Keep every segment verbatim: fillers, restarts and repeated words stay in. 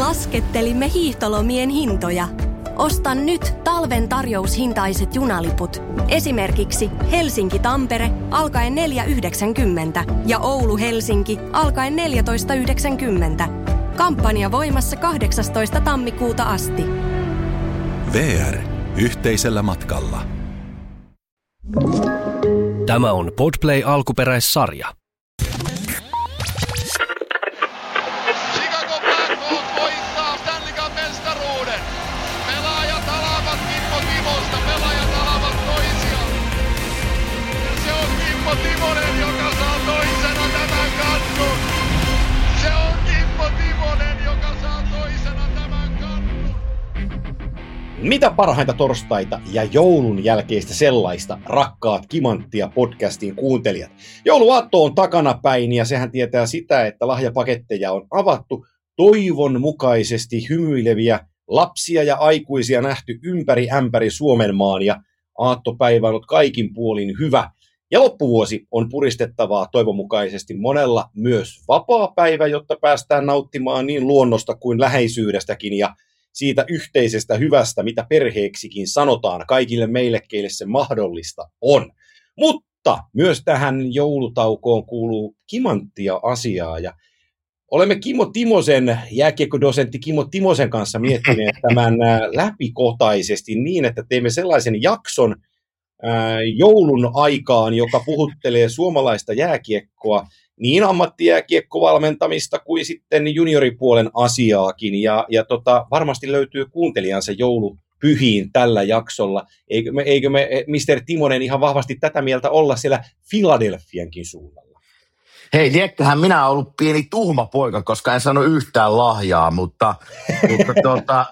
Laskettelimme hiihtolomien hintoja. Osta nyt talven tarjoushintaiset junaliput. Esimerkiksi Helsinki-Tampere alkaen neljä yhdeksänkymmentä ja Oulu-Helsinki alkaen neljätoista yhdeksänkymmentä. Kampanja voimassa kahdeksastoista tammikuuta asti. V R. Yhteisellä matkalla. Tämä on Podplay alkuperäissarja. Chicago Blackhawks voittaa Stanley Cup -mestaruuden. Pelaajat alavat Kimmo Timosta, pelaajat alavat toisiaan. Ja se on Kimmo Timonen, joka saa toisena tämän kannun. Se on Kimmo Timonen, joka saa toisena tämän kannun. Mitä parhaita torstaita ja joulun jälkeistä sellaista, rakkaat Kimanttia podcastin kuuntelijat. Jouluaatto on takanapäin ja sehän tietää sitä, että lahjapaketteja on avattu. Toivon mukaisesti hymyileviä lapsia ja aikuisia nähty ympäri ämpäri Suomenmaan ja aattopäivä on ollut kaikin puolin hyvä. Ja loppuvuosi on puristettavaa toivon mukaisesti monella myös vapaapäivä, jotta päästään nauttimaan niin luonnosta kuin läheisyydestäkin ja siitä yhteisestä hyvästä, mitä perheeksikin sanotaan, kaikille meille, keille se mahdollista on. Mutta myös tähän joulutaukoon kuuluu kimanttia asiaa, ja olemme Kimmo Timosen, jääkiekkodosentti Kimmo Timosen kanssa miettineet tämän läpikotaisesti niin, että teemme sellaisen jakson ää, joulun aikaan, joka puhuttelee suomalaista jääkiekkoa, niin ammattijääkiekkovalmentamista kuin sitten junioripuolen asiaakin, ja, ja tota, varmasti löytyy kuuntelijansa joulupyhiin tällä jaksolla. Eikö me, eikö me mister Timonen ihan vahvasti tätä mieltä olla siellä Philadelphiankin suunnalla? Hei, liekköhän minä olen ollut pieni tuhma poika, koska en saanut yhtään lahjaa, mutta, mutta tuota,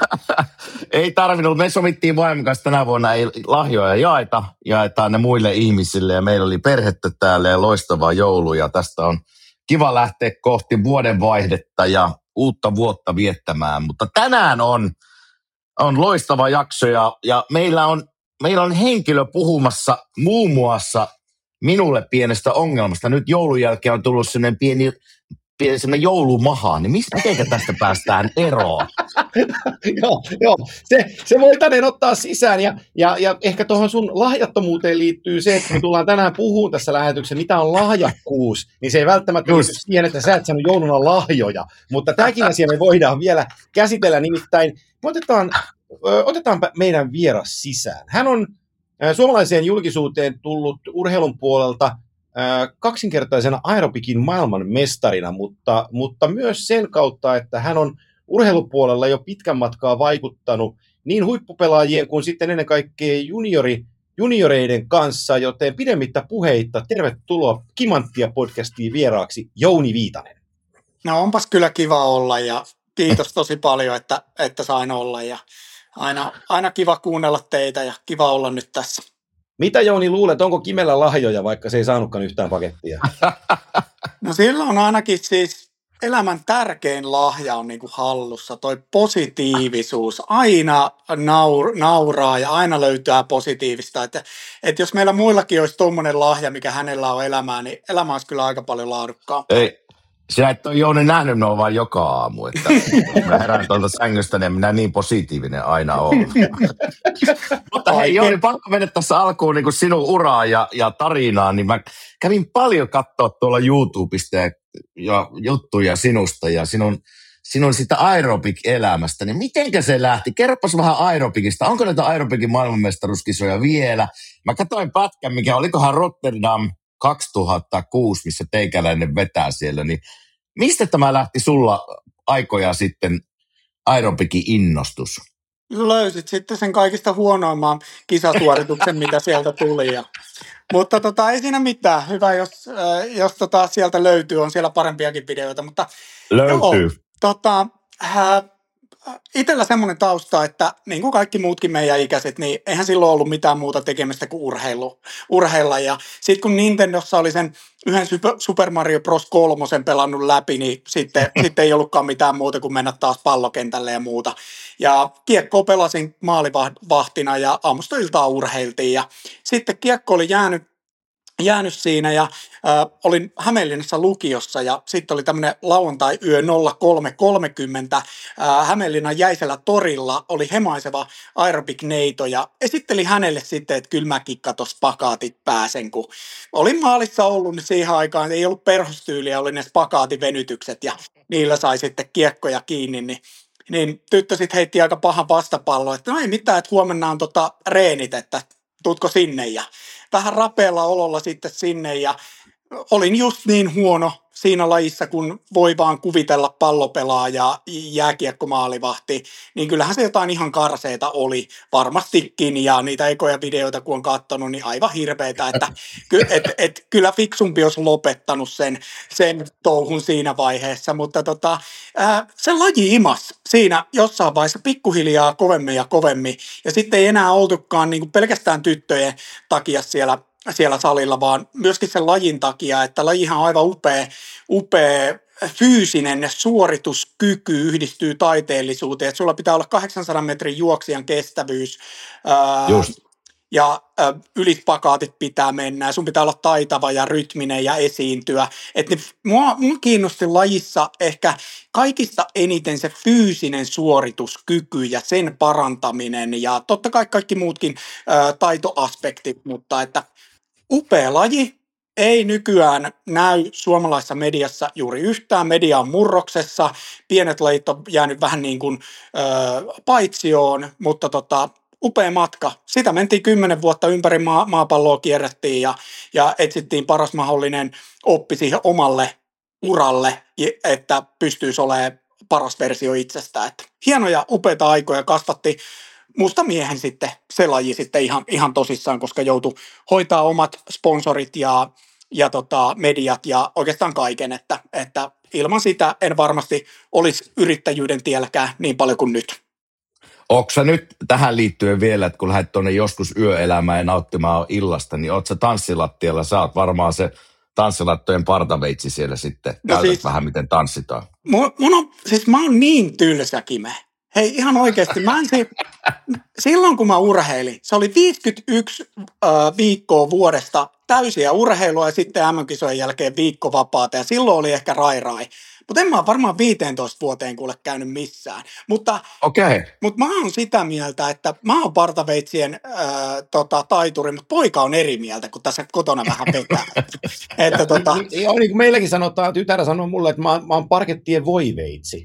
ei tarvinnut. Me sovittiin vaimon kanssa tänä vuonna, ei lahjoja jaeta, jaetaan ne muille ihmisille ja meillä oli perhettä täällä ja loistava joulu ja tästä on kiva lähteä kohti vuodenvaihdetta ja uutta vuotta viettämään, mutta tänään on, on loistava jakso ja, ja meillä, on, meillä on henkilö puhumassa muun muassa minulle pienestä ongelmasta. Nyt joulun jälkeen on tullut sellainen pieni, pieni sellainen joulumaha, niin mistä, miten tästä päästään eroon? joo, joo. Se, se voitaneen ottaa sisään, ja, ja, ja ehkä tuohon sun lahjattomuuteen liittyy se, että me tullaan tänään puhumaan tässä lähetyksessä, mitä on lahjakkuus, niin se ei välttämättä liity siihen, että sä et saanut jouluna lahjoja, mutta tämäkin asia me voidaan vielä käsitellä, nimittäin me otetaan, ö, otetaan meidän vieras sisään. Hän on suomalaiseen julkisuuteen tullut urheilun puolelta kaksinkertaisena aerobikin maailmanmestarina, mutta, mutta myös sen kautta, että hän on urheilupuolella jo pitkän matkaa vaikuttanut niin huippupelaajien kuin sitten ennen kaikkea juniori, junioreiden kanssa, joten pidemmittä puheitta tervetuloa Kimanttia podcastiin vieraaksi Jouni Viitanen. No onpas kyllä kiva olla ja kiitos tosi paljon, että, että sain olla ja Aina, aina kiva kuunnella teitä ja kiva olla nyt tässä. Mitä Jouni luulet, onko Kimellä lahjoja, vaikka se ei saanutkaan yhtään pakettia? No sillä on ainakin siis elämän tärkein lahja on niin kuin hallussa, toi positiivisuus. Aina naur, nauraa ja aina löytää positiivista. Että, että jos meillä muillakin olisi tuommoinen lahja, mikä hänellä on elämää, niin elämä olisi kyllä aika paljon laadukkaampaa. Ei. Sinä et ole Jouni nähnyt noin vaan joka aamu, että mä herään tuolta sängystä, niin minä niin positiivinen aina olen. Mutta hei Jouni, pakko mennä tässä alkuun niin kuin sinun uraa ja, ja tarinaan, niin mä kävin paljon katsoa tuolla YouTubesta ja, ja juttuja sinusta ja sinun, sinun sitä aerobik-elämästä, niin mitenkä se lähti? Kerropas vähän aerobikista. Onko näitä aerobikin maailmanmestaruuskisoja vielä? Mä katsoin pätkän, mikä olikohan Rotterdam kaksituhattakuusi, missä teikäläinen vetää siellä, niin mistä tämä lähti sulla aikoja sitten aerobikin innostus? Löysit sitten sen kaikista huonoimman kisasuorituksen, mitä sieltä tuli. Ja, mutta tota, ei siinä mitään. Hyvä, jos, äh, jos tota, sieltä löytyy, on siellä parempiakin videoita. Mutta, löytyy. Joo, tota, äh, itsellä semmoinen tausta, että niin kuin kaikki muutkin meidän ikäiset, niin eihän silloin ollut mitään muuta tekemistä kuin urheilu, urheilla. Ja sitten kun Nintendossa oli sen yhden Super Mario Bros. kolmosen pelannut läpi, niin sitten, sitten ei ollutkaan mitään muuta kuin mennä taas pallokentälle ja muuta. Ja kiekkoa pelasin maalivahtina ja aamusta iltaa urheiltiin. Ja sitten kiekko oli jäänyt jäänyt siinä ja äh, olin Hämeenlinnassa lukiossa ja sitten oli tämmöinen lauantai-yö nolla kolme kolmekymmentä äh, Hämeenlinnan Jäisellä torilla oli hemaiseva aerobik-neito ja esittelin hänelle sitten, että kyllä mäkin katos pakaatit pääsen, kun olin maalissa ollut niin siihen aikaan, ei ollut perhostyyliä, oli ne spakaativenytykset ja niillä sai sitten kiekkoja kiinni, niin niin tyttö sitten heitti aika pahan vastapallon, että no ei mitään, että huomenna on tota reenit, että tuutko sinne ja vähän rapealla ololla sitten sinne ja olin just niin huono siinä lajissa, kun voi vaan kuvitella pallopelaa ja jääkiekkomaalivahti, niin kyllähän se jotain ihan karseita oli varmastikin ja niitä ekoja videoita kun on katsonut, niin aivan hirveitä, että ky, et, et, kyllä fiksumpi olisi lopettanut sen, sen touhun siinä vaiheessa, mutta tota, ää, se laji imas siinä jossain vaiheessa pikkuhiljaa kovemmin ja kovemmin ja sitten ei enää oltukaan niin kuin pelkästään tyttöjen takia siellä siellä salilla, vaan myöskin sen lajin takia, että lajihan on aivan upea, upea fyysinen suorituskyky yhdistyy taiteellisuuteen, että sulla pitää olla kahdeksansadan metrin juoksijan kestävyys, ää, ja ä, ylispakaatit pitää mennä, ja sun pitää olla taitava ja rytminen ja esiintyä. Että ne, mua, mua kiinnosti lajissa ehkä kaikista eniten se fyysinen suorituskyky ja sen parantaminen, ja totta kai kaikki muutkin ä, taitoaspektit, mutta että upea laji, ei nykyään näy suomalaisessa mediassa juuri yhtään. Media on murroksessa, pienet lajit on jäänyt vähän niin kuin ö, paitsioon, mutta tota, upea matka. Sitä mentiin kymmenen vuotta ympäri maa, maapalloa, kierrettiin ja, ja etsittiin paras mahdollinen oppi siihen omalle uralle, että pystyisi olemaan paras versio itsestään. Että hienoja, upeita aikoja, kasvatti musta miehen sitten se laji sitten ihan, ihan tosissaan, koska joutui hoitaa omat sponsorit ja, ja tota, mediat ja oikeastaan kaiken, että, että ilman sitä en varmasti olisi yrittäjyyden tielläkään niin paljon kuin nyt. Onko sä nyt tähän liittyen vielä, että kun lähdet tuonne joskus yöelämään ja nauttimaan illasta, niin oot sä tanssilattialla, sä oot varmaan se tanssilattojen partaveitsi siellä sitten, no käytät siis, vähän miten tanssitaan. Mun, mun on, siis mä oon niin tylsä Kime. Hei, ihan oikeasti. Mä en se, silloin kun mä urheilin, se oli viisikymmentäyksi äh, viikkoa vuodesta täysiä urheilua ja sitten M M-kisojen jälkeen viikko vapaata ja silloin oli ehkä rai rai. Mutta en mä varmaan viisitoista vuoteen kuule käynyt missään. Mutta, okay. mutta mä oon sitä mieltä, että mä oon partaveitsien äh, tota, taituri, mutta poika on eri mieltä, kun tässä kotona vähän petää. että, tota... Joo, niin kuin meilläkin sanotaan, tytär sanoo mulle, että mä, mä oon parkettien voiveitsi.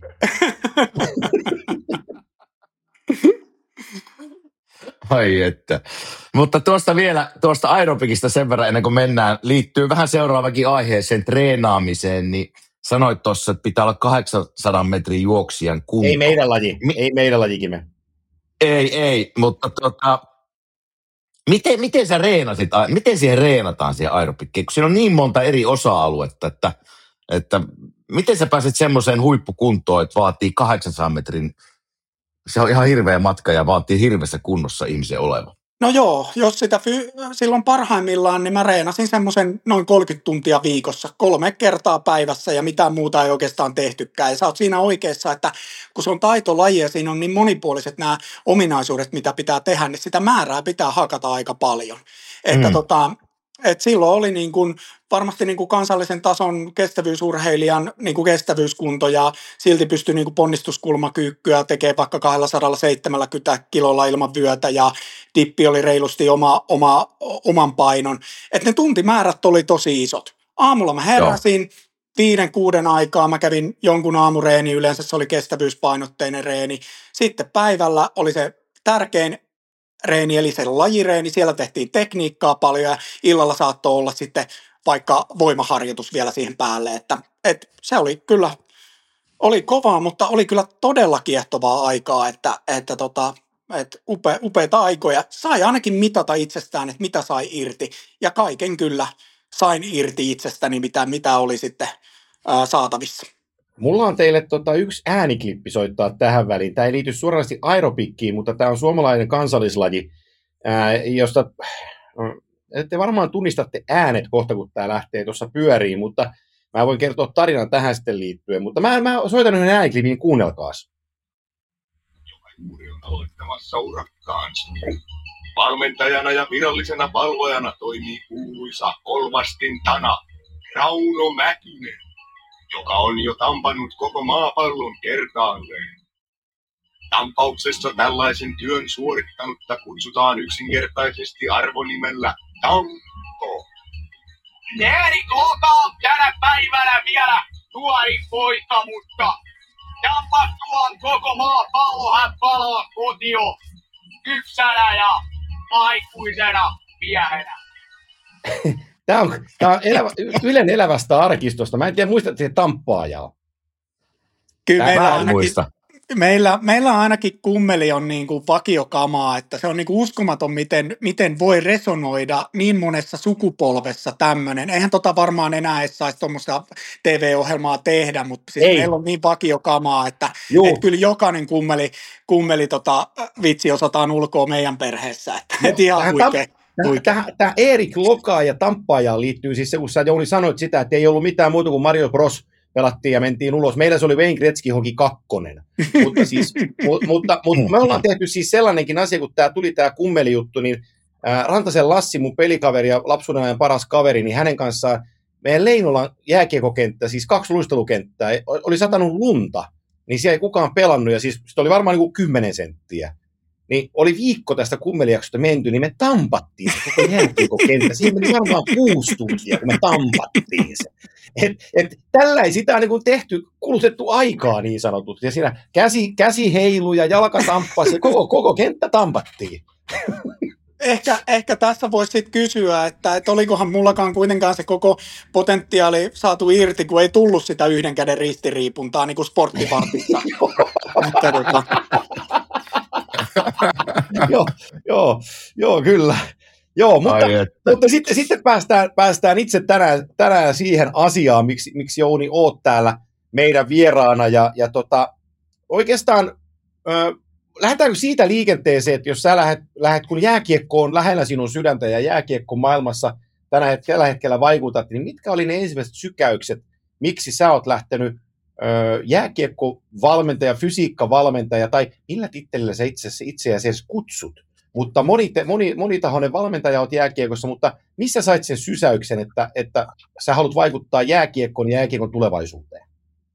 Ai että. Mutta tuosta vielä, tuosta aerobikista sen verran ennen kuin mennään, liittyy vähän seuraavakin aiheeseen treenaamiseen, niin sanoit tuossa, että pitää olla kahdeksansadan metrin juoksijan kunto. Ei meidän laji, Mi- ei meidän lajikimme. Ei, ei, mutta tota, miten, miten sä reenasit, miten siihen reenataan siihen aerobikkiin, kun siinä on niin monta eri osa-aluetta, että, että miten sä pääset semmoiseen huippukuntoon, että vaatii kahdeksansadan metrin, se on ihan hirveä matka ja vaatii hirveässä kunnossa ihmisen oleva. No joo, jos sitä fy- silloin parhaimmillaan, niin mä reenasin semmoisen noin kolmekymmentä tuntia viikossa, kolme kertaa päivässä ja mitään muuta ei oikeastaan tehtykään. Ja sä oot siinä oikeassa, että kun se on taitolaji ja siinä on niin monipuoliset nämä ominaisuudet, mitä pitää tehdä, niin sitä määrää pitää hakata aika paljon. Että mm. tota... Et silloin oli niin kuin, varmasti niin kuin kansallisen tason kestävyysurheilijan niin kuin kestävyyskunto ja silti pystyi niin kuin ponnistuskulmakyykkyä tekemään vaikka kaksisataaseitsemänkymmentä kilolla ilman vyötä ja dippi oli reilusti oma, oma, oman painon. Et ne tuntimäärät oli tosi isot. Aamulla mä heräsin Joo. viiden, kuuden aikaa, mä kävin jonkun aamureeni, yleensä se oli kestävyyspainotteinen reeni. Sitten päivällä oli se tärkein reeni, eli se lajireeni, siellä tehtiin tekniikkaa paljon ja illalla saattoi olla sitten vaikka voimaharjoitus vielä siihen päälle, että, että se oli kyllä, oli kovaa, mutta oli kyllä todella kiehtovaa aikaa, että, että, tota, että upe, upeita aikoja. Sai ainakin mitata itsestään, että mitä sai irti ja kaiken kyllä sain irti itsestäni, mitä, mitä oli sitten ää, saatavissa. Mulla on teille tota, yksi ääniklippi soittaa tähän väliin. Tämä ei liity suorasti aerobikkiin, mutta tämä on suomalainen kansallislaji, ää, josta te varmaan tunnistatte äänet kohta, kun tämä lähtee tuossa pyöriin, mutta mä voin kertoa tarinan tähän sitten liittyen. Mutta mä, mä soitan yhden ääniklipin, niin kuunnelkaas. Juuri on aloittamassa urakkaansa. Valmentajana ja virallisena valvojana toimii kuuluisa kolmastin tana Rauno Mäkinen, joka on jo tampannut koko maapallon kertaalleen. Tampauksessa tällaisen työn suorittanutta kutsutaan yksinkertaisesti arvonimellä Tampo. Erik Loka on tänä päivänä vielä nuori poika, mutta tampattuaan koko maapallo hän palaa kotio kypsänä ja aikuisena miehenä. Tämä on, tämä on elävä, Ylen elävästä arkistosta. Mä en tiedä, muistatko se Tamppaajaa? Kyllä meillä Mä en ainakin, muista. meillä, meillä ainakin kummeli on niin kuin vakiokamaa, että se on niin kuin uskomaton, miten, miten voi resonoida niin monessa sukupolvessa tämmöinen. Eihän tota varmaan enää edes saisi tuommoista T V-ohjelmaa tehdä, mutta siis meillä on niin vakiokamaa, että, että kyllä jokainen kummeli, kummeli tota, vitsi osataan ulkoa meidän perheessä. Että, et ihan huikea. Tähän, tähän Erik Lokaan ja Tamppaajaan liittyy siis se, kun sä Jouni sanoit sitä, että ei ollut mitään muuta kuin Mario Bros pelattiin ja mentiin ulos. Meillä se oli Wayne Gretzky Hockey kakkonen. mutta, siis, mu, mutta, mutta me ollaan tehty siis sellainenkin asia, kun tämä tuli tämä kummelijuttu, niin ää, Rantasen Lassi, mun pelikaveri ja lapsuuden ajan paras kaveri, niin hänen kanssaan meidän Leinolan jääkiekokenttä, siis kaksi luistelukenttää, oli satanut lunta, niin siellä ei kukaan pelannut, ja siis se oli varmaan niin kuin kymmenen senttiä. Niin oli viikko tästä kummelijaksosta menty, niin me tampattiin se koko jääkiekokenttä. Siihen meni varmaan kuusi tuntia, kun me tampattiin se. Et, et, tällä ei sitä on niin tehty, kulutettu aikaa niin sanotusti. Ja siinä käsi, käsi heilu ja jalka tamppasi ja koko, koko kenttä tampattiin. Ehkä, ehkä tässä voisi sitten kysyä, että, että olikohan mullakaan kuitenkaan se koko potentiaali saatu irti, kun ei tullut sitä yhden käden ristiriipuntaa niin kuin sporttipartissa. joo, joo, joo, kyllä. Joo, mutta, mutta sitten, sitten päästään, päästään itse tänään, tänään siihen asiaan, miksi, miksi Jouni oot täällä meidän vieraana. Ja, ja tota, oikeastaan ö, lähdetäänkö siitä liikenteeseen, että jos sä lähdet, lähdet, kun jääkiekko on lähellä sinun sydäntä ja jääkiekko maailmassa tänä hetkellä, tällä hetkellä vaikutat, niin mitkä oli ne ensimmäiset sykäykset, miksi sä oot lähtenyt ö, jääkiekkovalmentaja, fysiikkavalmentaja tai millä tittelillä sä itse, itseäsi edes kutsut? Mutta moni, moni, monitahoinen valmentaja olet jääkiekossa, mutta missä sait sen sysäyksen, että, että sä haluat vaikuttaa jääkiekkoon ja jääkiekon tulevaisuuteen?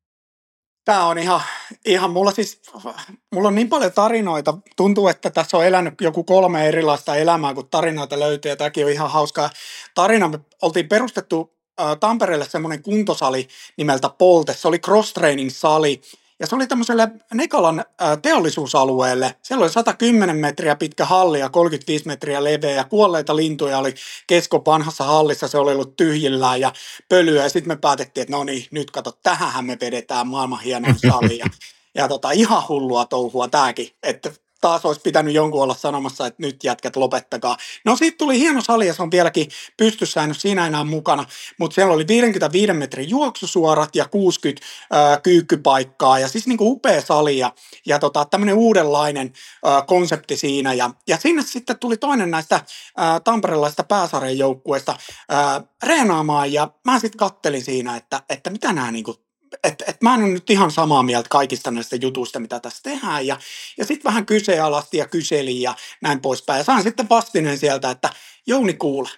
Tämä on ihan, ihan mulla siis, mulla on niin paljon tarinoita. Tuntuu, että tässä on elänyt joku kolme erilaista elämää, kun tarinoita löytyy. Ja tämäkin on ihan hauskaa tarina. Me oltiin perustettu äh, Tampereelle semmoinen kuntosali nimeltä Polte. Se oli cross-training-sali. Ja se oli tämmöiselle Nekalan äh, teollisuusalueelle. Siellä oli sata kymmenen metriä pitkä halli ja kolmekymmentäviisi metriä leveä ja kuolleita lintuja oli kesko vanhassa hallissa. Se oli ollut tyhjillään ja pölyä ja sitten me päätettiin, että no niin, nyt kato, tähänhän me vedetään maailman hienoin sali. Ja, ja tota, ihan hullua touhua tämäkin, että taas olisi pitänyt jonkun olla sanomassa, että nyt jätkät lopettakaa. No siitä tuli hieno sali ja se on vieläkin pystyssä, en ole siinä enää mukana, mutta siellä oli viisikymmentäviisi metrin juoksusuorat ja kuusikymmentä äh, kyykkypaikkaa ja siis niin kuin upea sali ja, ja tota, tämmöinen uudenlainen äh, konsepti siinä ja, ja sinne sitten tuli toinen näistä äh, tamperelaisista pääsarjan joukkueista äh, reenaamaan ja mä sitten kattelin siinä, että, että mitä nämä niin kuin että et mä en ole nyt ihan samaa mieltä kaikista näistä jutuista, mitä tässä tehdään. Ja, ja sitten vähän kyseenalaisti ja kyselin ja näin poispäin. Ja sain sitten vastineen sieltä, että Jouni kuule,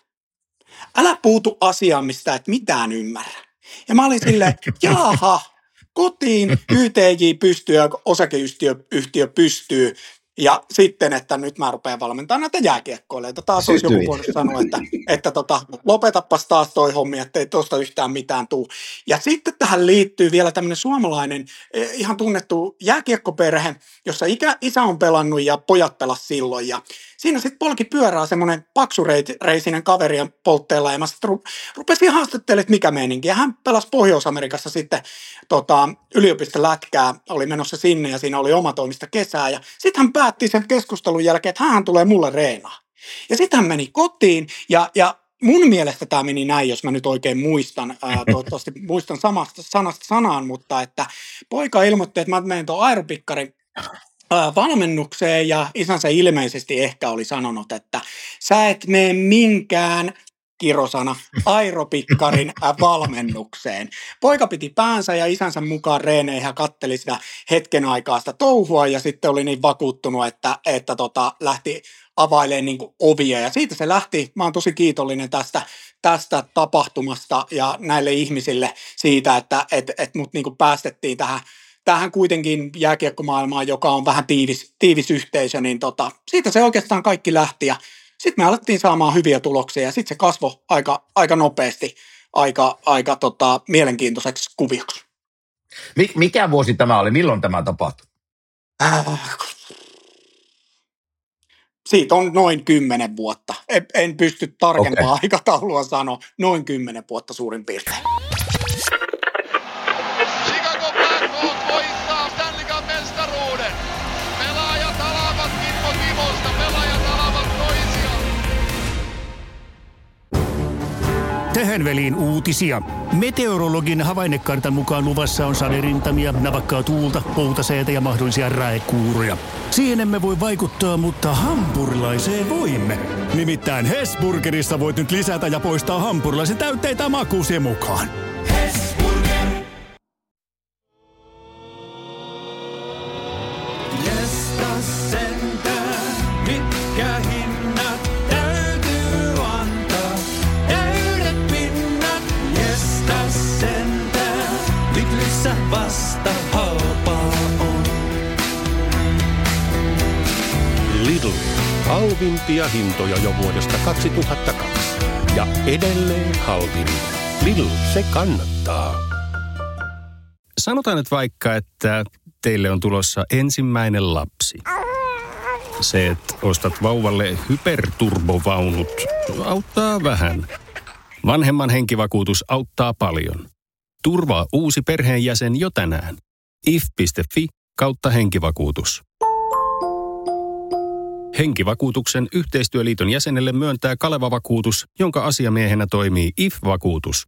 älä puutu asiaan, mistä et mitään ymmärrä. Ja mä olin silleen, jaha, kotiin Y T J pystyy ja osakeyhtiö yhtiö pystyy. Ja sitten, että nyt mä rupean valmentamaan näitä jääkiekkoilijoita. Taas olisi joku voinut sanoa, että, että tota, lopetapas taas toi hommi, ettei tuosta yhtään mitään tule. Ja sitten tähän liittyy vielä tämmöinen suomalainen, ihan tunnettu jääkiekkoperhe, jossa ikä, isä on pelannut ja pojat pelas silloin. Ja siinä sitten polki pyörää semmoinen paksureisinen kaverien poltteella. Ja mä sitten rupesin haastattelemaan, että mikä meininki. Ja hän pelasi Pohjois-Amerikassa sitten tota, yliopistolätkää, oli menossa sinne ja siinä oli omatoimista kesää. Ja sitten hän päätti sen keskustelun jälkeen, että hän tulee mulle reenaa. Ja sitten hän meni kotiin ja, ja mun mielestä tämä meni näin, jos mä nyt oikein muistan, ää, toivottavasti muistan samasta sanasta sanaan, mutta että poika ilmoitti, että mä menen tuon aeropikkarin ää, valmennukseen ja isänsä ilmeisesti ehkä oli sanonut, että sä et mene minkään kirosana aeropikkarin valmennukseen. Poika piti päänsä ja isänsä mukaan reeneihin ja katteli sitä hetken aikaa sitä touhua ja sitten oli niin vakuuttunut, että, että tota, lähti availemaan niin kuin ovia. Ja siitä se lähti. Mä oon tosi kiitollinen tästä, tästä tapahtumasta ja näille ihmisille siitä, että et, et mut niin kuin päästettiin tähän, tähän kuitenkin jääkiekkomaailmaan, joka on vähän tiivis, tiivis yhteisö. Niin tota, siitä se oikeastaan kaikki lähti ja sitten me alettiin saamaan hyviä tuloksia ja sitten se kasvoi aika, aika nopeasti, aika, aika tota, mielenkiintoiseksi kuvioksi. Mikä vuosi tämä oli? Milloin tämä tapahtui? Äh, siitä on noin kymmenen vuotta. En, en pysty tarkempaa okay. aikataulua sanoa. Noin kymmenen vuotta suurin piirtein. Chicago Blackhawks voittaa Stanley Cup -mestaruuden. Pelaajat alavat Kimmo Timosta, pelaajat alavat toisiaan. Tähän väliin uutisia. Meteorologin havainnekartan mukaan luvassa on saderintamia, navakkaa tuulta, poutaseita ja mahdollisia raekuuroja. Siihen emme voi vaikuttaa, mutta hampurilaiseen voimme. Nimittäin Hesburgerissa voit nyt lisätä ja poistaa hampurilaisen täytteitä makuusien mukaan. Hesburger. Jestas sentään, mitkä hinnat täytyy antaa. Täydet pinnat, jestas sentään, Lidlissä vasta halpaa on. Lidl. Halvimpia hintoja jo vuodesta kaksituhattakaksi. Ja edelleen halvin. Lidl, se kannattaa. Sanotaan nyt vaikka, että teille on tulossa ensimmäinen lapsi. Se, että ostat vauvalle hyperturbovaunut, auttaa vähän. Vanhemman henkivakuutus auttaa paljon. Turvaa uusi perheenjäsen jo tänään. if piste fi kautta henkivakuutus. Henkivakuutuksen yhteistyöliiton jäsenelle myöntää Kaleva-vakuutus, jonka asiamiehenä toimii I F-vakuutus.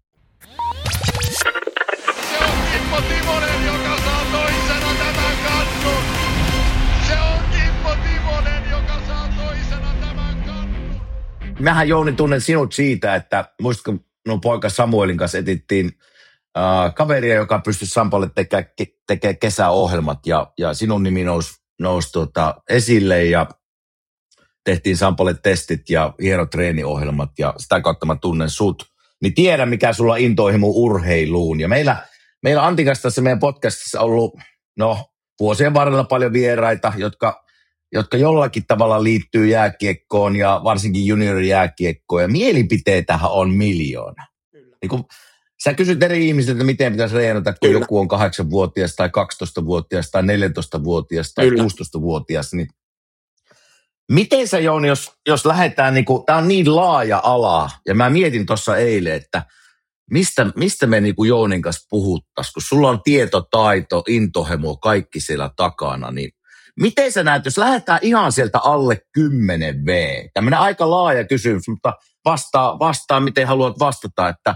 Se on Kimmo Timonen, joka saa toisena tämän kannun. Se on Kimmo Timonen, joka saa toisena tämän kannun. Mähän Jouni tunnen sinut siitä, että muistatko minun poika Samuelin kanssa etittiin äh, kaveria, joka pystyi Sampalle tekemään teke kesäohjelmat ja, ja sinun nimi nousi, nousi tuota esille ja tehtiin Sampalle testit ja hienot treeniohjelmat ja sitä kautta mä tunnen sut. Niin tiedän, mikä sulla intohimo urheiluun. Ja meillä, meillä Antikassa tässä meidän podcastissa on ollut no, vuosien varrella paljon vieraita, jotka, jotka jollakin tavalla liittyy jääkiekkoon ja varsinkin juniorijääkiekkoon. Ja mielipiteitähän on miljoona. Niin kun sä kysyt eri ihmisiltä, että miten pitäisi reenata, kun Kyllä. joku on kahdeksanvuotias tai kaksitoistavuotias tai neljätoistavuotias tai Kyllä. kuusitoistavuotias, niin miten sä, Jouni, jos, jos lähdetään, niin kuin, tää on niin laaja ala, ja mä mietin tuossa eilen, että mistä, mistä me niin kuin Jounin kanssa puhuttaisiin, kun sulla on tietotaito, intohimo, kaikki siellä takana, niin miten sä näet, jos lähdetään ihan sieltä alle kymmenen vuotta, tämmöinen aika laaja kysymys, mutta vastaa, vastaa miten haluat vastata, että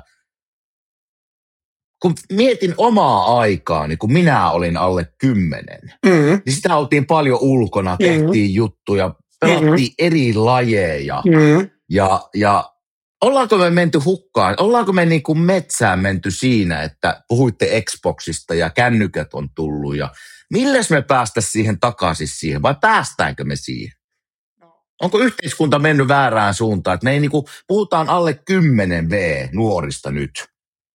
kun mietin omaa aikaa, niin kun minä olin alle kymmenen, mm-hmm. niin sitä oltiin paljon ulkona, tehtiin mm-hmm. juttuja, pelattiin mm-hmm. eri lajeja mm-hmm. ja, ja ollaanko me menty hukkaan, ollaanko me niin kuin metsään menty siinä, että puhuitte Xboxista ja kännykät on tullut ja milläs me päästäisiin siihen takaisin siihen vai päästäänkö me siihen? Onko yhteiskunta mennyt väärään suuntaan, että me ei niin kuin, puhutaan alle kymmenen vuotta nuorista nyt?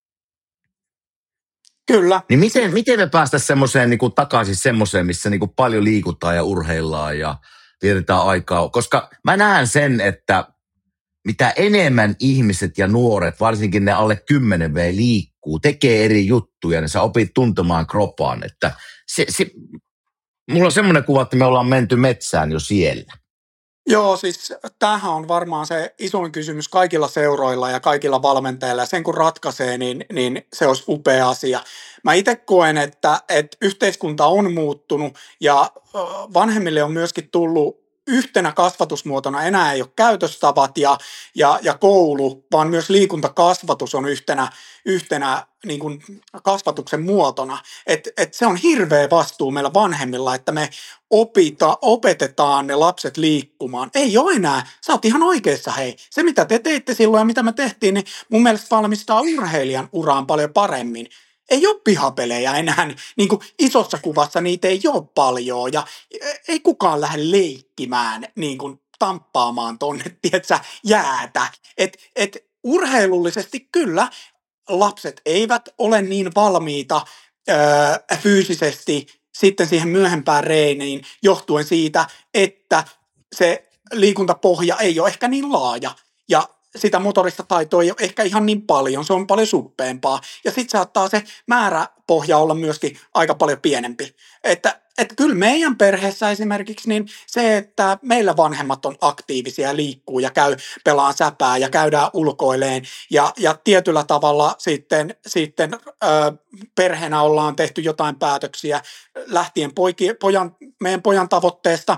Kyllä. Niin miten, miten me päästäisiin semmoiseen niin kuin takaisin semmoiseen, missä niin kuin paljon liikutaan ja urheillaan ja vietetään aikaa? Koska mä näen sen, että mitä enemmän ihmiset ja nuoret, varsinkin ne alle kymmenen vuotta liikkuu, tekee eri juttuja, niin sä opit tuntemaan kroppaan. Että se, se, mulla on semmoinen kuva, että me ollaan menty metsään jo siellä. Joo, siis tämähän on varmaan se isoin kysymys kaikilla seuroilla ja kaikilla valmentajilla. Sen kun ratkaisee, niin, niin se olisi upea asia. Mä itse koen, että, että yhteiskunta on muuttunut ja vanhemmille on myöskin tullut yhtenä kasvatusmuotona, enää ei ole käytöstavat ja, ja, ja koulu, vaan myös liikuntakasvatus on yhtenä, yhtenä niin kuin kasvatuksen muotona. Et, et se on hirveä vastuu meillä vanhemmilla, että me opita, opetetaan ne lapset liikkumaan. Ei ole enää, sä oot ihan oikeassa hei. Se mitä te teitte silloin ja mitä me tehtiin, niin mun mielestä valmistaa urheilijan uraan paljon paremmin. Ei ole pihapelejä enää, niin kuin isossa kuvassa niitä ei ole paljon ja ei kukaan lähde leikkimään niin kuin tamppaamaan tonne, tietsä, jäätä. Et, et urheilullisesti kyllä lapset eivät ole niin valmiita öö, fyysisesti sitten siihen myöhempään reeniin johtuen siitä, että se liikuntapohja ei ole ehkä niin laaja ja sitä motorista taitoa ei ole ehkä ihan niin paljon, se on paljon suppeampaa ja sitten saattaa se määräpohja olla myöskin aika paljon pienempi. Että, että kyllä meidän perheessä esimerkiksi niin se, että meillä vanhemmat on aktiivisia ja liikkuu ja käy pelaan säpää ja käydään ulkoileen ja, ja tietyllä tavalla sitten, sitten ö, perheenä ollaan tehty jotain päätöksiä lähtien poiki, pojan, meidän pojan tavoitteesta,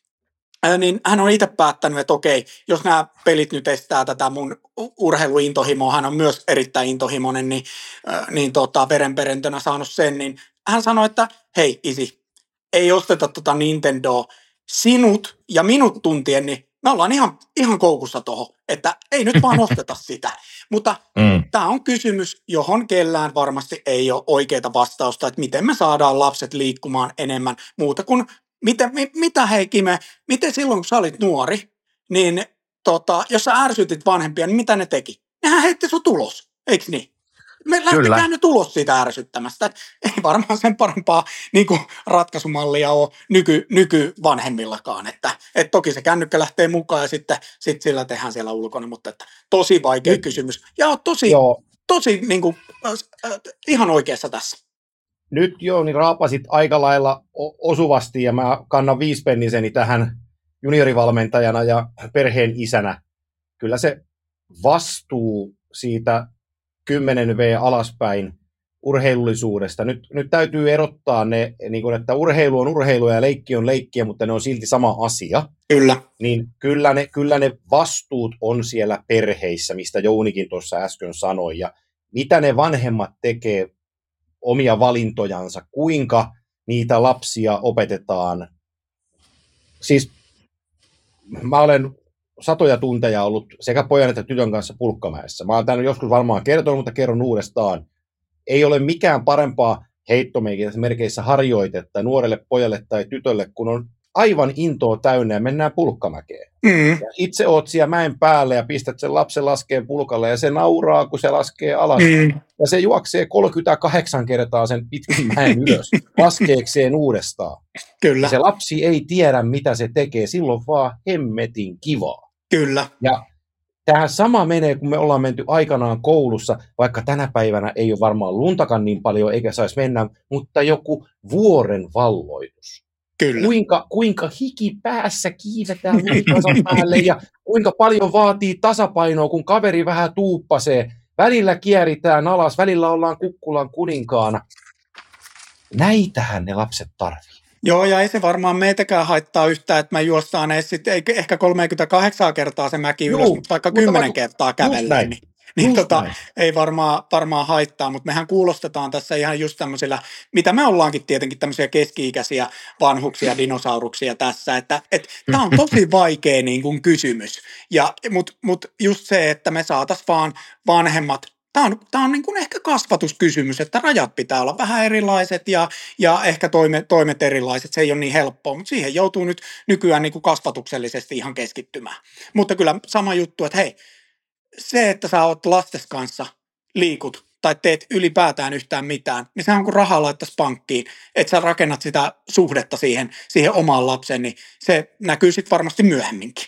niin hän on itse päättänyt, että okei, jos nämä pelit nyt estää tätä mun urheiluintohimoa, hän on myös erittäin intohimoinen, niin, niin tota, verenperintönä saanut sen, niin hän sanoi, että hei isi, ei osteta tota Nintendoa sinut ja minut tuntien, niin me ollaan ihan, ihan koukussa tohon, että ei nyt vaan osteta sitä. Mutta mm. tämä on kysymys, johon kellään varmasti ei ole oikeaa vastausta, että miten me saadaan lapset liikkumaan enemmän muuta kuin Mitä, mitä hei Kime, miten silloin kun sä olit nuori, niin tota, jos sä ärsytit vanhempia, niin mitä ne teki? Nehän heitti sun tulos, eikö niin? Me lähtikään nyt ulos siitä ärsyttämästä. Ei varmaan sen parempaa niin kuin ratkaisumallia ole nyky, nykyvanhemmillakaan. Että, et toki se kännykkä lähtee mukaan ja sitten sit sillä tehdään siellä ulkona, mutta että tosi vaikea nyt, kysymys. Ja on tosi, tosi niin kuin, äh, ihan oikeassa tässä. Nyt jo, niin raapasit aika lailla osuvasti ja mä kannan viispenniseni tähän juniorivalmentajana ja perheen isänä. Kyllä se vastuu siitä kymmenen vuotta alaspäin urheilullisuudesta. Nyt, nyt täytyy erottaa ne, niin kuin, että urheilu on urheilua ja leikki on leikkiä, mutta ne on silti sama asia. Kyllä. Niin kyllä ne, kyllä ne vastuut on siellä perheissä, mistä Jounikin tuossa äsken sanoi. Ja mitä ne vanhemmat tekee omia valintojansa, kuinka niitä lapsia opetetaan. Siis mä olen satoja tunteja ollut sekä pojan että tytön kanssa Pulkkamäessä. Mä olen tämän joskus varmaan kertonut, mutta kerron uudestaan. Ei ole mikään parempaa heittomerkeissä harjoitetta nuorelle pojalle tai tytölle, kun on aivan intoa täynnä ja mennään Pulkkamäkeen. Mm. Ja itse oot siellä mäen päälle ja pistät sen lapsen laskeen pulkalle ja se nauraa, kun se laskee alas. Mm. Ja se juoksee kolmekymmentäkahdeksan kertaa sen pitkän mäen ylös, laskeekseen uudestaan. Kyllä. Ja se lapsi ei tiedä, mitä se tekee, silloin vaan hemmetin kivaa. Kyllä. Ja tähän sama menee, kun me ollaan menty aikanaan koulussa, vaikka tänä päivänä ei ole varmaan luntakaan niin paljon, eikä saisi mennä, mutta joku vuoren valloitus. Kyllä. Kuinka, kuinka hiki päässä kiivetään luntasan päälle ja kuinka paljon vaatii tasapainoa, kun kaveri vähän tuuppasee. Välillä kieritään alas, välillä ollaan kukkulan kuninkaana. Näitähän ne lapset tarvii. Joo, ja ei se varmaan meitäkään haittaa yhtään, että me juostaan edes sit, ehkä kolmekymmentäkahdeksan kertaa se mäki ylös, Juu, mutta vaikka kymmenen kertaa kävelleen, niin, niin tota, ei varmaan, varmaan haittaa, mutta mehän kuulostetaan tässä ihan just tämmöisillä, mitä me ollaankin tietenkin tämmöisiä keski-ikäisiä vanhuksia, dinosauruksia tässä, että et, tämä on tosi vaikea niin kuin kysymys, mutta mut just se, että me saataisiin vaan vanhemmat. Tämä on, tämä on niin kuin ehkä kasvatuskysymys, että rajat pitää olla vähän erilaiset ja, ja ehkä toimet, toimet erilaiset. Se ei ole niin helppoa, mutta siihen joutuu nyt nykyään niin kuin kasvatuksellisesti ihan keskittymään. Mutta kyllä sama juttu, että hei, se, että sä oot lastes kanssa liikut tai teet ylipäätään yhtään mitään, niin sehän on kuin rahaa laittaisi pankkiin, että sä rakennat sitä suhdetta siihen, siihen omaan lapseen, niin se näkyy sitten varmasti myöhemminkin.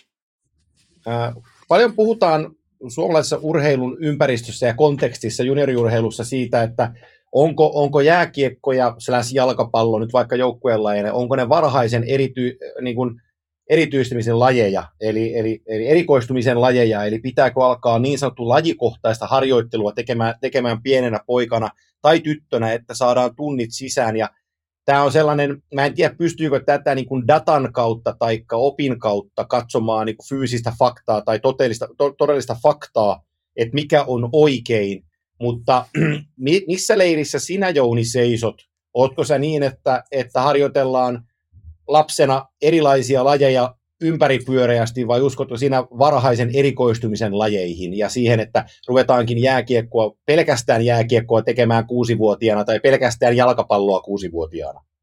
Äh, paljon puhutaan suomalaisessa urheilun ympäristössä ja kontekstissa junioriurheilussa siitä, että onko, onko jääkiekko ja jalkapallo nyt vaikka joukkueen lajeja, onko ne varhaisen erity, niin kuin erityistymisen lajeja, eli, eli, eli erikoistumisen lajeja, eli pitääkö alkaa niin sanottu lajikohtaista harjoittelua tekemään, tekemään pienenä poikana tai tyttönä, että saadaan tunnit sisään, ja tämä on sellainen, mä en tiedä pystyykö tätä niin kuin datan kautta tai opin kautta katsomaan niin kuin fyysistä faktaa tai todellista, to, todellista faktaa, että mikä on oikein, mutta missä leirissä sinä, Jouni, seisot? Ootko sä niin, että, että harjoitellaan lapsena erilaisia lajeja ympäripyöreästi vai uskotko sinä varhaisen erikoistumisen lajeihin ja siihen, että ruvetaankin jääkiekkoa, pelkästään jääkiekkoa tekemään kuusivuotiaana tai pelkästään jalkapalloa kuusivuotiaana?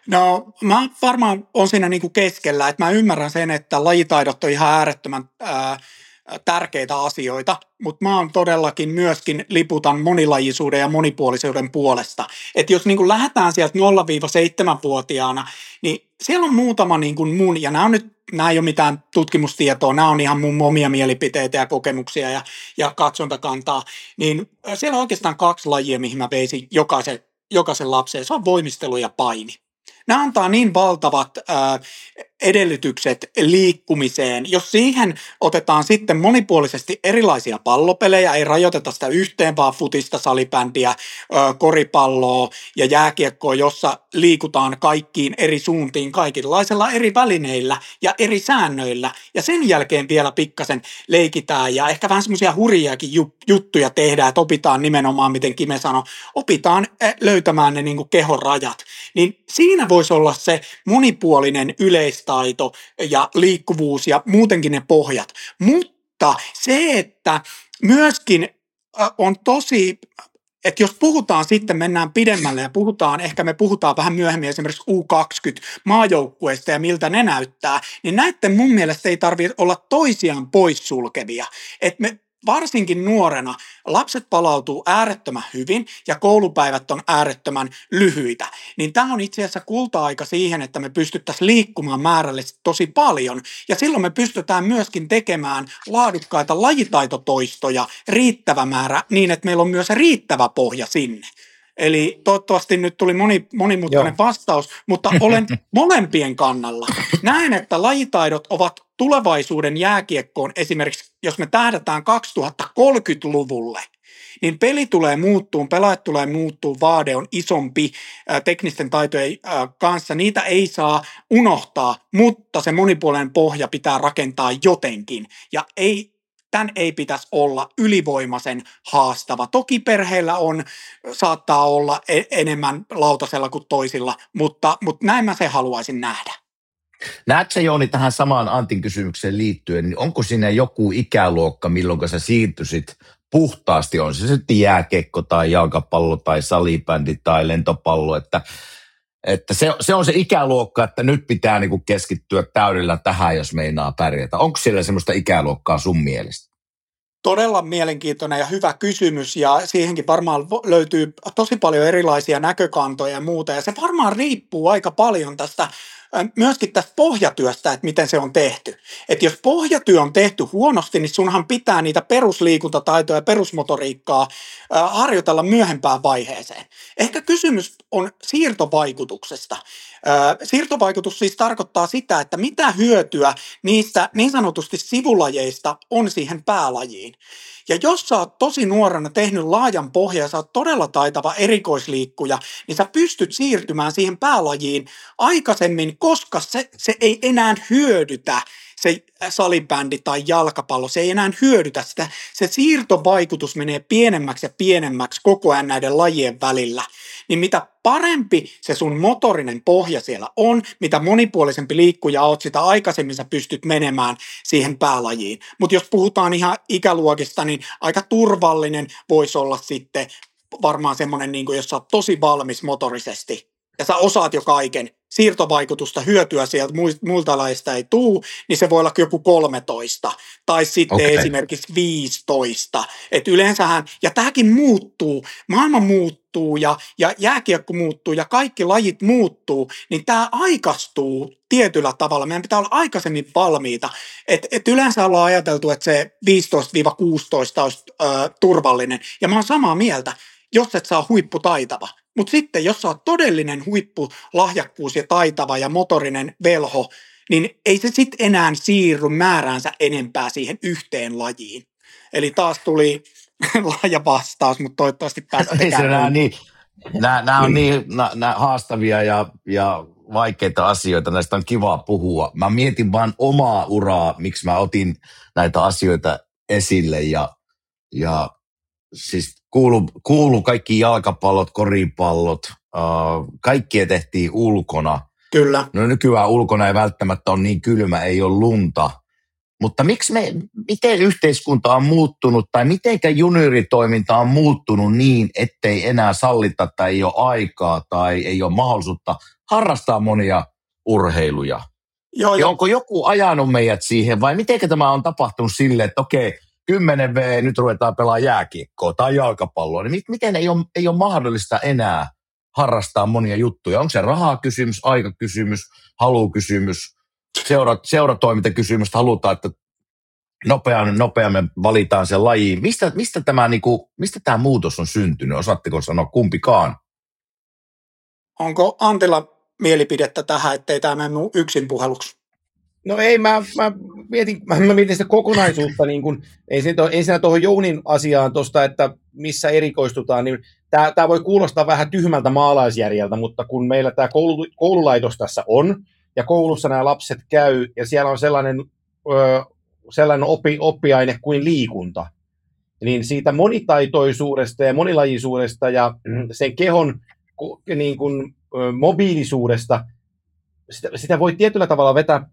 No mä varmaan on siinä niinku keskellä, että mä ymmärrän sen, että lajitaidot on ihan äärettömän ää, tärkeitä asioita, mutta mä oon todellakin myöskin liputan monilajisuuden ja monipuolisuuden puolesta. Että jos niin kuin lähdetään sieltä nolla seitsemän-vuotiaana, niin siellä on muutama niin kuin mun, ja nämä on nyt, nämä ei ole mitään tutkimustietoa, nämä on ihan mun omia mielipiteitä ja kokemuksia ja, ja katsontakantaa, niin siellä on oikeastaan kaksi lajia, mihin mä veisin jokaisen, jokaisen lapseen. Se on voimistelu ja paini. Nämä antaa niin valtavat ää, edellytykset liikkumiseen. Jos siihen otetaan sitten monipuolisesti erilaisia pallopelejä, ei rajoiteta sitä yhteen, vaan futista, salibändiä, ää, koripalloa ja jääkiekkoa, jossa liikutaan kaikkiin eri suuntiin kaikenlaisilla eri välineillä ja eri säännöillä. Ja sen jälkeen vielä pikkasen leikitään ja ehkä vähän semmoisia hurjiakin juttuja tehdään, että opitaan nimenomaan, miten Kime sanoi, opitaan löytämään ne niin kuin kehon rajat. Niin siinä voisi olla se monipuolinen yleistaito ja liikkuvuus ja muutenkin ne pohjat. Mutta se, että myöskin on tosi, että jos puhutaan sitten, mennään pidemmälle ja puhutaan, ehkä me puhutaan vähän myöhemmin esimerkiksi U kaksikymmentä maajoukkueista ja miltä ne näyttää, niin näiden mun mielestä ei tarvitse olla toisiaan poissulkevia. Että me varsinkin nuorena lapset palautuu äärettömän hyvin ja koulupäivät on äärettömän lyhyitä. Niin tämä on itse asiassa kulta-aika siihen, että me pystyttäisiin liikkumaan määrällisesti tosi paljon. Ja silloin me pystytään myöskin tekemään laadukkaita lajitaitotoistoja riittävä määrä niin, että meillä on myös riittävä pohja sinne. Eli toivottavasti nyt tuli moni, monimutkainen Joo. vastaus, mutta olen molempien kannalla. Näen, että lajitaidot ovat tulevaisuuden jääkiekkoon, esimerkiksi jos me tähdätään kaksituhattakolmekymmentäluvulle, niin peli tulee muuttuun, pelaajat tulee muuttuun, vaade on isompi ää, teknisten taitojen ää, kanssa. Niitä ei saa unohtaa, mutta se monipuolinen pohja pitää rakentaa jotenkin. Ja ei, tämän ei pitäisi olla ylivoimaisen haastava. Toki perheillä on, saattaa olla e- enemmän lautasella kuin toisilla, mutta, mutta näin mä sen haluaisin nähdä. Näetkö, Jouni, tähän samaan Antin kysymykseen liittyen, niin onko siinä joku ikäluokka, milloin sä siirtyisit puhtaasti, on se sitten jääkiekko tai jalkapallo tai salibändi tai lentopallo, että, että se, se on se ikäluokka, että nyt pitää niinku keskittyä täydellä tähän, jos meinaa pärjätä. Onko siellä semmoista ikäluokkaa sun mielestä? Todella mielenkiintoinen ja hyvä kysymys, ja siihenkin varmaan löytyy tosi paljon erilaisia näkökantoja ja muuta, ja se varmaan riippuu aika paljon tästä myöskin tästä pohjatyöstä, että miten se on tehty. Että jos pohjatyö on tehty huonosti, niin sunhan pitää niitä perusliikuntataitoja ja perusmotoriikkaa äh, harjoitella myöhempään vaiheeseen. Ehkä kysymys on siirtovaikutuksesta. Äh, siirtovaikutus siis tarkoittaa sitä, että mitä hyötyä niistä niin sanotusti sivulajeista on siihen päälajiin. Ja jos sä oot tosi nuorena tehnyt laajan pohjan ja sä oot todella taitava erikoisliikkuja, niin sä pystyt siirtymään siihen päälajiin aikaisemmin, koska se, se ei enää hyödytä se salibändi tai jalkapallo, se ei enää hyödytä sitä. Se siirtovaikutus menee pienemmäksi ja pienemmäksi koko ajan näiden lajien välillä. Niin mitä parempi se sun motorinen pohja siellä on, mitä monipuolisempi liikkuja oot, sitä aikaisemmin sä pystyt menemään siihen päälajiin. Mutta jos puhutaan ihan ikäluokista, niin aika turvallinen voisi olla sitten varmaan semmoinen, niin kuin jos sä oot tosi valmis motorisesti ja sä osaat jo kaiken, siirtovaikutusta, hyötyä sieltä muilta lajeista ei tule, niin se voi olla joku kolmetoista tai sitten okay. esimerkiksi viisitoista. Et yleensähän, ja tämäkin muuttuu, maailma muuttuu ja, ja jääkiekko muuttuu ja kaikki lajit muuttuu, niin tämä aikaistuu tietyllä tavalla. Meidän pitää olla aikaisemmin valmiita. Et, et yleensä ollaan ajateltu, että se viisitoista kuusitoista olisi ö, turvallinen, ja mä oon samaa mieltä, jos et saa huipputaitava. Mutta sitten, jos sä oot todellinen huippulahjakkuus ja taitava ja motorinen velho, niin ei se sitten enää siirry määräänsä enempää siihen yhteen lajiin. Eli taas tuli laaja vastaus, mutta toivottavasti päästetään. Niin, nämä, nämä on niin nämä haastavia ja, ja vaikeita asioita, näistä on kiva puhua. Mä mietin vaan omaa uraa, miksi mä otin näitä asioita esille ja, ja siis kuulu, kuulu kaikki jalkapallot, koripallot, uh, kaikkia tehtiin ulkona. Kyllä. No nykyään ulkona ei välttämättä ole niin kylmä, ei ole lunta, Mutta miksi me, miten yhteiskunta on muuttunut tai mitenkä junioritoiminta on muuttunut niin, ettei enää sallita tai ei ole aikaa tai ei ole mahdollisuutta harrastaa monia urheiluja? Joo, ja onko joku ajanut meidät siihen vai miten tämä on tapahtunut silleen, että okei, kymmenen vuotta nyt ruvetaan pelaamaan jääkiekkoa tai jalkapalloa, niin miten ei ole, ei ole mahdollista enää harrastaa monia juttuja? Onko se rahakysymys, aikakysymys, halukysymys, seura, seuratoimintakysymys, halutaan, että nopeammin, nopeammin valitaan se laji. Mistä, mistä, tämä, niin kuin, mistä tämä muutos on syntynyt? Osaatteko sanoa kumpikaan? Onko Antilla mielipidettä tähän, ettei tämä mene yksin puheluksi? No ei, mä, mä, mietin, mä, mä mietin sitä kokonaisuutta, niin kun, ensin tuohon Jounin asiaan tuosta, että missä erikoistutaan, niin tämä voi kuulostaa vähän tyhmältä maalaisjärjeltä, mutta kun meillä tämä koulu, koululaitos tässä on, ja koulussa nämä lapset käy, ja siellä on sellainen, ö, sellainen oppi, oppiaine kuin liikunta, niin siitä monitaitoisuudesta ja monilajisuudesta ja sen kehon niin kun, ö, mobiilisuudesta, Sitä, sitä voi tietyllä tavalla vetää,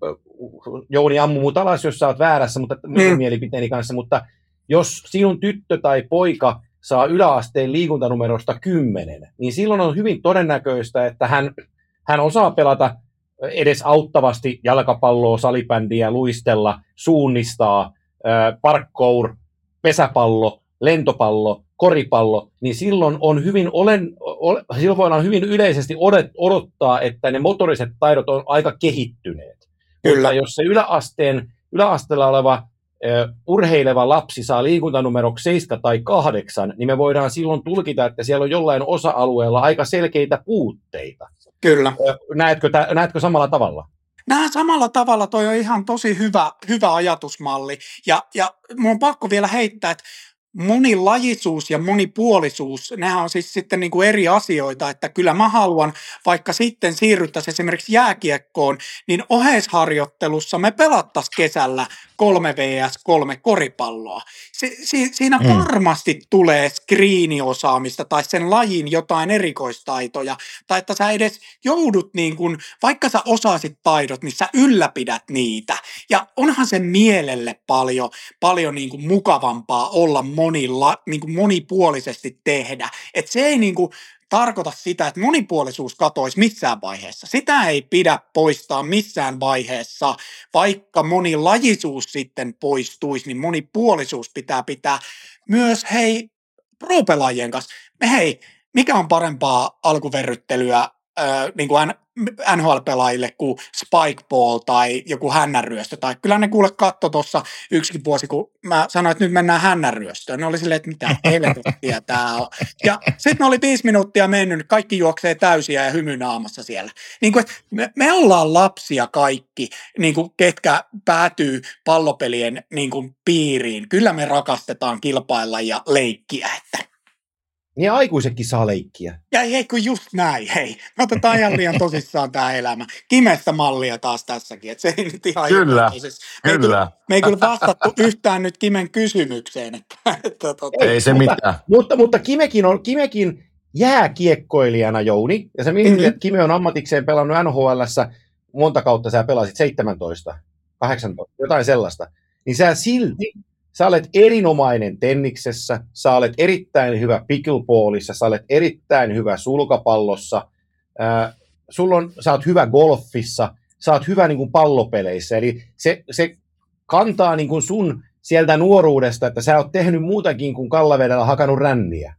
Jouni ammu mut alas, jos sä oot väärässä, mutta mm. mielipiteeni kanssa, mutta jos sinun tyttö tai poika saa yläasteen liikuntanumerosta kymmenen, niin silloin on hyvin todennäköistä, että hän, hän osaa pelata edes auttavasti jalkapalloa, salibändiä, luistella, suunnistaa, parkour, pesäpallo, lentopallo, koripallo, niin silloin on hyvin olen, ole, silloin voidaan hyvin yleisesti odottaa, että ne motoriset taidot on aika kehittyneet. Kyllä. Mutta jos se yläasteen, yläasteella oleva uh, urheileva lapsi saa liikuntanumeroksi seitsemän tai kahdeksan, niin me voidaan silloin tulkita, että siellä on jollain osa-alueella aika selkeitä puutteita. Kyllä. Uh, näetkö, tä, näetkö samalla tavalla? Näen samalla tavalla, toi on ihan tosi hyvä, hyvä ajatusmalli. Ja, ja mun on pakko vielä heittää, että monilajisuus ja monipuolisuus, nehän on siis sitten niin kuin eri asioita, että kyllä mä haluan, vaikka sitten siirryttäisiin esimerkiksi jääkiekkoon, niin oheisharjoittelussa me pelattaisiin kesällä kolme vastaan kolme koripalloa. Si- si- siinä mm. varmasti tulee skriiniosaamista tai sen lajin jotain erikoistaitoja, tai että sä edes joudut, niin kuin, vaikka sä osaasit taidot, niin sä ylläpidät niitä. Ja onhan se mielelle paljon, paljon niin kuin mukavampaa olla monilla, niin kuin monipuolisesti tehdä. Et se ei niin kuin tarkoita sitä, että monipuolisuus katoisi missään vaiheessa. Sitä ei pidä poistaa missään vaiheessa. Vaikka monilajisuus sitten poistuisi, niin monipuolisuus pitää pitää myös hei pro-pelaajien kanssa. Hei, mikä on parempaa alkuverryttelyä äh, niin kuin N H L-pelaajille kuin spikeball tai joku hännänryöstö. Tai kyllä ne kuule katto tuossa yksikin vuosi, kun mä sanoin, että nyt mennään hännänryöstöön. Ne oli silleen, että mitä helvettiä tää on. Ja sitten ne oli viisi minuuttia mennyt, kaikki juoksee täysiä ja hymynaamassa siellä. Niin kuin, me, me ollaan lapsia kaikki, niin kuin, ketkä päätyy pallopelien niin kuin, piiriin. Kyllä me rakastetaan kilpailla ja leikkiä, että niin aikuisetkin saa leikkiä. Ja ei kun just näin, hei. Me otetaan ihan liian tosissaan tämä elämä. Kimestä mallia taas tässäkin, että se ei nyt ihan Kyllä, me ei kyllä. Me ei kyllä vastattu yhtään nyt Kimen kysymykseen. Että, että, tota. Ei se mutta, mitään. Mutta, mutta Kimekin, on, Kimekin jääkiekkoilijana, Jouni, ja se mietit, mm-hmm. että Kime on ammatikseen pelannut N H L:ssä, monta kautta sä pelasit, seitsemäntoista, kahdeksantoista, jotain sellaista, niin sä silti, sä olet erinomainen tenniksessä, sä olet erittäin hyvä pickleballissa, sä olet erittäin hyvä sulkapallossa, äh, sulla on, sä oot hyvä golfissa, sä oot hyvä niin kuin pallopeleissä, eli se, se kantaa niin kuin sun sieltä nuoruudesta, että sä oot tehnyt muutakin kuin Kallavedellä hakannut ränniä.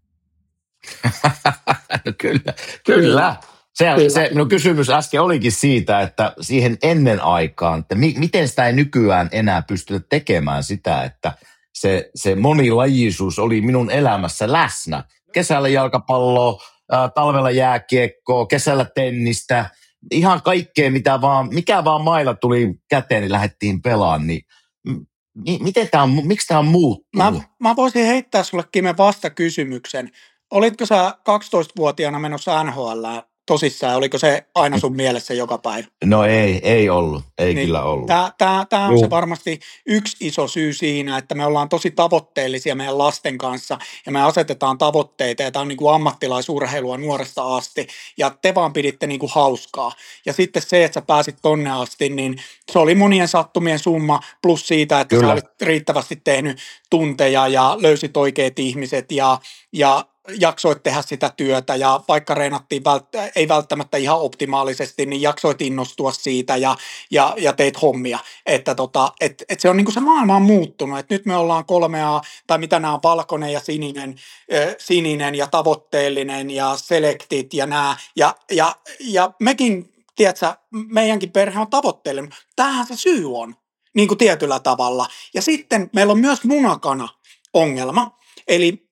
No kyllä, kyllä. Se, se, no kysymys äsken olikin siitä, että siihen ennen aikaan, että mi, miten sitä ei nykyään enää pystytä tekemään sitä, että se, se monilajisuus oli minun elämässä läsnä. Kesällä jalkapalloa, ää, talvella jääkiekkoa, kesällä tennistä, ihan kaikkea, mitä vaan, mikä vaan mailla tuli käteen, niin lähdettiin pelaamaan. Niin, m- miten tää on, miksi tämä on muuttunut? Mä, mä voisin heittää sulle Kime vastakysymyksen. Olitko sä kaksitoistavuotiaana menossa N H L:ään tosissaan? Oliko se aina sun mielessä joka päivä? No ei, ei ollut. Ei niin, kyllä ollut. Tämä on Juh. se varmasti yksi iso syy siinä, että me ollaan tosi tavoitteellisia meidän lasten kanssa ja me asetetaan tavoitteita ja tämä on niin kuin ammattilaisurheilua nuoresta asti ja te vaan piditte niin kuin hauskaa. Ja sitten se, että sä pääsit tonne asti, niin se oli monien sattumien summa plus siitä, että kyllä. sä olit riittävästi tehnyt tunteja ja löysit oikeat ihmiset ja, ja jaksoit tehdä sitä työtä ja vaikka reenattiin vält- ei välttämättä ihan optimaalisesti, niin jaksoit innostua siitä ja, ja, ja teit hommia. Että tota, et, et se on niin kuin se maailma on muuttunut, että nyt me ollaan kolmea, tai mitä nämä on, valkoinen ja sininen, äh, sininen ja tavoitteellinen ja selektit ja nämä, ja, ja, ja mekin, tiedätkö, meidänkin perhe on tavoitteellinen. Tämähän se syy on, niin kuin tietyllä tavalla. Ja sitten meillä on myös munakana-ongelma, eli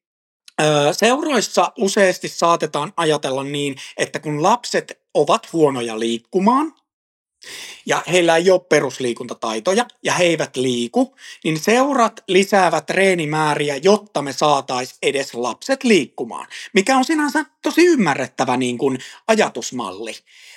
seuroissa useasti saatetaan ajatella niin, että kun lapset ovat huonoja liikkumaan ja heillä ei ole perusliikuntataitoja ja he eivät liiku, niin seurat lisäävät treenimääriä, jotta me saataisiin edes lapset liikkumaan, mikä on sinänsä tosi ymmärrettävä niin kuin ajatusmalli.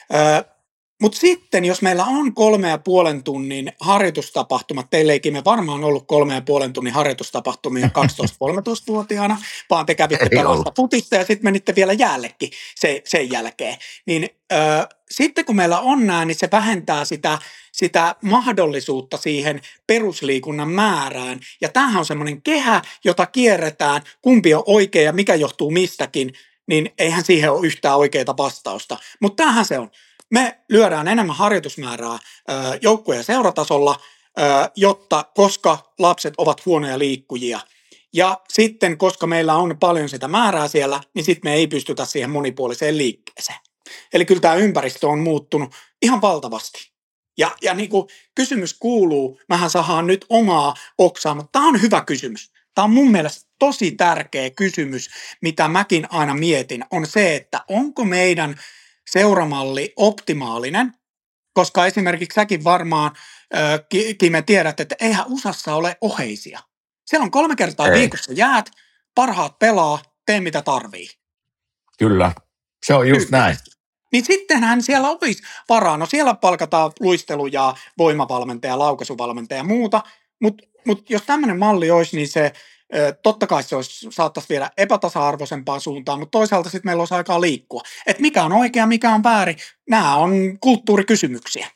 Mutta sitten, jos meillä on kolme ja puolen tunnin harjoitustapahtumat, teille ei me varmaan ollut kolme ja puolen tunnin harjoitustapahtumia kaksitoista-kolmetoista-vuotiaana, vaan te kävitte pelasta putista ja sitten menitte vielä jäällekin se, sen jälkeen. Niin ö, sitten kun meillä on nämä, niin se vähentää sitä, sitä mahdollisuutta siihen perusliikunnan määrään. Ja tämähän on semmoinen kehä, jota kierretään, kumpi on oikea ja mikä johtuu mistäkin, niin eihän siihen ole yhtään oikeaa vastausta. Mutta tämähän se on. Me lyödään enemmän harjoitusmäärää joukkueen ja seuratasolla, jotta koska lapset ovat huonoja liikkujia. Ja sitten, koska meillä on paljon sitä määrää siellä, niin sitten me ei pystytä siihen monipuoliseen liikkeeseen. Eli kyllä tämä ympäristö on muuttunut ihan valtavasti. Ja, ja niin kuin kysymys kuuluu, mähän saadaan nyt omaa oksaa, mutta tämä on hyvä kysymys. Tämä on mun mielestä tosi tärkeä kysymys, mitä mäkin aina mietin, on se, että onko meidän seuramalli optimaalinen, koska esimerkiksi säkin varmaan, äh, Kime, tiedät, että eihän U S A:ssa ole oheisia. Siellä on kolme kertaa Ei. viikossa jäät, parhaat pelaa, tee mitä tarvii. Kyllä, se on just Kyllä. näin. Niin sittenhän siellä olisi varaa. No siellä palkataan luistelu- ja voimavalmentaja, laukaisuvalmentaja ja muuta, mutta mut jos tämmöinen malli olisi, niin se totta kai se olisi, saattaisi viedä epätasa-arvoisempaan suuntaan, mutta toisaalta sitten meillä olisi aikaa liikkua. Että mikä on oikea, mikä on väärin, nämä on kulttuurikysymyksiä.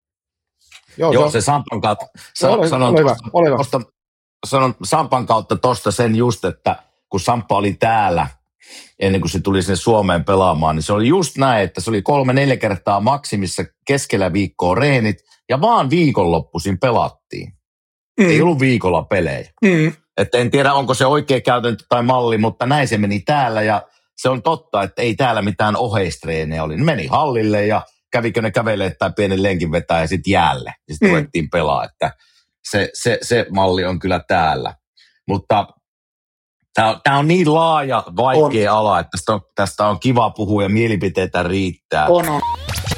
Joo, Joo se Sampan kautta, sa- ole, sanon, ole hyvä, ole tosta, sanon Sampan kautta tuosta sen just, että kun Samppa oli täällä, ennen kuin se tuli sinne Suomeen pelaamaan, niin se oli just näin, että se oli kolme, neljä kertaa maksimissa keskellä viikkoa reenit, ja vaan viikonloppuisin pelattiin. Mm. Ei ollut viikolla pelejä. Mm. Että en tiedä, onko se oikea käytäntö tai malli, mutta näin se meni täällä ja se on totta, että ei täällä mitään oheistreenejä oli. Ne meni hallille ja kävikö ne kävelee tai pienen lenkin vetää ja sitten jäälle. Ja sitten mm. ruvettiin pelaa, että se, se, se malli on kyllä täällä. Mutta tämä on niin laaja, vaikea on. ala, että tästä on, tästä on kiva puhua ja mielipiteitä riittää. On, on.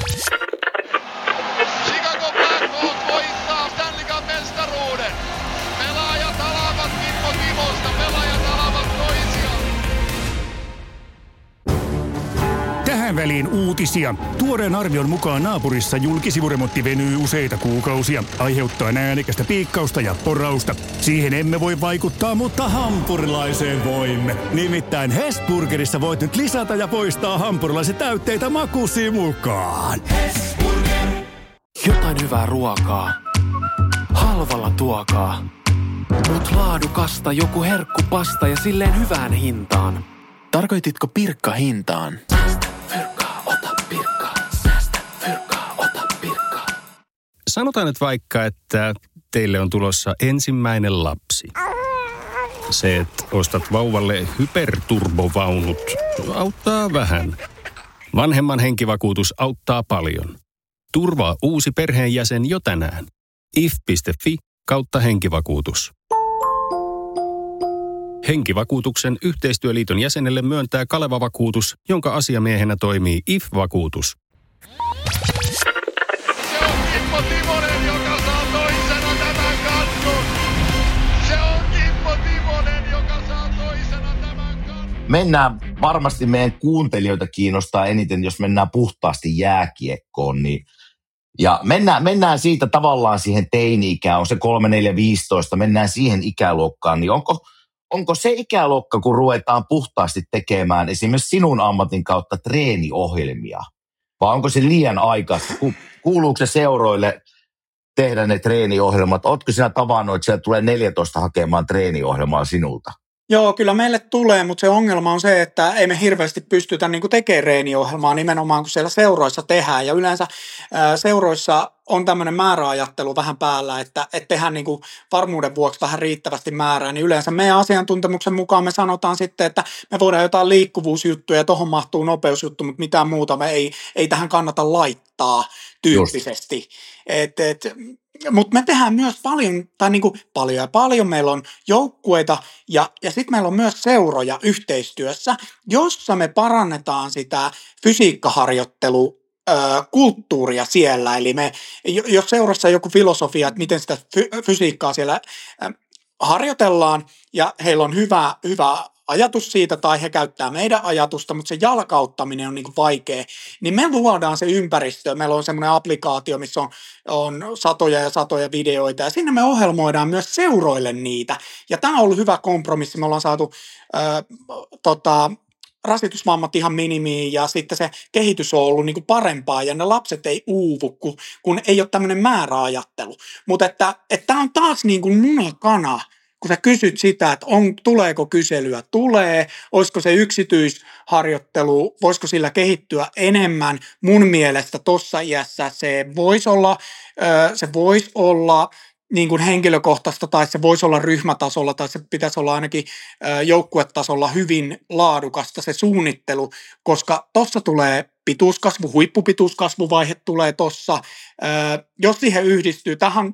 Väliin uutisia. Tuoreen arvion mukaan naapurissa julkisivuremontti venyy useita kuukausia, aiheuttaa äänekästä piikkausta ja porausta. Siihen emme voi vaikuttaa, mutta hampurilaiseen voimme. Nimittäin Hesburgerissa voit nyt lisätä ja poistaa hampurilaisen täytteitä makuusi mukaan. Hesburger. Jotain hyvää ruokaa. Halvalla tuokaa. Mut laadukasta, joku herkkupasta ja silleen hyvään hintaan. Tarkoititko pirkkahintaan? Sanotaan nyt vaikka, että teille on tulossa ensimmäinen lapsi. Se, että ostat vauvalle hyperturbovaunut, auttaa vähän. Vanhemman henkivakuutus auttaa paljon. Turvaa uusi perheenjäsen jo tänään. if piste fi kautta henkivakuutus. Henkivakuutuksen yhteistyöliiton jäsenelle myöntää Kaleva-vakuutus, jonka asiamiehenä toimii I F-vakuutus. Kimmo Timonen, joka saa toisena tämän kannun. Se on Kimmo Timonen, joka saa toisena tämän kannun. mennään, varmasti meidän kuuntelijoita kiinnostaa eniten, jos mennään puhtaasti jääkiekkoon, niin ja mennään, mennään siitä tavallaan siihen teini-ikään, on se kolme, neljä, viisitoista, mennään siihen ikäluokkaan, niin onko, onko se ikäluokka, kun ruvetaan puhtaasti tekemään esimerkiksi sinun ammatin kautta treeniohjelmia, vai onko se liian aikaista? Kuuluuko se seuroille tehdä ne treeniohjelmat? Ootko sinä tavannut, että sieltä tulee neljätoista hakemaan treeniohjelmaa sinulta? Joo, kyllä meille tulee, mutta se ongelma on se, että ei me hirveästi pystytä niin kuin tekemään treeniohjelmaa nimenomaan, kun siellä seuroissa tehdään. Ja yleensä ää, seuroissa on tämmöinen määräajattelu vähän päällä, että, että tehdään niin kuin varmuuden vuoksi vähän riittävästi määrää. Niin yleensä meidän asiantuntemuksen mukaan me sanotaan sitten, että me voidaan jotain liikkuvuusjuttuja ja tuohon mahtuu nopeusjuttu, mutta mitään muuta me ei, ei tähän kannata laittaa tyyppisesti. Et, et, mutta me tehdään myös paljon, tai niin kuin paljon ja paljon, meillä on joukkueita ja, ja sitten meillä on myös seuroja yhteistyössä, jossa me parannetaan sitä fysiikkaharjoittelua, kulttuuria siellä, eli me, jos seurassa joku filosofia, että miten sitä fy- fysiikkaa siellä harjoitellaan, ja heillä on hyvä, hyvä ajatus siitä, tai he käyttää meidän ajatusta, mutta se jalkauttaminen on niin kuin vaikea, niin me luodaan se ympäristö, meillä on semmoinen applikaatio, missä on, on satoja ja satoja videoita, ja sinne me ohjelmoidaan myös seuroille niitä, ja tämä on ollut hyvä kompromissi, me ollaan saatu äh, tota, rasitusvammat ihan minimiin ja sitten se kehitys on ollut niin kuin parempaa ja ne lapset ei uuvu, kun, kun ei ole tämmöinen määräajattelu. Mutta että tämä on taas niin kuin munakana, kun sä kysyt sitä, että on, tuleeko kyselyä, tulee, olisiko se yksityisharjoittelu, voisiko sillä kehittyä enemmän. Mun mielestä tuossa iässä se voisi olla, se voisi olla niin kuin henkilökohtaista tai se voisi olla ryhmätasolla tai se pitäisi olla ainakin joukkuetasolla hyvin laadukasta se suunnittelu, koska tuossa tulee pituuskasvu, huippupituuskasvuvaihe tulee tuossa. Jos siihen yhdistyy, tähän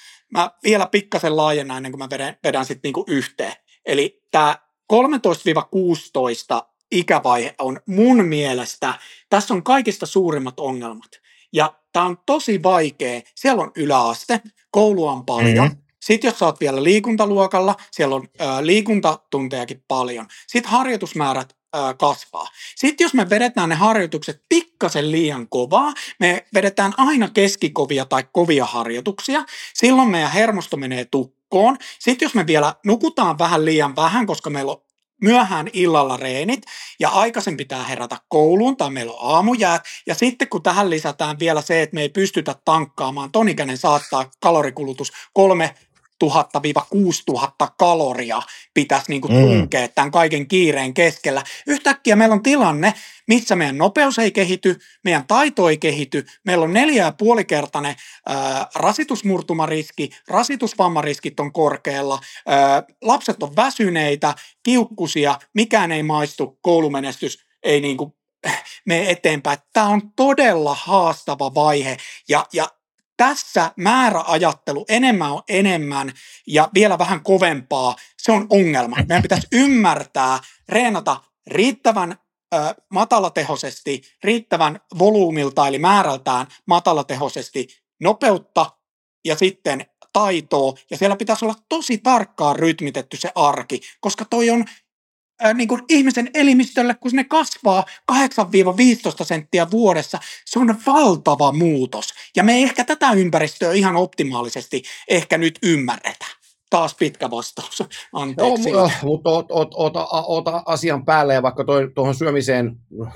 mä vielä pikkasen laajennan ennen kuin mä vedän, vedän sitten niinku yhteen. Eli tämä kolmetoista kuusitoista ikävaihe on mun mielestä, tässä on kaikista suurimmat ongelmat. Ja tämä on tosi vaikea. Siellä on yläaste, koulua on paljon. Mm-hmm. Sitten jos sä oot vielä liikuntaluokalla, siellä on ä, liikuntatuntejakin paljon. Sitten harjoitusmäärät ä, kasvaa. Sitten jos me vedetään ne harjoitukset pikkasen liian kovaa, me vedetään aina keskikovia tai kovia harjoituksia, silloin meidän hermosto menee tukkoon. Sitten jos me vielä nukutaan vähän liian vähän, koska meillä on myöhään illalla reenit ja aikaisin pitää herätä kouluun tai meillä on aamujäät. Ja sitten kun tähän lisätään vielä se, että me ei pystytä tankkaamaan, ton ikäinen saattaa kalorikulutus kolme tuhatta kuusi tuhatta kaloria pitäisi niinku tunkea mm. tämän kaiken kiireen keskellä. Yhtäkkiä meillä on tilanne, missä meidän nopeus ei kehity, meidän taito ei kehity, meillä on neljä ja puolikertainen ää, rasitusmurtumariski, rasitusvammariskit on korkealla, ää, lapset on väsyneitä, kiukkusia, mikään ei maistu, koulumenestys ei niinku mene eteenpäin. Tämä on todella haastava vaihe ja, ja tässä määräajattelu enemmän on enemmän ja vielä vähän kovempaa, se on ongelma. Meidän pitäisi ymmärtää, reenata riittävän ö, matalatehoisesti, riittävän volyymilta eli määrältään matalatehoisesti nopeutta ja sitten taitoa. Ja siellä pitäisi olla tosi tarkkaan rytmitetty se arki, koska toi on Äh, niin kuin ihmisen elimistölle, kun ne kasvaa kahdeksan viisitoista senttiä vuodessa, se on valtava muutos. Ja me ei ehkä tätä ympäristöä ihan optimaalisesti ehkä nyt ymmärretä. Taas pitkä vastaus. Anteeksi. No, mutta ota, ota, ota asian päälle ja vaikka tuohon syömiseen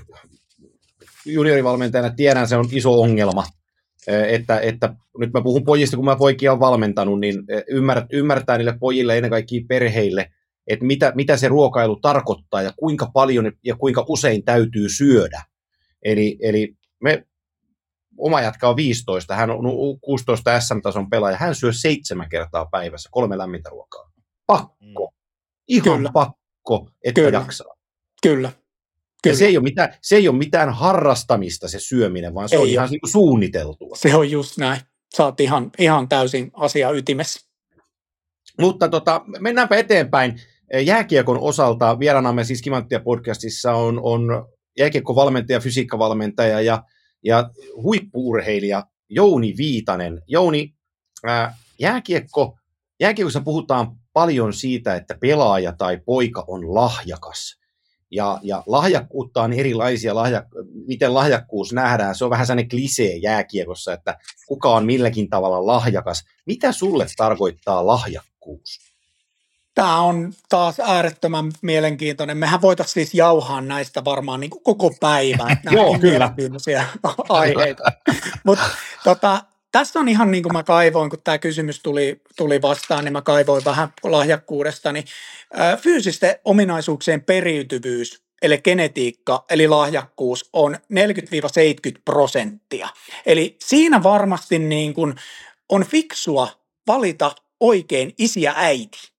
juniorivalmentajana tiedän, se on iso ongelma. Että, että nyt mä puhun pojista, kun mä poikia olen valmentanut, niin ymmärtää, ymmärtää niille pojille, ennen kaikkea perheille, että mitä, mitä se ruokailu tarkoittaa ja kuinka paljon ja kuinka usein täytyy syödä. Eli, eli me, oma jätkä on viisitoista, hän on kuusitoista S M-tason pelaaja, hän syö seitsemän kertaa päivässä, kolme lämmintä ruokaa. Pakko. Ihan Kyllä. pakko, että Kyllä. jaksaa. Kyllä. Ja se ei, ole mitään, se ei ole mitään harrastamista se syöminen, vaan se ei. on ihan suunniteltua. Se on just näin. Sä oot ihan, ihan täysin asia ytimessä. Mutta tota, mennäänpä eteenpäin. Jääkiekon osalta vieraanamme siis Kimanttia podcastissa on, on jääkiekkovalmentaja, fysiikkavalmentaja ja, ja huippu-urheilija Jouni Viitanen. Jouni, ää, jääkiekko, jääkiekossa puhutaan paljon siitä, että pelaaja tai poika on lahjakas. Ja, ja lahjakkuutta on erilaisia, lahja, miten lahjakkuus nähdään, se on vähän sellainen klisee jääkiekossa, että kuka on milläkin tavalla lahjakas. Mitä sulle tarkoittaa lahjakkuus? Tämä on taas äärettömän mielenkiintoinen. Mehän voitaisiin siis jauhaa näistä varmaan niin kuin koko päivän. Joo, kyllä. Aiheita. Mutta tota, tässä on ihan niin kuin mä kaivoin, kun tämä kysymys tuli, tuli vastaan, niin mä kaivoin vähän lahjakkuudesta. Niin, ää, fyysisten ominaisuuksien periytyvyys, eli genetiikka, eli lahjakkuus, on neljäkymmentä seitsemänkymmentä prosenttia. Eli siinä varmasti niin kuin on fiksua valita oikein isi ja äiti.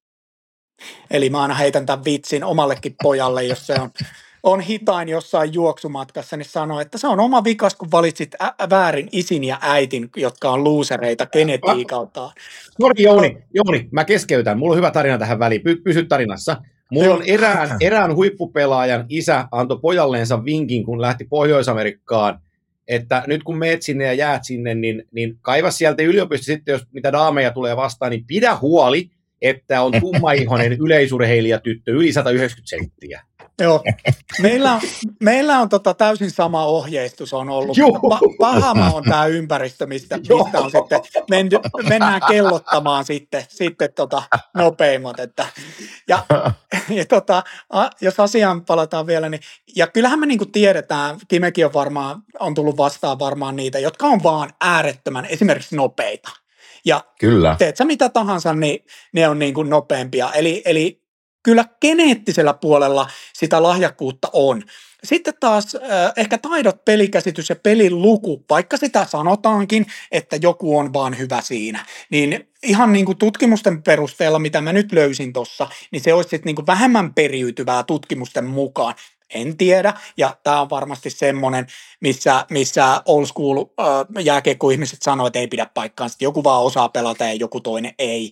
Eli mä aina heitän tämän vitsin omallekin pojalle, jos se on, on hitain jossain juoksumatkassa, niin sanoo, että se on oma vikas, kun valitsit ä- väärin isin ja äitin, jotka on luusereita genetiikaltaan. Sori Jouni, Jouni, mä keskeytän. Mulla on hyvä tarina tähän väliin. Py- pysy tarinassa. Mulla on erään, erään huippupelaajan isä antoi pojalleensa vinkin, kun lähti Pohjois-Amerikkaan, että nyt kun meet sinne ja jäät sinne, niin, niin kaiva sieltä yliopisto sitten, jos mitä daameja tulee vastaan, niin pidä huoli, että on tummaihoinen yleisurheilijatyttö yli sata yhdeksänkymmentä senttiä. Joo. Meillä on, meillä on tota täysin sama ohjeistus on ollut. Pa- Pahama on tämä ympäristö, mistä, mistä on sitten menty, mennään kellottamaan sitten, sitten tota nopeimmat. Että, ja, ja tota, jos asiaan palataan vielä, niin ja kyllähän me niinku tiedetään, Kimekin on varmaan, on tullut vastaan varmaan niitä, jotka on vaan äärettömän esimerkiksi nopeita. Ja kyllä. Teet sä mitä tahansa, niin ne on niin kuin nopeampia. Eli, eli kyllä geneettisellä puolella sitä lahjakkuutta on. Sitten taas äh, ehkä taidot, pelikäsitys ja pelin luku, vaikka sitä sanotaankin, että joku on vaan hyvä siinä, niin ihan niin kuin tutkimusten perusteella, mitä mä nyt löysin tuossa, niin se olisi sitten niin kuin vähemmän periytyvää tutkimusten mukaan. En tiedä, ja tämä on varmasti semmoinen, missä, missä old school äh, jääkiekko-ihmiset sanoo, että ei pidä paikkaan, sitten joku vaan osaa pelata ja joku toinen ei.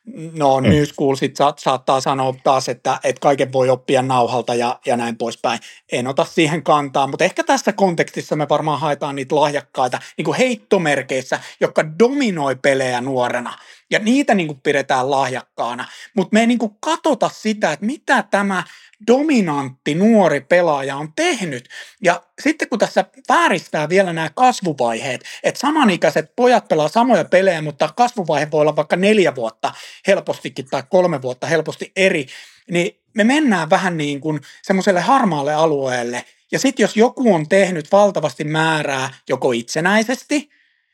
No mm. new school sit sa- saattaa sanoa taas, että, että kaiken voi oppia nauhalta ja, ja näin poispäin. En ota siihen kantaa, mutta ehkä tässä kontekstissa me varmaan haetaan niitä lahjakkaita niin kuin heittomerkeissä, jotka dominoi pelejä nuorena. Ja niitä niin kuin pidetään lahjakkaana, mutta me ei niin kuin katsota sitä, että mitä tämä dominantti nuori pelaaja on tehnyt. Ja sitten kun tässä vääristää vielä nämä kasvuvaiheet, että samanikäiset pojat pelaa samoja pelejä, mutta kasvuvaihe voi olla vaikka neljä vuotta helpostikin tai kolme vuotta helposti eri, niin me mennään vähän niin kuin semmoiselle harmaalle alueelle. Ja sitten jos joku on tehnyt valtavasti määrää joko itsenäisesti,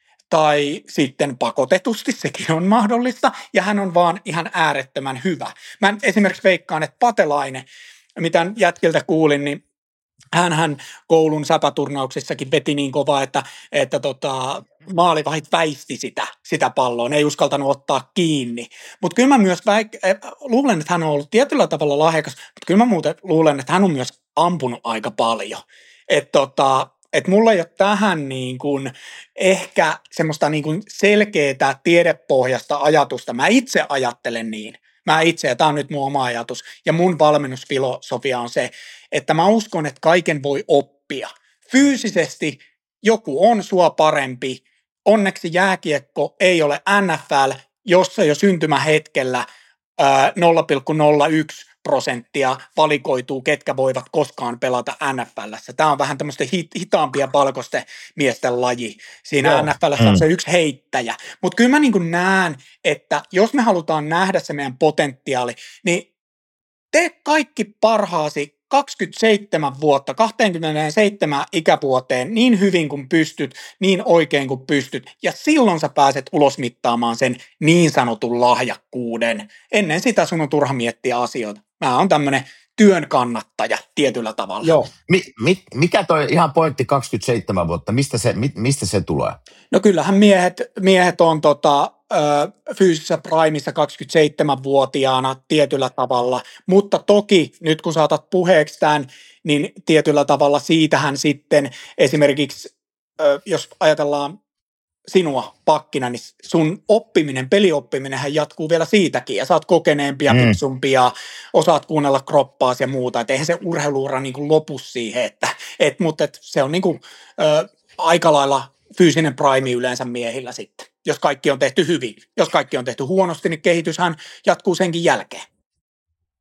tai sitten pakotetusti, sekin on mahdollista, ja hän on vaan ihan äärettömän hyvä. Mä esimerkiksi veikkaan, että Patelainen, mitä jätkiltä kuulin, niin hänhän koulun säpäturnauksissakin veti niin kovaa, että, että tota, maalivahit väisti sitä, sitä palloa, ne ei uskaltanut ottaa kiinni. Mutta kyllä mä myös väik- luulen, että hän on ollut tietyllä tavalla lahjakas, mutta kyllä mä muuten luulen, että hän on myös ampunut aika paljon. Että tota, Että mulla ei ole tähän niin kuin ehkä semmoista niin kuin selkeää tiedepohjasta ajatusta. Mä itse ajattelen niin. Mä itse, ja tämä on nyt mun oma ajatus, ja mun valmennusfilosofia on se, että mä uskon, että kaiken voi oppia. Fyysisesti joku on sua parempi. Onneksi jääkiekko ei ole N F L, jossa jo syntymähetkellä ää, nolla pilkku nolla yksi prosenttia valikoituu, ketkä voivat koskaan pelata N F L:ssä. Tämä on vähän tämmöistä hitaampia palkoisten miesten laji. Siinä Joo. N F L:ssä on se yksi heittäjä. Mutta kyllä mä niin kuin näen, että jos me halutaan nähdä se meidän potentiaali, niin tee kaikki parhaasi kaksikymmentäseitsemän vuotta, kaksikymmentäseitsemän ikävuoteen niin hyvin kuin pystyt, niin oikein kuin pystyt, ja silloin sä pääset ulosmittaamaan sen niin sanotun lahjakkuuden. Ennen sitä sun on turha miettiä asioita. Mä oon tämmönen työn kannattaja tietyllä tavalla. Joo. Mi, mi, mikä toi ihan pointti kaksikymmentäseitsemän vuotta, mistä se, mi, mistä se tulee? No kyllähän miehet, miehet on tota, ö, fyysisessä primissa kaksikymmentäseitsemänvuotiaana tietyllä tavalla, mutta toki nyt kun saatat puheeksi tämän, niin tietyllä tavalla siitähän sitten esimerkiksi, ö, jos ajatellaan sinua pakkina, niin sun oppiminen, pelioppiminen jatkuu vielä siitäkin, ja sä oot kokeneempi ja fiksumpi ja osaat kuunnella kroppaasi ja muuta, että eihän se urheiluura niin kuin lopu siihen, että, et, mutta et se on niin kuin, ö, aika lailla fyysinen prime yleensä miehillä sitten, jos kaikki on tehty hyvin. Jos kaikki on tehty huonosti, niin kehityshän jatkuu senkin jälkeen.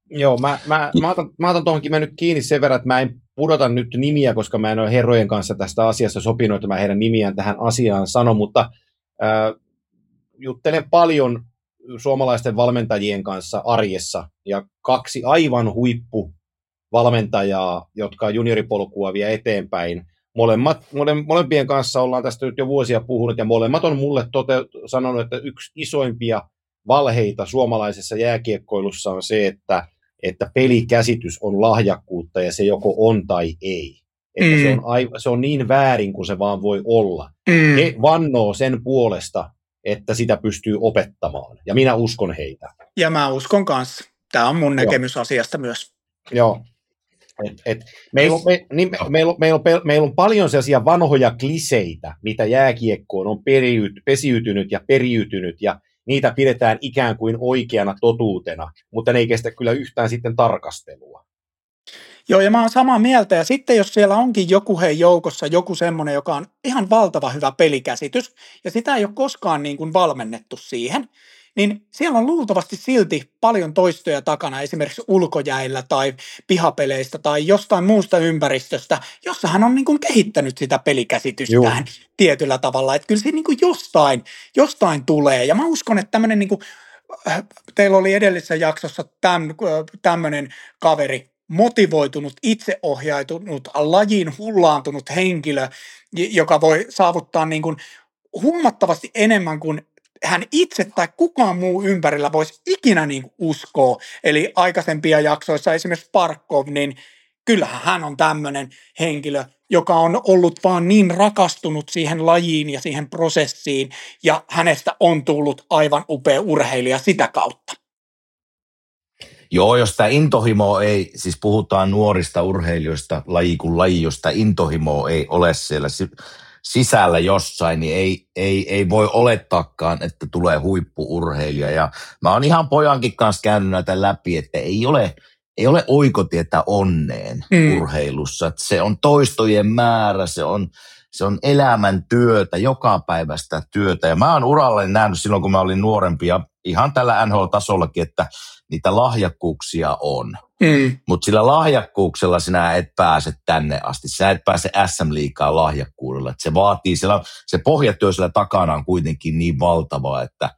Joo, mä, mä, mä, otan, mä otan tuohonkin mennyt kiinni sen verran, että mä en pudota nyt nimiä, koska mä en ole herrojen kanssa tästä asiasta sopinut, että mä heidän nimiään tähän asiaan sanon, mutta äh, juttelen paljon suomalaisten valmentajien kanssa arjessa, ja kaksi aivan huippuvalmentajaa, jotka junioripolkua vie eteenpäin. Molemmat, mole, molempien kanssa ollaan tästä nyt jo vuosia puhunut, ja molemmat on mulle tote- sanonut, että yksi isoimpia valheita suomalaisessa jääkiekkoilussa on se, että, että pelikäsitys on lahjakkuutta, ja se joko on tai ei. Että mm. se, on aiv- se on niin väärin kuin se vaan voi olla. Mm. He vannoo sen puolesta, että sitä pystyy opettamaan, ja minä uskon heitä. Ja mä uskon kanssa. Tämä on mun näkemys Joo. asiasta myös. Joo. Et, et, meillä, on, me, niin, meillä, on, meillä, on, meillä on paljon sellaisia vanhoja kliseitä, mitä jääkiekkoon on periyt, pesiytynyt ja periytynyt, ja niitä pidetään ikään kuin oikeana totuutena, mutta ne ei kestä kyllä yhtään sitten tarkastelua. Joo, ja mä oon samaa mieltä, ja sitten jos siellä onkin joku hei joukossa, joku semmoinen, joka on ihan valtava hyvä pelikäsitys, ja sitä ei ole koskaan niin kuin valmennettu siihen, niin siellä on luultavasti silti paljon toistoja takana, esimerkiksi ulkojäillä tai pihapeleistä tai jostain muusta ympäristöstä, jossa hän on niin kuin kehittänyt sitä pelikäsitystään Joo. tietyllä tavalla. Että kyllä se niin kuin jostain, jostain tulee. Ja mä uskon, että tämmöinen, niin kuin, teillä oli edellisessä jaksossa täm, tämmöinen kaveri, motivoitunut, itseohjautunut, lajiin hullaantunut henkilö, joka voi saavuttaa niin kuin huomattavasti enemmän kuin hän itse tai kukaan muu ympärillä voisi ikinä niin kuin uskoa. Eli aikaisempia jaksoissa esimerkiksi Barkov, niin kyllähän hän on tämmöinen henkilö, joka on ollut vaan niin rakastunut siihen lajiin ja siihen prosessiin, ja hänestä on tullut aivan upea urheilija sitä kautta. Joo, jos tämä intohimo ei, siis puhutaan nuorista urheilijoista laji kuin laji, jos tämä intohimo ei ole siellä sisällä jossain, niin ei, ei, ei voi olettaakaan, että tulee huippu-urheilija. Ja mä oon ihan pojankin kanssa käynyt näitä läpi, että ei ole, ei ole oikotietä onneen mm. urheilussa. Että se on toistojen määrä, se on, se on elämän työtä, jokapäiväistä työtä. Ja mä oon uralleni nähnyt silloin, kun mä olin nuorempi ja ihan tällä N H L-tasollakin, että niitä lahjakkuuksia on. Mm. Mutta sillä lahjakkuuksella sinä et pääse tänne asti. Sä et pääse S M-liigaan lahjakkuudella. Et se vaatii, siellä, se pohjatyö siellä takana on kuitenkin niin valtava, että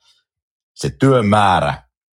se työmäärä,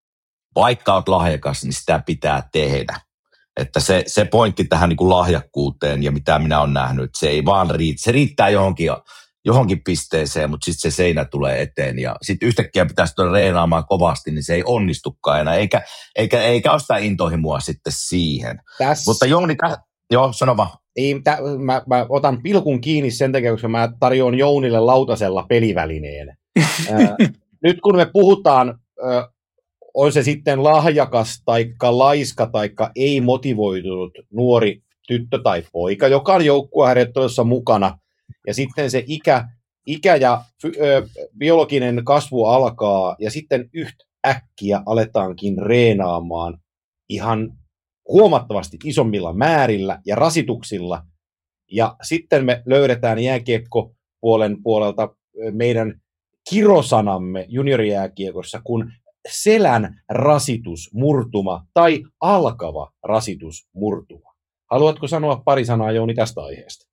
vaikka olet lahjakas, niin sitä pitää tehdä. Että se, se pointti tähän niin kuin lahjakkuuteen ja mitä minä olen nähnyt, se ei vaan riitä. Se riittää johonkin, johonkin pisteeseen, mutta sitten se seinä tulee eteen ja sitten yhtäkkiä pitäisi tuoda reenaamaan kovasti, niin se ei onnistukaan enää, eikä, eikä, eikä ole sitä intohimoa sitten siihen. Täs... Mutta Jouni, täh... joo, sano vaan. Ei, tä, mä, mä otan pilkun kiinni sen takia, koska mä tarjoan Jounille lautasella pelivälineen. äh, nyt kun me puhutaan, äh, on se sitten lahjakas, taikka laiska, taikka ei motivoitunut nuori tyttö tai poika, joka on joukkueharjoittelussa mukana, ja sitten se ikä, ikä ja ö, biologinen kasvu alkaa, ja sitten yhtäkkiä aletaankin reenaamaan ihan huomattavasti isommilla määrillä ja rasituksilla, ja sitten me löydetään jääkiekkopuolen puolelta meidän kirosanamme juniorijääkiekossa, kun selän rasitusmurtuma tai alkava rasitusmurtuma. Haluatko sanoa pari sanaa, Jouni, tästä aiheesta?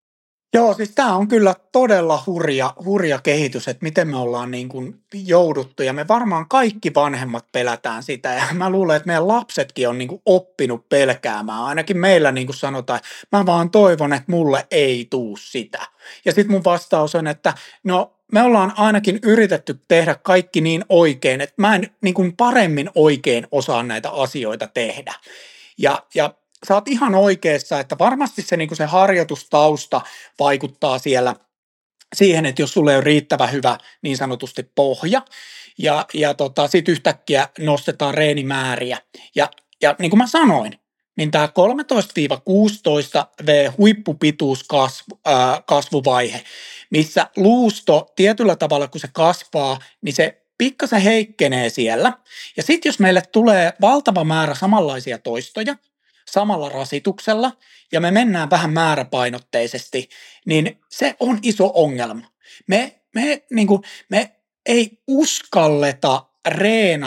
Joo, siis tämä on kyllä todella hurja, hurja kehitys, että miten me ollaan niin kuin jouduttu, ja me varmaan kaikki vanhemmat pelätään sitä, ja mä luulen, että meidän lapsetkin on niin kuin oppinut pelkäämään, ainakin meillä niin kuin sanotaan, että mä vaan toivon, että mulle ei tuu sitä. Ja sitten mun vastaus on, että no me ollaan ainakin yritetty tehdä kaikki niin oikein, että mä en niin kuin paremmin oikein osaa näitä asioita tehdä. Ja, ja sä oot ihan oikeassa, että varmasti se, niin kuin se harjoitustausta vaikuttaa siellä siihen, että jos sulle on riittävä hyvä niin sanotusti pohja, ja, ja tota, sitten yhtäkkiä nostetaan reenimääriä. Ja, ja niin kuin mä sanoin, niin tämä kolmetoista kuusitoista V huippupituuskasvu, äh, kasvuvaihe, missä luusto tietyllä tavalla, kun se kasvaa, niin se pikkasen heikkenee siellä. Ja sitten jos meille tulee valtava määrä samanlaisia toistoja, samalla rasituksella, ja me mennään vähän määräpainotteisesti, niin se on iso ongelma. Me, me, niin kuin, me ei uskalleta reenata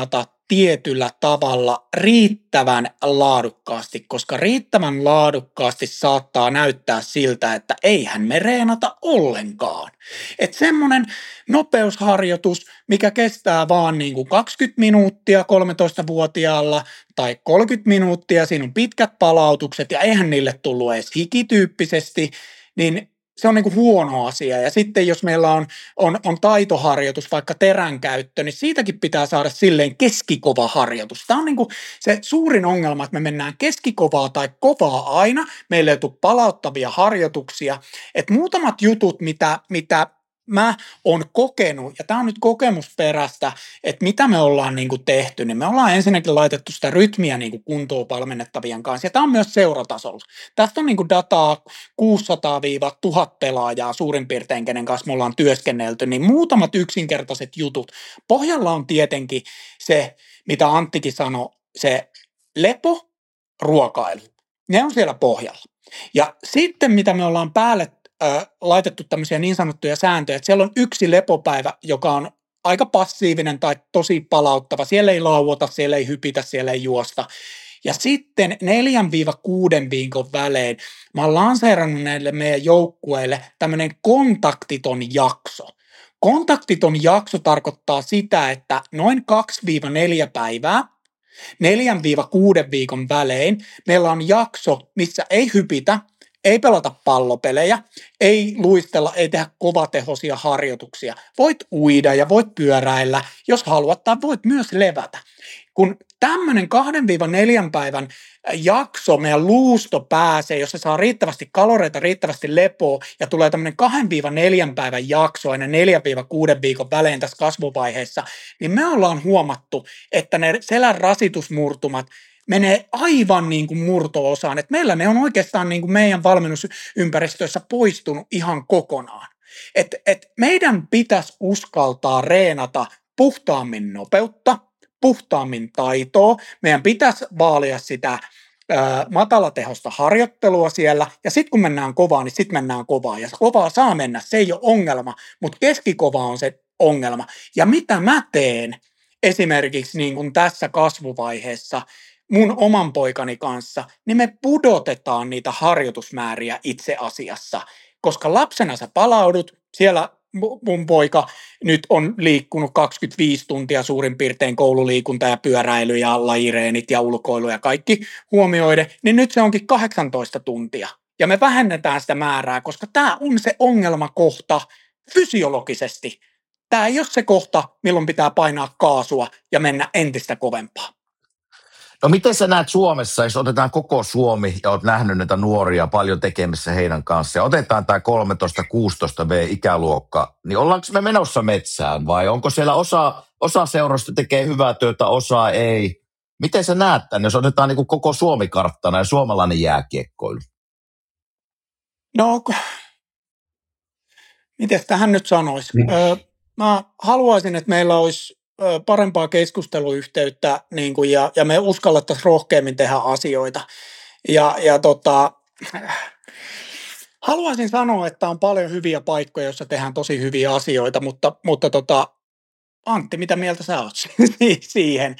tietyllä tavalla riittävän laadukkaasti, koska riittävän laadukkaasti saattaa näyttää siltä, että eihän me reenata ollenkaan. Että semmoinen nopeusharjoitus, mikä kestää vaan niin kuin kaksikymmentä minuuttia kolmetoistavuotiaalla tai kolmekymmentä minuuttia, siinä on pitkät palautukset ja eihän niille tullut edes hikityyppisesti, niin se on niin kuin huono asia. Ja sitten jos meillä on, on, on taitoharjoitus, vaikka teränkäyttö, niin siitäkin pitää saada silleen keskikova harjoitus. Tämä on niin kuin se suurin ongelma, että me mennään keskikovaa tai kovaa aina. Meillä ei tule palauttavia harjoituksia. Että muutamat jutut, mitä, mitä mä oon kokenut, ja tämä on nyt kokemusperäistä, että mitä me ollaan niin kuin tehty, niin me ollaan ensinnäkin laitettu sitä rytmiä niin kuin kuntoon valmennettavien kanssa, ja tämä on myös seuratasolla. Tästä on niin kuin dataa kuusisataa tuhat pelaajaa suurin piirtein, kenen kanssa me ollaan työskennelty, niin muutamat yksinkertaiset jutut. Pohjalla on tietenkin se, mitä Anttikin sanoi, se lepo, ruokailu. Ne on siellä pohjalla. Ja sitten, mitä me ollaan päälle laitettu tämmöisiä niin sanottuja sääntöjä, että siellä on yksi lepopäivä, joka on aika passiivinen tai tosi palauttava. Siellä ei lauota, siellä ei hypitä, siellä ei juosta. Ja sitten neljän viiva kuuden viikon välein mä oon lanseerannut näille meidän joukkueille tämmöinen kontaktiton jakso. Kontaktiton jakso tarkoittaa sitä, että noin kaksi neljä päivää, neljän viiva kuuden viikon välein meillä on jakso, missä ei hypitä, ei pelata pallopelejä, ei luistella, ei tehdä kovatehoisia harjoituksia. Voit uida ja voit pyöräillä, jos haluat, tai voit myös levätä. Kun tämmöinen kahden neljän päivän jakso meidän luusto pääsee, jos se saa riittävästi kaloreita, riittävästi lepoa, ja tulee tämmöinen kahden neljän päivän jakso aina neljän kuuden viikon välein tässä kasvuvaiheessa, niin me ollaan huomattu, että ne selän rasitusmurtumat menee aivan niin kuin murto-osaan. Et meillä ne on oikeastaan niin kuin meidän valmennusympäristöissä poistunut ihan kokonaan. Et, et meidän pitäisi uskaltaa reenata puhtaammin nopeutta, puhtaammin taitoa. Meidän pitäisi vaalia sitä ää, matalatehosta harjoittelua siellä. Ja sitten kun mennään kovaa, niin sitten mennään kovaa. Ja kovaa saa mennä, se ei ole ongelma, mutta keskikova on se ongelma. Ja mitä mä teen esimerkiksi niin kuin tässä kasvuvaiheessa, mun oman poikani kanssa, niin me pudotetaan niitä harjoitusmääriä itse asiassa, koska lapsena sä palaudut, siellä mun poika nyt on liikkunut kaksikymmentäviisi tuntia suurin piirtein koululiikunta ja pyöräily ja lajireenit ja ulkoilu ja kaikki huomioiden, niin nyt se onkin kahdeksantoista tuntia. Ja me vähennetään sitä määrää, koska tämä on se ongelmakohta fysiologisesti. Tämä ei ole se kohta, milloin pitää painaa kaasua ja mennä entistä kovempaa. No miten sä näet Suomessa, jos otetaan koko Suomi ja oot nähnyt näitä nuoria paljon tekemissä heidän kanssaan, ja otetaan tämä kolmetoista kuusitoista V-ikäluokka, niin ollaanko me menossa metsään vai onko siellä osa, osa seurasta tekee hyvää työtä, osa ei? Miten sä näet tämän, jos otetaan niin kuin koko Suomi-karttana ja suomalainen jääkiekkoilu? No, miten tähän nyt sanoisi? Mm. Öö, mä haluaisin, että meillä olisi parempaa keskusteluyhteyttä niin kuin, ja, ja me uskallettaisiin rohkeammin tehdä asioita. Ja, ja tota, haluaisin sanoa, että on paljon hyviä paikkoja, joissa tehdään tosi hyviä asioita, mutta, mutta tota, Antti, mitä mieltä sä oot siihen?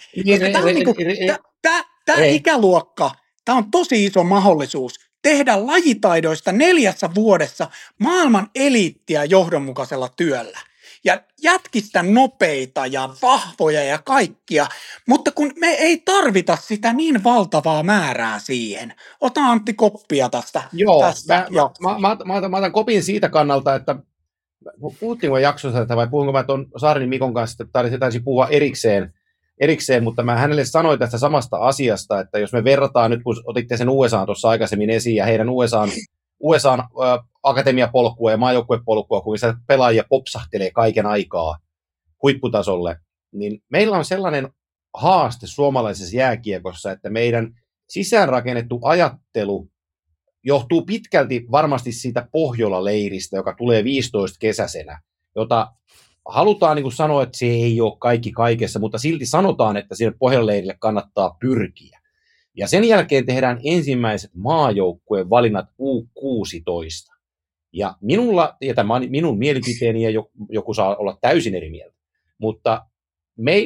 Tämä ikäluokka, tämä on tosi iso mahdollisuus tehdä lajitaidoista neljässä vuodessa maailman eliittiä johdonmukaisella työllä. Ja jätkistä nopeita ja vahvoja ja kaikkia, mutta kun me ei tarvita sitä niin valtavaa määrää siihen. Ota Antti koppia tästä. Joo, tästä. mä, Joo. Mä, mä, mä, otan, mä otan kopin siitä kannalta, että puhuttiinko jaksossa, vai puhunko mä tuon Saarin Mikon kanssa, että taisi puhua erikseen, erikseen, mutta mä hänelle sanoin tästä samasta asiasta, että jos me verrataan nyt, kun otitte sen U S A tuossa aikaisemmin esiin, ja heidän U S A U S A:n äh, akatemiapolkua ja maajoukkuepolkua, kun sitä pelaajia popsahtelee kaiken aikaa huipputasolle, niin meillä on sellainen haaste suomalaisessa jääkiekossa, että meidän sisäänrakennettu ajattelu johtuu pitkälti varmasti siitä Pohjola-leiristä, joka tulee viisitoista kesäisenä, jota halutaan niin kuin sanoa, että se ei ole kaikki kaikessa, mutta silti sanotaan, että sinne Pohjola-leirille kannattaa pyrkiä. Ja sen jälkeen tehdään ensimmäiset maajoukkueen valinnat U kuusitoista. Ja minulla, ja tämä on minun mielipiteeni, ja joku saa olla täysin eri mieltä, mutta meillä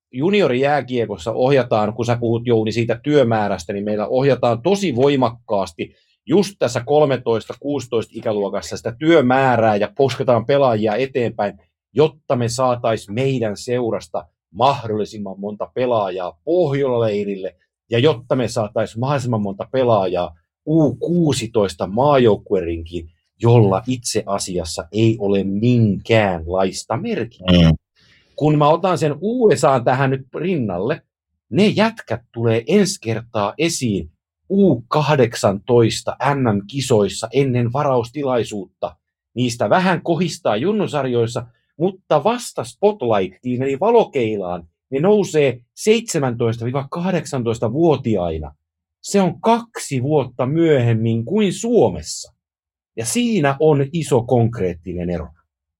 juniorijääkiekossa ohjataan, kun sä puhut Jouni siitä työmäärästä, niin meillä ohjataan tosi voimakkaasti just tässä kolmetoista kuusitoista ikäluokassa sitä työmäärää ja pusketaan pelaajia eteenpäin, jotta me saataisiin meidän seurasta mahdollisimman monta pelaajaa Pohjola-leirille ja jotta me saataisiin mahdollisimman monta pelaajaa U kuusitoista maajoukkuerinkin, jolla itse asiassa ei ole minkäänlaista merkitystä. Mm. Kun mä otan sen U S A:n tähän nyt rinnalle, ne jätkät tulee ensi kertaa esiin U kahdeksantoista M M-kisoissa ennen varaustilaisuutta. Niistä vähän kohistaa junnusarjoissa, mutta vasta spotlightiin eli valokeilaan ne nousee seitsemäntoista kahdeksantoista-vuotiaina. Se on kaksi vuotta myöhemmin kuin Suomessa. Ja siinä on iso konkreettinen ero.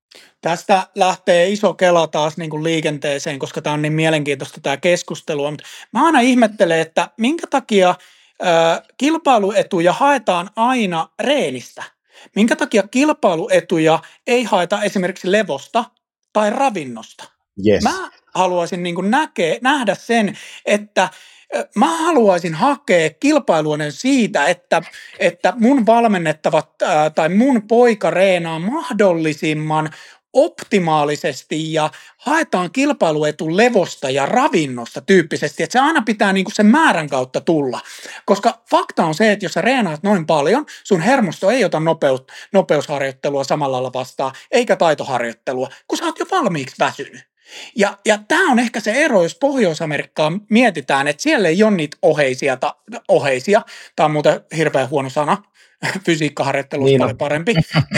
Tästä lähtee iso kela taas niin kuin liikenteeseen, koska tämä on niin mielenkiintoista tämä keskustelu. Mutta mä aina ihmettelen, että minkä takia äh, kilpailuetuja haetaan aina reenistä. Minkä takia kilpailuetuja ei haeta esimerkiksi levosta tai ravinnosta. Yes. Mä haluaisin niin kuin näke, nähdä sen, että mä haluaisin hakea kilpailuinen siitä, että, että mun valmennettavat ää, tai mun poika reenaa mahdollisimman optimaalisesti ja haetaan kilpailuetu levosta ja ravinnosta tyyppisesti, että se aina pitää niinku sen määrän kautta tulla, koska fakta on se, että jos sä reenaat noin paljon, sun hermosto ei ota nopeus, nopeusharjoittelua samalla lailla vastaan, eikä taitoharjoittelua, kun sä oot jo valmiiksi väsynyt. Ja, ja tämä on ehkä se ero, jos Pohjois-Amerikkaa mietitään, että siellä ei ole niitä oheisia, ta, oheisia. Tämä on muuten hirveän huono sana, fysiikkaharjoittelu on niin paljon parempi,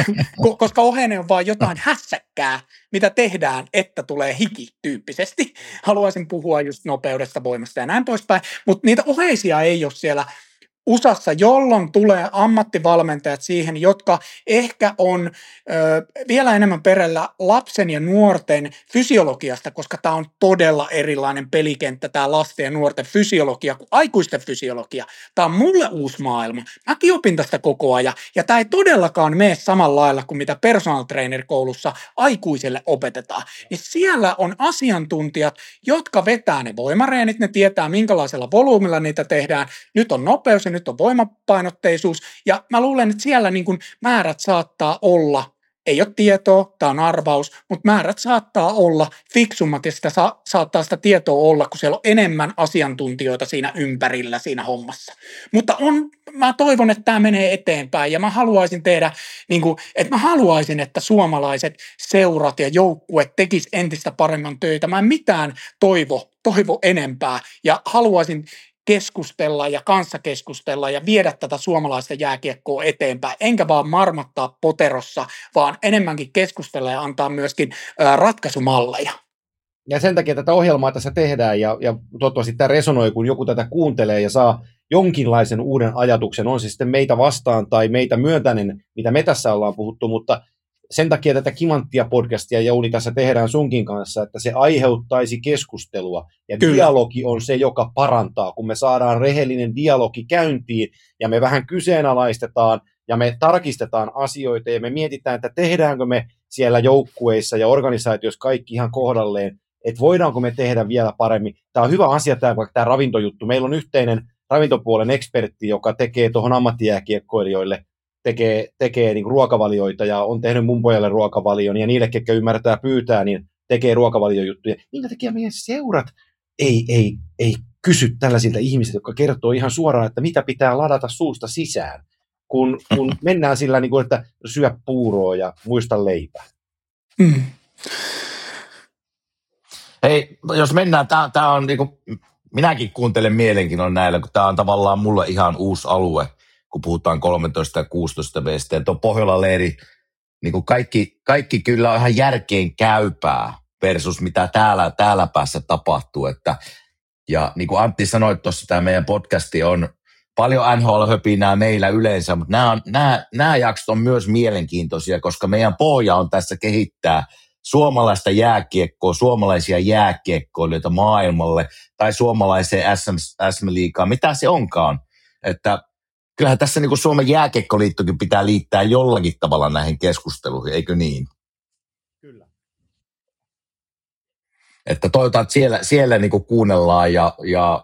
koska oheinen on vaan jotain hässäkkää, mitä tehdään, että tulee hiki tyyppisesti. Haluaisin puhua just nopeudesta, voimasta ja näin poispäin, mutta niitä oheisia ei ole siellä U S A:ssa, jolloin tulee ammattivalmentajat siihen, jotka ehkä on ö, vielä enemmän perillä lapsen ja nuorten fysiologiasta, koska tämä on todella erilainen pelikenttä, tämä lasten ja nuorten fysiologia kuin aikuisten fysiologia. Tämä on mulle uusi maailma. Mäkin opin tästä koko ajan, ja tämä ei todellakaan mene samalla lailla kuin mitä personal trainer koulussa aikuisille opetetaan. Ja siellä on asiantuntijat, jotka vetää ne voimareenit, ne tietää minkälaisella volyymilla niitä tehdään. Nyt on nopeus ja nyt on voimapainotteisuus, ja mä luulen, että siellä niin kuin määrät saattaa olla, ei ole tietoa, tämä on arvaus, mutta määrät saattaa olla fiksummat, ja sitä sa- saattaa sitä tietoa olla, kun siellä on enemmän asiantuntijoita siinä ympärillä siinä hommassa. Mutta on, mä toivon, että tämä menee eteenpäin, ja mä haluaisin tehdä, niin kuin, että mä haluaisin, että suomalaiset seurat ja joukkueet tekis entistä paremman töitä. Mä en mitään toivo, toivo enempää, ja haluaisin keskustella ja kanssa keskustella ja viedä tätä suomalaista jääkiekkoa eteenpäin, enkä vaan marmattaa poterossa, vaan enemmänkin keskustella ja antaa myöskin ää, ratkaisumalleja. Ja sen takia tätä ohjelmaa tässä tehdään, ja, ja toivottavasti tämä resonoi, kun joku tätä kuuntelee ja saa jonkinlaisen uuden ajatuksen, on se sitten meitä vastaan tai meitä myöntäinen, mitä me tässä ollaan puhuttu, mutta sen takia tätä Kimanttia podcastia, Jouni, tässä tehdään sunkin kanssa, että se aiheuttaisi keskustelua. Ja Kyllä. dialogi on se, joka parantaa, kun me saadaan rehellinen dialogi käyntiin ja me vähän kyseenalaistetaan ja me tarkistetaan asioita ja me mietitään, että tehdäänkö me siellä joukkueissa ja organisaatioissa kaikki ihan kohdalleen, että voidaanko me tehdä vielä paremmin. Tämä on hyvä asia, tämä, vaikka tämä ravintojuttu. Meillä on yhteinen ravintopuolen ekspertti, joka tekee tuohon ammattijääkiekkoilijoille tekee, tekee niin ruokavalioita ja on tehnyt mun pojalle ruokavalion ja niille, ketkä ymmärtää pyytää, niin tekee ruokavaliojuttuja. Minkä takia meidän seurat ei, ei, ei kysy tällaisilta ihmisiltä, jotka kertoo ihan suoraan, että mitä pitää ladata suusta sisään, kun, kun mennään sillä, niin kuin, että syö puuroa ja muista leipää. Mm. Hei, jos mennään, tämä on niin kuin, minäkin kuuntelen mielenkiinnolla näillä, kun tämä on tavallaan mulle ihan uusi alue, kun puhutaan kolmetoista ja kuusitoista vuotiaista. Ja tuo Pohjola-leiri, niin kuin kaikki, kaikki kyllä on ihan järkeen käypää versus mitä täällä, täällä päässä tapahtuu. Että, ja niin kuin Antti sanoi tuossa, tämä meidän podcasti on paljon N H L-höpinää meillä yleensä, mutta nämä, on, nämä, nämä jaksot on myös mielenkiintoisia, koska meidän pohja on tässä kehittää suomalaista jääkiekkoa, suomalaisia jääkiekkoilijoita maailmalle tai suomalaiseen S M-liigaan, mitä se onkaan. Että kyllähän tässä niin kuin Suomen jääkiekkoliittokin pitää liittää jollakin tavalla näihin keskusteluihin, eikö niin? Kyllä. Että toivotaan, että siellä, siellä niin kuin kuunnellaan ja, ja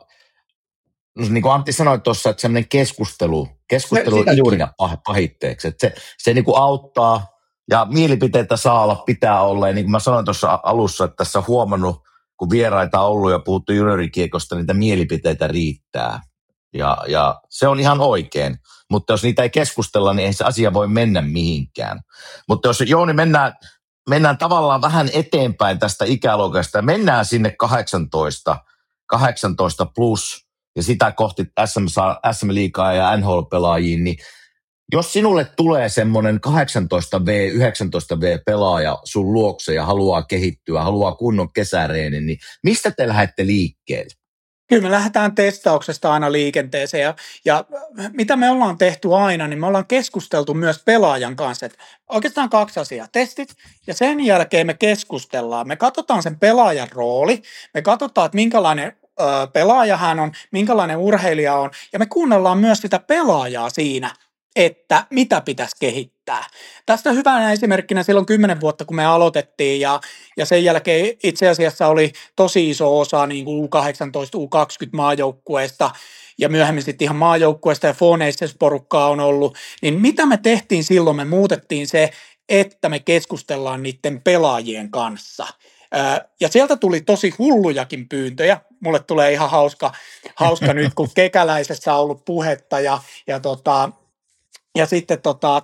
no, niin kuin Antti sanoi tuossa, että semmoinen keskustelu, keskustelu on ikinä pah, pahitteeksi. Että se se niin kuin auttaa ja mielipiteitä saa olla, pitää olla. Ja niin kuin mä sanoin tuossa alussa, että tässä on huomannut, kun vieraita on ollut ja puhuttu juniorikiekosta, niitä mielipiteitä riittää. Ja, ja se on ihan oikein. Mutta jos niitä ei keskustella, niin ei se asia voi mennä mihinkään. Mutta jos Jouni mennään, mennään tavallaan vähän eteenpäin tästä ikäluokasta ja mennään sinne kahdeksantoista, kahdeksantoista plus ja sitä kohti S M-liigaa ja N H L-pelaajiin, niin jos sinulle tulee semmoinen kahdeksantoista vuotias, yhdeksäntoista vuotias pelaaja sun luokse ja haluaa kehittyä, haluaa kunnon kesäreenin, niin mistä te lähdette liikkeelle? Kyllä me lähdetään testauksesta aina liikenteeseen ja, ja mitä me ollaan tehty aina, niin me ollaan keskusteltu myös pelaajan kanssa. Että oikeastaan kaksi asiaa, testit ja sen jälkeen me keskustellaan. Me katsotaan sen pelaajan rooli, me katsotaan, että minkälainen ö, pelaaja hän on, minkälainen urheilija on ja me kuunnellaan myös sitä pelaajaa siinä, että mitä pitäisi kehittää. Tästä hyvänä esimerkkinä silloin kymmenen vuotta, kun me aloitettiin ja, ja sen jälkeen itse asiassa oli tosi iso osa niin kuin U kahdeksantoista, U kaksikymmentä maajoukkueesta ja myöhemmin sitten ihan maajoukkueesta ja Foneisses porukkaa on ollut. Niin mitä me tehtiin silloin? Me muutettiin se, että me keskustellaan niiden pelaajien kanssa. Ja sieltä tuli tosi hullujakin pyyntöjä. Mulle tulee ihan hauska, hauska nyt, kun Kekäläisessä on ollut puhetta ja, ja tota... Ja sitten tota,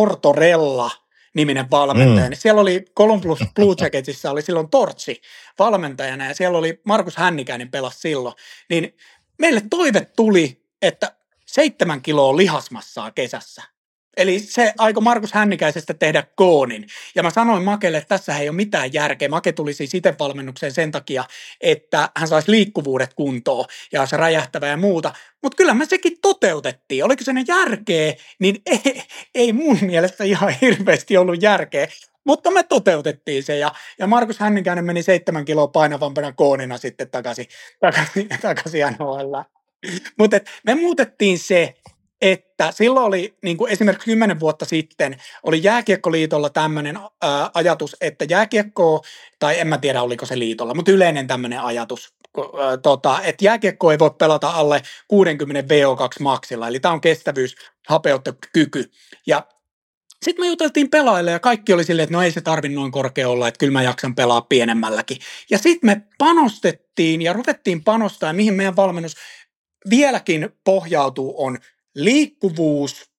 Tortorella-niminen valmentaja. Mm. Niin siellä oli Columbus Blue Jacketsissa oli silloin Tortsi valmentajana ja siellä oli Markus Hännikäinen pelasi silloin. Niin meille toive tuli, että seitsemän kiloa lihasmassaa kesässä. Eli se aikoi Markus Hännikäisestä tehdä koonin. Ja mä sanoin Makelle, että tässä ei ole mitään järkeä. Make tuli siis itse valmennukseen sen takia, että hän saisi liikkuvuudet kuntoon ja se räjähtävä ja muuta. Mutta kyllä me sekin toteutettiin. Oliko se ne järkeä, niin ei, ei mun mielestä ihan hirveästi ollut järkeä. Mutta me toteutettiin se ja, ja Markus Hännikäinen meni seitsemän kiloa painavampana koonina sitten takaisin, takaisin, takaisin N H L. Mutta me muutettiin se, että silloin oli, niin kuin esimerkiksi kymmenen vuotta sitten, oli Jääkiekkoliitolla tämmöinen ää, ajatus, että jääkiekko, tai en mä tiedä oliko se liitolla, mutta yleinen tämmöinen ajatus, ää, tota, että jääkiekko ei voi pelata alle kuusikymmentä V O kaksi maksilla, eli tämä on kestävyys, hapeuttokyky. Ja sitten me juteltiin pelaajille ja kaikki oli silleen, että no ei se tarvitse noin korkea olla, että kyllä mä jaksan pelaa pienemmälläkin. Ja sitten me panostettiin ja ruvettiin panostaa, mihin meidän valmennus vieläkin pohjautuu on liikkuvuus,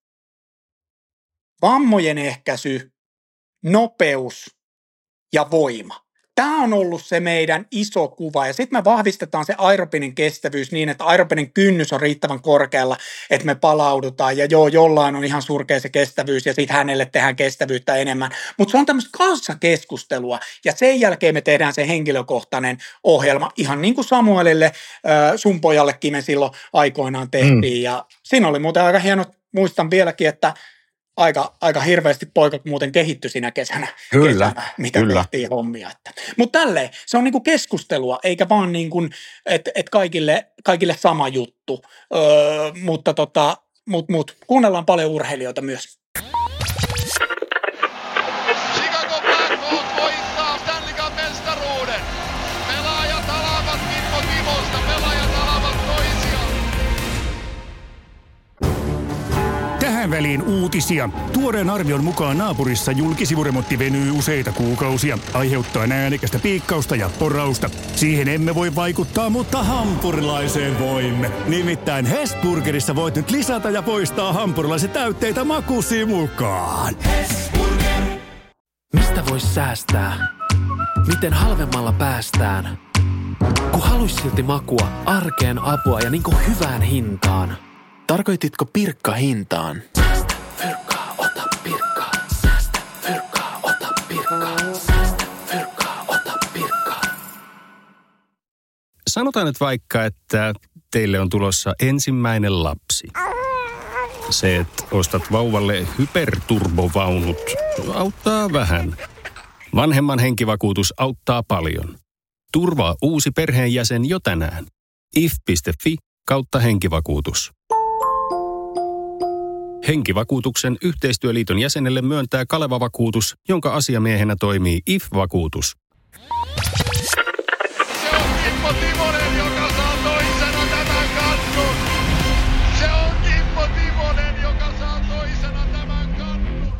vammojen ehkäisy, nopeus ja voima. Tämä on ollut se meidän iso kuva ja sitten me vahvistetaan se aerobinen kestävyys niin, että aerobinen kynnys on riittävän korkealla, että me palaudutaan ja joo, jollain on ihan surkea se kestävyys ja sitten hänelle tehdään kestävyyttä enemmän. Mutta se on tämmöistä kanssakeskustelua ja sen jälkeen me tehdään se henkilökohtainen ohjelma ihan niin kuin Samuelille, sun pojallekin me silloin aikoinaan tehtiin mm. ja siinä oli muuten aika hieno, muistan vieläkin, että Aika, aika hirveästi poika muuten kehittyi siinä kesänä, kyllä, kesänä mitä kyllä. tehtiin hommia. Mutta tälleen, se on niinku keskustelua, eikä vaan niinku, että et kaikille, kaikille sama juttu, öö, mutta tota, mut, mut, kuunnellaan paljon urheilijoita myös. Chicago Blackhawks voittaa Stanley Cup -mestaruuden. Pelaajat alavat Kimmo Timosta, pelaajat alavat toisiaan. Tähän väliin uutisia. Tuoreen arvion mukaan naapurissa julkisivuremontti venyy useita kuukausia, aiheuttaen äänekästä piikkausta ja porausta. Siihen emme voi vaikuttaa, mutta hampurilaiseen voimme. Nimittäin Hesburgerissa voit nyt lisätä ja poistaa hampurilaiset täytteitä makusi mukaan. Hesburger. Mistä vois säästää? Miten halvemmalla päästään? Kun haluis silti makua, arkeen apua ja niinku hyvään hintaan. Tarkoititko Pirkka-hintaan? Säästä, fyrkkaa, ota Pirkkaa. Säästä, fyrkkaa, ota Pirkkaa. Säästä, fyrkkaa, ota Pirkkaa. Sanotaan nyt vaikka, että teille on tulossa ensimmäinen lapsi. Se, että ostat vauvalle hyperturbovaunut, auttaa vähän. Vanhemman henkivakuutus auttaa paljon. Turvaa uusi perheenjäsen jo tänään. if piste fi kautta henkivakuutus. Henkivakuutuksen yhteistyöliiton jäsenelle myöntää Kaleva-vakuutus, jonka asiamiehenä toimii I F-vakuutus. Kimmo Timonen, joka saa toisena tämän kannun. Se on Kimmo Timonen, joka saa toisena tämän kannun.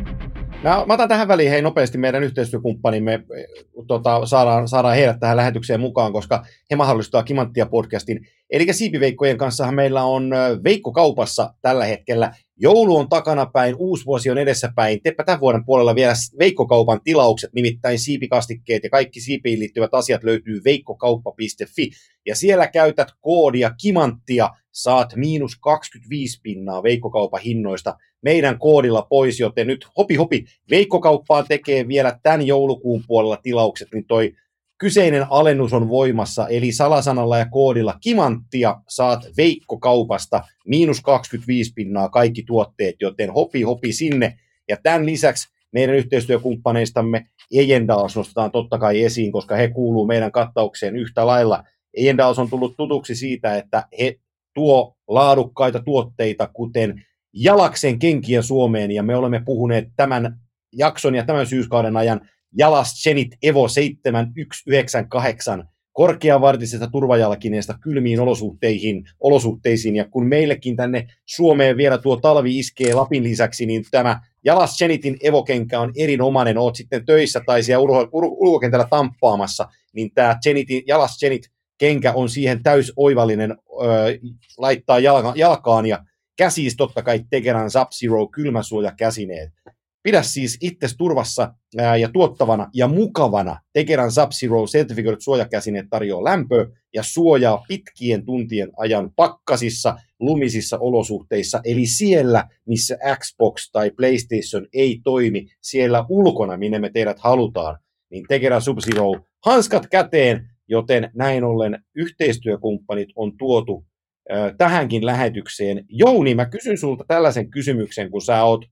Mä, mä otan tähän väliin hei nopeasti meidän yhteistyökumppanimme, tota, saadaan, saadaan heidät tähän lähetykseen mukaan, koska he mahdollistaa Kimanttia podcastin. Eli Siipiveikkojen kanssahan meillä on Veikko kaupassa tällä hetkellä. Joulu on takanapäin, uusi vuosi on edessäpäin. Teepä tämän vuoden puolella vielä Veikkokaupan tilaukset, nimittäin siipikastikkeet ja kaikki siipiin liittyvät asiat löytyy veikkokauppa piste fi. Ja siellä käytät koodia Kimanttia, saat miinus kaksikymmentäviisi pinnaa Veikkokaupan hinnoista meidän koodilla pois, joten nyt hopi hopi Veikkokauppaan tekee vielä tämän joulukuun puolella tilaukset, niin toi kyseinen alennus on voimassa, eli salasanalla ja koodilla Kimanttia saat Veikkokaupasta miinus kaksikymmentäviisi pinnaa kaikki tuotteet, joten hopi hopi sinne. Ja tämän lisäksi meidän yhteistyökumppaneistamme Ejendals nostetaan totta kai esiin, koska he kuuluu meidän kattaukseen yhtä lailla. Ejendals on tullut tutuksi siitä, että he tuo laadukkaita tuotteita, kuten Jalaksen kenkiä Suomeen, ja me olemme puhuneet tämän jakson ja tämän syyskauden ajan Jalas Zenit Evo seitsemän yksi yhdeksän kahdeksan korkeavartisesta turvajalkineesta kylmiin olosuhteihin, olosuhteisiin, ja kun meillekin tänne Suomeen vielä tuo talvi iskee Lapin lisäksi, niin tämä Jalas Zenitin Evo-kenkä on erinomainen, oot sitten töissä tai siellä ulko- ulkokentällä tamppaamassa, niin tämä Zenitin, Jalas Zenit kenkä on siihen täys oivallinen, öö, laittaa jalka, jalkaan ja käsiis totta kai Tekeran Sub-Zero kylmäsuoja käsineet. Pidä siis itses turvassa ää, ja tuottavana ja mukavana. Tekeran Sub-Zero Certificate suojakäsineet tarjoaa lämpöä ja suojaa pitkien tuntien ajan pakkasissa, lumisissa olosuhteissa, eli siellä, missä Xbox tai PlayStation ei toimi, siellä ulkona, minne me teidät halutaan, niin Tekeran Sub-Zero hanskat käteen, joten näin ollen yhteistyökumppanit on tuotu ää, tähänkin lähetykseen. Jouni, mä kysyn sulta tällaisen kysymyksen, kun sä oot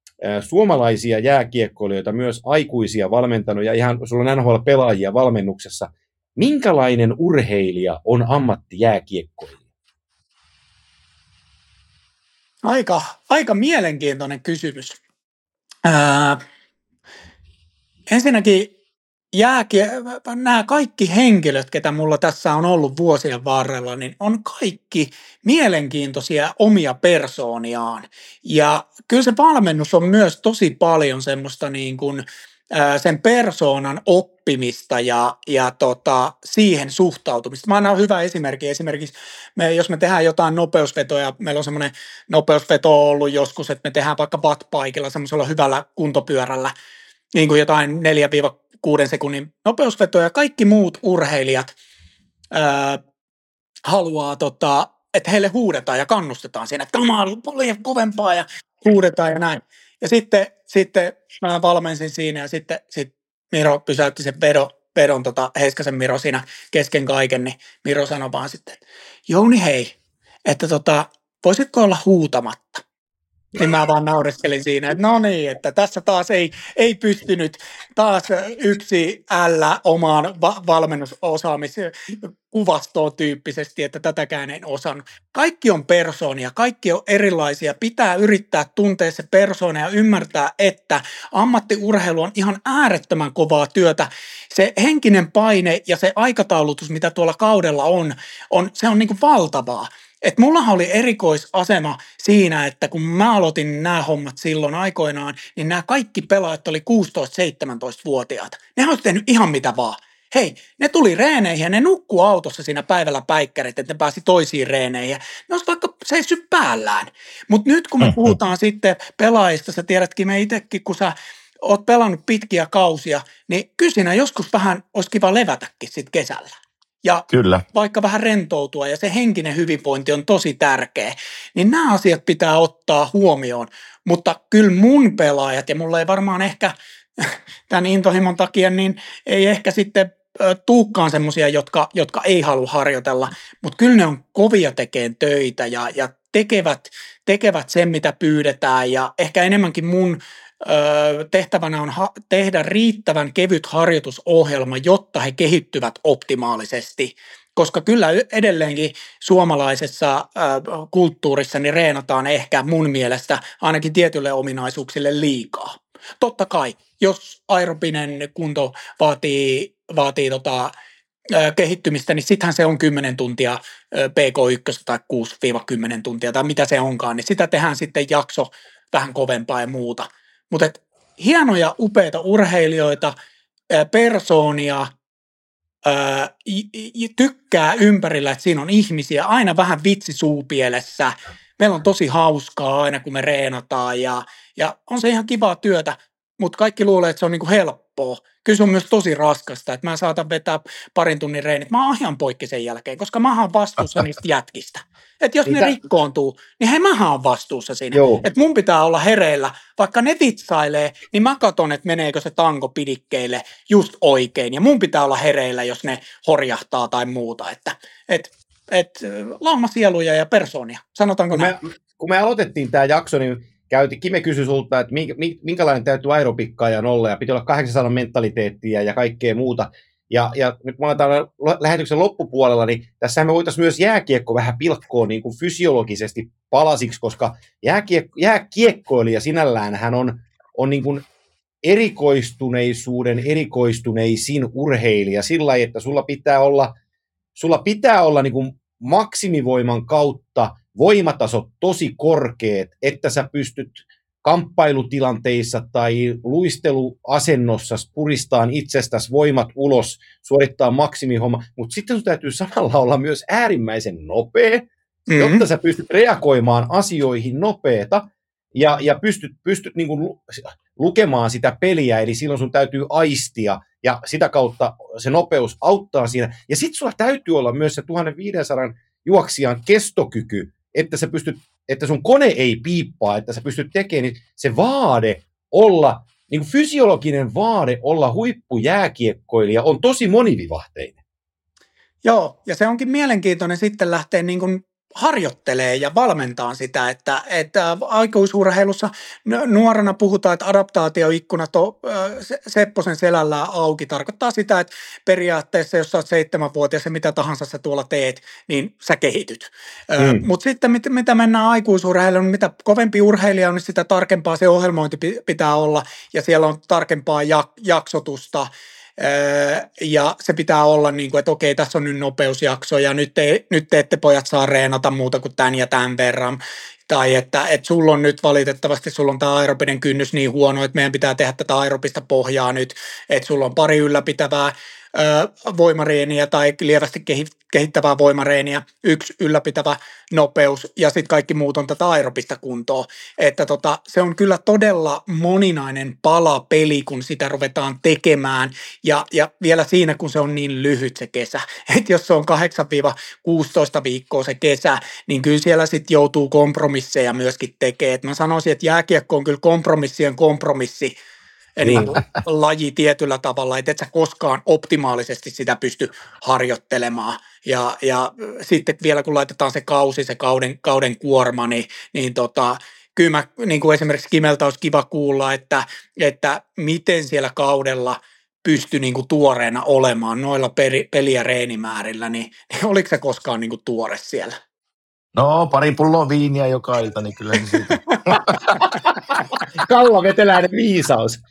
suomalaisia jääkiekkoilijoita, myös aikuisia valmentanut ja ihan sulla on N H L-pelaajia valmennuksessa. Minkälainen urheilija on ammattijääkiekkoilija? Aika, aika mielenkiintoinen kysymys. Ää, ensinnäkin jääkie, nämä kaikki henkilöt, ketä mulla tässä on ollut vuosien varrella, niin on kaikki mielenkiintoisia omia persooniaan. Ja kyllä se valmennus on myös tosi paljon semmoista niin kuin, ää, sen persoonan oppimista ja, ja tota, siihen suhtautumista. Mä annan hyvä esimerkki. Esimerkiksi me, jos me tehdään jotain nopeusvetoja, meillä on semmoinen nopeusveto ollut joskus, että me tehdään vaikka wattbikella semmoisella hyvällä kuntopyörällä, niin kuin jotain neljä kuuden sekunnin nopeusvetoja. Kaikki muut urheilijat ää, haluaa, tota, että heille huudetaan ja kannustetaan siinä, että come on, paljon kovempaa ja huudetaan ja näin. Ja sitten, sitten mä valmensin siinä ja sitten sit Miro pysäytti sen vedon, vedon tota, Heiskasen Miro siinä kesken kaiken, niin Miro sanoi vaan sitten, että Jouni hei, että tota, voisitko olla huutamatta? Niin mä vaan naureskelin siinä, että no niin, että tässä taas ei, ei pystynyt taas yksi ällä omaan va- valmennusosaamiskuvastoon tyyppisesti, että tätäkään en osannut. Kaikki on persoonia, kaikki on erilaisia. Pitää yrittää tuntea se persoona ja ymmärtää, että ammattiurheilu on ihan äärettömän kovaa työtä. Se henkinen paine ja se aikataulutus, mitä tuolla kaudella on, on se on niin kuin valtavaa. Et mullahan oli erikoisasema siinä, että kun mä aloitin nämä hommat silloin aikoinaan, niin nämä kaikki pelaajat oli kuusitoista-seitsemäntoista-vuotiaita. Ne olisi tehnyt ihan mitä vaan. Hei, ne tuli reeneihin ja ne nukkuu autossa siinä päivällä päikkärit, että ne pääsi toisiin reeneihin. Ne olisi vaikka seissyt päällään. Mutta nyt kun me puhutaan sitten pelaajista, sä tiedätkin me itsekin, kun sä oot pelannut pitkiä kausia, niin kyllä siinä joskus vähän olisi kiva levätäkin sitten kesällä. Ja Kyllä. vaikka vähän rentoutua ja se henkinen hyvinvointi on tosi tärkeä, niin nämä asiat pitää ottaa huomioon. Mutta kyllä mun pelaajat, ja mulla ei varmaan ehkä tämän intohimon takia, niin ei ehkä sitten tuukkaan semmoisia, jotka, jotka ei halua harjoitella, mutta kyllä ne on kovia tekemään töitä ja, ja tekevät, tekevät sen, mitä pyydetään ja ehkä enemmänkin mun tehtävänä on ha- tehdä riittävän kevyt harjoitusohjelma, jotta he kehittyvät optimaalisesti, koska kyllä edelleenkin suomalaisessa äh, kulttuurissa niin reenataan ehkä mun mielestä ainakin tietyille ominaisuuksille liikaa. Totta kai, jos aerobinen kunto vaatii, vaatii tota, kehittymistä, niin sittenhän se on kymmenen tuntia P K yksi tai kuusi kymmenen tuntia tai mitä se onkaan, niin sitä tehdään sitten jakso vähän kovempaa ja muuta. Mutta hienoja, upeita urheilijoita, persoonia, ää, tykkää ympärillä, että siinä on ihmisiä, aina vähän vitsi suupielessä. Meillä on tosi hauskaa aina, kun me reenataan ja, ja on se ihan kivaa työtä, mutta kaikki luulee, että se on niinku helppoa. Kyllä se on myös tosi raskasta, että mä saatan vetää parin tunnin reenit. Mä oon ihan poikki sen jälkeen, koska mä oon vastuussa niistä jätkistä. Että jos Mitä? ne rikkoontuu, niin hei mä oon vastuussa siinä. Että mun pitää olla hereillä. Vaikka ne vitsailee, niin mä katon, että meneekö se tanko pidikkeille just oikein. Ja mun pitää olla hereillä, jos ne horjahtaa tai muuta. Että et, et, laumasieluja ja persoonia, sanotaanko kun näin? Me, kun me aloitettiin tämä jakso, niin Käytiin, Kime kysyi sulta, että minkälainen täytyy aerobikkaajan olla, ja piti olla kahdeksansadan mentaliteettiä ja kaikkea muuta. Ja, ja nyt kun aletaan lähetyksen loppupuolella, niin tässä me voitaisiin myös jääkiekko vähän pilkkoa niin kuin fysiologisesti palasiksi, koska jääkiekko, jääkiekkoilija sinällään hän on, on niin kuin erikoistuneisuuden erikoistuneisin urheilija sillä lailla, että sulla pitää olla, sulla pitää olla niin kuin maksimivoiman kautta voimatasot tosi korkeat, että sä pystyt kamppailutilanteissa tai luisteluasennossa puristaan itsestäsi voimat ulos, suorittaa maksimihomma, mutta sitten sun täytyy samalla olla myös äärimmäisen nopea, mm-hmm. jotta sä pystyt reagoimaan asioihin nopeeta ja, ja pystyt, pystyt niin kuin lukemaan sitä peliä, eli silloin sun täytyy aistia ja sitä kautta se nopeus auttaa siinä. Ja sitten sulla täytyy olla myös se tuhatviisisataa juoksijan kestokyky, että sä pystyt, että sun kone ei piippaa, että sä pystyt tekemään, niin se vaade olla, niin kuin fysiologinen vaade olla huippujääkiekkoilija on tosi monivivahteinen. Joo, ja se onkin mielenkiintoinen sitten lähteä niin kuin harjoittelee ja valmentaa sitä, että, että aikuisurheilussa nuorena puhutaan, että adaptaatioikkunat on Sepposen selällä auki. Tarkoittaa sitä, että periaatteessa, jos sä oot seitsemänvuotias ja mitä tahansa sä tuolla teet, niin sä kehityt. Mm. Mutta sitten mit, mitä mennään aikuisurheiluun, niin mitä kovempi urheilija on, niin sitä tarkempaa se ohjelmointi pitää olla ja siellä on tarkempaa jak- jaksotusta. Ja se pitää olla niin kuin, että okei, tässä on nyt nopeusjakso ja nyt, te, nyt te ette pojat saa reenata muuta kuin tämän ja tämän verran. Tai että, että sulla on nyt valitettavasti, sulla on tämä aerobinen kynnys niin huono, että meidän pitää tehdä tätä aerobista pohjaa nyt, että sulla on pari ylläpitävää ö, voimareeniä tai lievästi kehittävää voimareeniä, yksi ylläpitävä nopeus ja sitten kaikki muut on tätä aerobista kuntoa. Että tota, se on kyllä todella moninainen pala peli, kun sitä ruvetaan tekemään ja, ja vielä siinä, kun se on niin lyhyt se kesä. Että jos se on kahdeksan kuusitoista viikkoa se kesä, niin kyllä siellä sitten joutuu kompromisseja myöskin tekemään. Et mä sanoisin, että jääkiekko on kyllä kompromissien kompromissi, eli niin. laji tietyllä tavalla, että et sä koskaan optimaalisesti sitä pysty harjoittelemaan. Ja, ja sitten vielä kun laitetaan se kausi, se kauden, kauden kuorma, niin, niin tota, kyllä mä, niin kuin esimerkiksi Kimeltä olisi kiva kuulla, että, että miten siellä kaudella pystyi niin kuin tuoreena olemaan noilla peri, peli- ja reenimäärillä, niin, niin oliko se koskaan niin kuin tuore siellä? No, pari pulloa viiniä joka ilta, niin kyllä se siitä. Kallaveteläinen viisaus.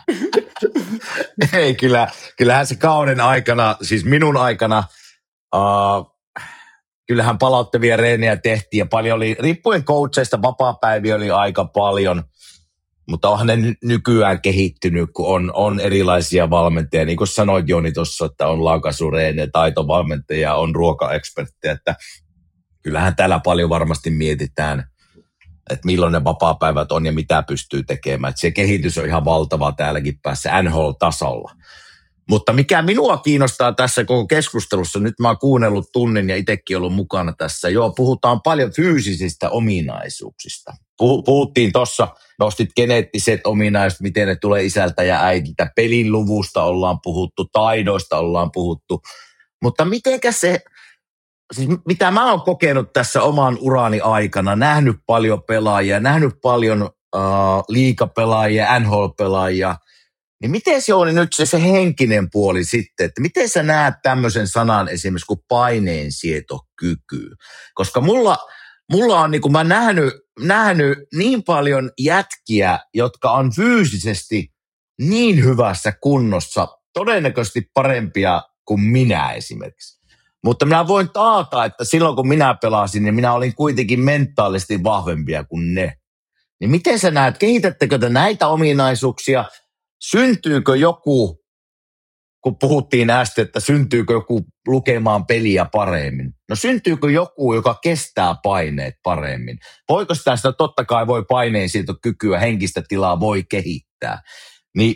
Ei, kyllä, kyllähän se kauden aikana, siis minun aikana, uh, kyllähän palauttavia reenejä tehtiin ja paljon oli, riippuen coacheista, vapaapäiviä oli aika paljon, mutta onhan ne nykyään kehittynyt, kun on, on erilaisia valmentajia. Niin kuin sanoit Joni tuossa, että on laukaisureeniä, taitovalmentajia, on ruokaeksperttejä, että kyllähän täällä paljon varmasti mietitään, että milloin ne vapaapäivät on ja mitä pystyy tekemään. Että se kehitys on ihan valtava täälläkin päässä N H L-tasolla. Mutta mikä minua kiinnostaa tässä koko keskustelussa, nyt mä oon kuunnellut tunnin ja itsekin ollut mukana tässä. Joo, puhutaan paljon fyysisistä ominaisuuksista. Puhuttiin tuossa, nostit geneettiset ominaisuudet, miten ne tulee isältä ja äidiltä. Pelin luvusta ollaan puhuttu, taidoista ollaan puhuttu. Mutta mitenkä se... Siis mitä mä oon kokenut tässä oman urani aikana, nähnyt paljon pelaajia, nähnyt paljon uh, liigapelaajia, N H L-pelaajia, niin miten se on nyt se, se henkinen puoli sitten, että miten sä näet tämmöisen sanan esimerkiksi kuin paineensietokyky? Koska mulla, mulla on niin kuin mä nähnyt, nähnyt niin paljon jätkiä, jotka on fyysisesti niin hyvässä kunnossa, todennäköisesti parempia kuin minä esimerkiksi. Mutta minä voin taata, että silloin kun minä pelasin, niin minä olin kuitenkin mentaalisesti vahvempia kuin ne. Niin miten sä näet, kehitättekö te näitä ominaisuuksia? Syntyykö joku, kun puhuttiin äsken, että syntyykö joku lukemaan peliä paremmin? No syntyykö joku, joka kestää paineet paremmin? Voiko sitä, sitä totta kai voi paineensietokykyä, henkistä tilaa voi kehittää. Niin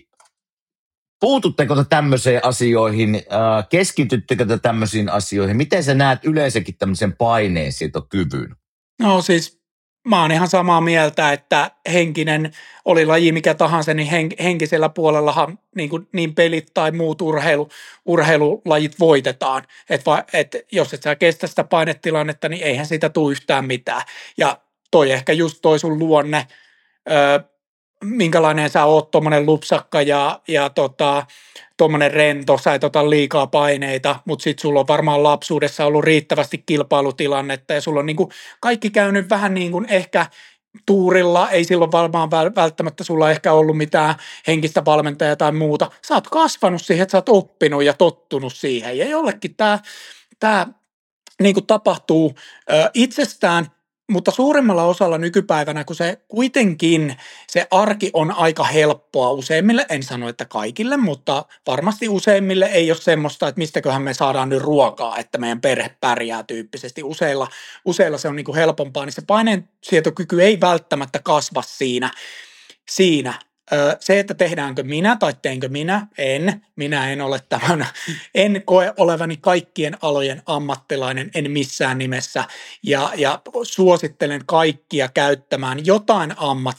puututteko te tämmöisiin asioihin, keskityttekö te tämmöisiin asioihin? Miten sä näet yleensäkin tämmöisen paineensietokyvyn? No siis mä oon ihan samaa mieltä, että henkinen, oli laji mikä tahansa, niin hen, henkisellä puolellahan niin, kuin, niin pelit tai muut urheilu, urheilulajit voitetaan. Että et, jos et sä kestä sitä painetilannetta, niin eihän siitä tule yhtään mitään. Ja toi ehkä just toi sun luonne, öö, minkälainen sä oot, tommonen lupsakka ja, ja tota, tommonen rento, sä et ota liikaa paineita, mutta sit sulla on varmaan lapsuudessa ollut riittävästi kilpailutilannetta ja sulla on niinku kaikki käynyt vähän niin kuin ehkä tuurilla, ei silloin varmaan välttämättä sulla ehkä ollut mitään henkistä valmentajaa tai muuta. Sä oot kasvanut siihen, että sä oot oppinut ja tottunut siihen ja jollekin tää, tää niinku tapahtuu ö, itsestään. Mutta suurimmalla osalla nykypäivänä, kun se kuitenkin se arki on aika helppoa useimmille, en sano, että kaikille, mutta varmasti useimmille ei ole semmoista, että mistäköhän me saadaan nyt ruokaa, että meidän perhe pärjää tyyppisesti. Useilla, useilla se on niin kuin helpompaa, niin se paineensietokyky ei välttämättä kasva siinä. siinä. Se, että tehdäänkö minä tai teenkö minä, en. Minä en ole tämän, en koe olevani kaikkien alojen ammattilainen, en missään nimessä. Ja, ja suosittelen kaikkia käyttämään jotain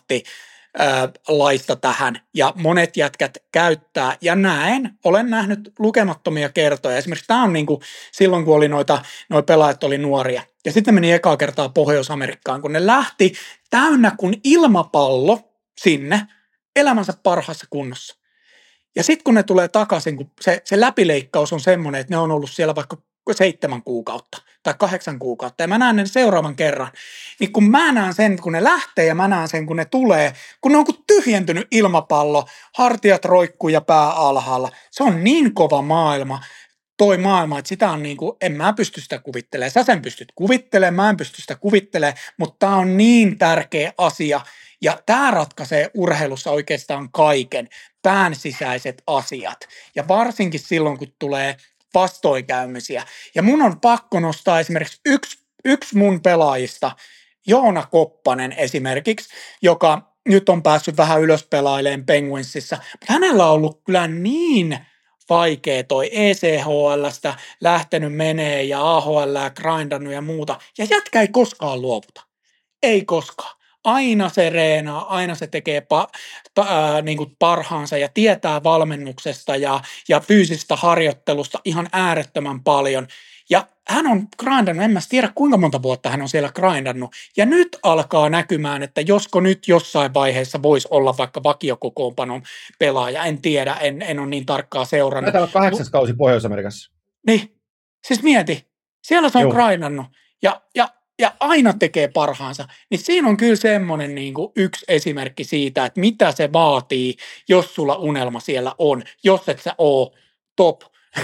ammattilaista tähän. Ja monet jätkät käyttää ja näen, olen nähnyt lukemattomia kertoja. Esimerkiksi tämä on niin kuin silloin, kun oli noita, noi pelaajat oli nuoria. Ja sitten meni ekaa kertaa Pohjois-Amerikkaan, kun ne lähti täynnä kuin ilmapallo sinne, elämänsä parhaassa kunnossa. Ja sitten kun ne tulee takaisin, kun se, se läpileikkaus on semmoinen, että ne on ollut siellä vaikka seitsemän kuukautta tai kahdeksan kuukautta, ja mä näen ne seuraavan kerran, niin kun mä näen sen, kun ne lähtee, ja mä näen sen, kun ne tulee, kun ne on kuin tyhjentynyt ilmapallo, hartiat roikkuu ja pää alhaalla. Se on niin kova maailma, toi maailma, että sitä on niin kuin, en mä pysty sitä kuvittelemaan. Sä sen pystyt kuvittelemaan, mä en pysty sitä kuvittelemaan, mutta tää on niin tärkeä asia, ja tämä ratkaisee urheilussa oikeastaan kaiken, pään sisäiset asiat. Ja varsinkin silloin, kun tulee vastoinkäymisiä. Ja mun on pakko nostaa esimerkiksi yksi, yksi mun pelaajista, Joona Koppanen esimerkiksi, joka nyt on päässyt vähän ylös pelailemaan Penguinsissa. Mutta hänellä on ollut kyllä niin vaikea toi E C H L:stä lähtenyt menee ja A H L grindannut ja muuta. Ja jätkä ei koskaan luovuta. Ei koskaan. Aina se reenaa, aina se tekee pa, pa, ää, niin kuin parhaansa ja tietää valmennuksesta ja, ja fyysistä harjoittelusta ihan äärettömän paljon. Ja hän on grindannut, en mä tiedä kuinka monta vuotta hän on siellä grindannut. Ja nyt alkaa näkymään, että josko nyt jossain vaiheessa voisi olla vaikka vakiokokoonpanon pelaaja. En tiedä, en, en ole niin tarkkaa seurannut. Tämä on kahdeksas kausi Pohjois-Amerikassa. Niin, siis mieti, siellä se on Joo. grindannut ja, ja ja aina tekee parhaansa, niin siinä on kyllä semmoinen niin kuin yksi esimerkki siitä, että mitä se vaatii, jos sulla unelma siellä on. Jos et sä ole top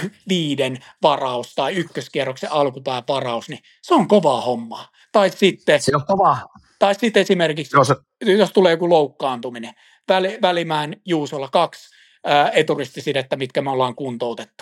viiden varaus tai ykköskierroksen alkupään varaus, niin se on kovaa hommaa. Tai sitten, se on kovaa. Tai sitten esimerkiksi, jos, jos tulee joku loukkaantuminen, Väli, Välimäen Juusolla kaksi ää, eturistisidettä, mitkä me ollaan kuntoutettu.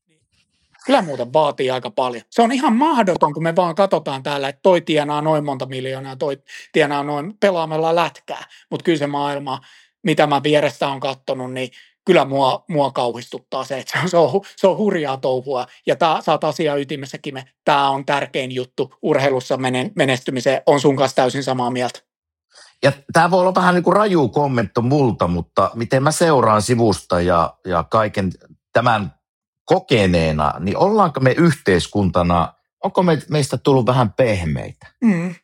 Kyllä muuten vaatii aika paljon. Se on ihan mahdoton, kun me vaan katsotaan täällä, että toi tienaa noin monta miljoonaa, toi tienaa noin pelaamalla lätkää. Mutta kyllä se maailma, mitä mä vierestä on katsonut, niin kyllä mua, mua kauhistuttaa se, että se on, se on hurjaa touhua. Ja tää, sä oot asian ytimessäkin, tämä on tärkein juttu urheilussa menestymiseen. On sun kanssa täysin samaa mieltä. Ja tämä voi olla vähän niin kuin raju kommentto multa, mutta miten mä seuraan sivusta ja, ja kaiken tämän kokeneena, niin ollaanko me yhteiskuntana, onko me, meistä tullut vähän pehmeitä? Mm.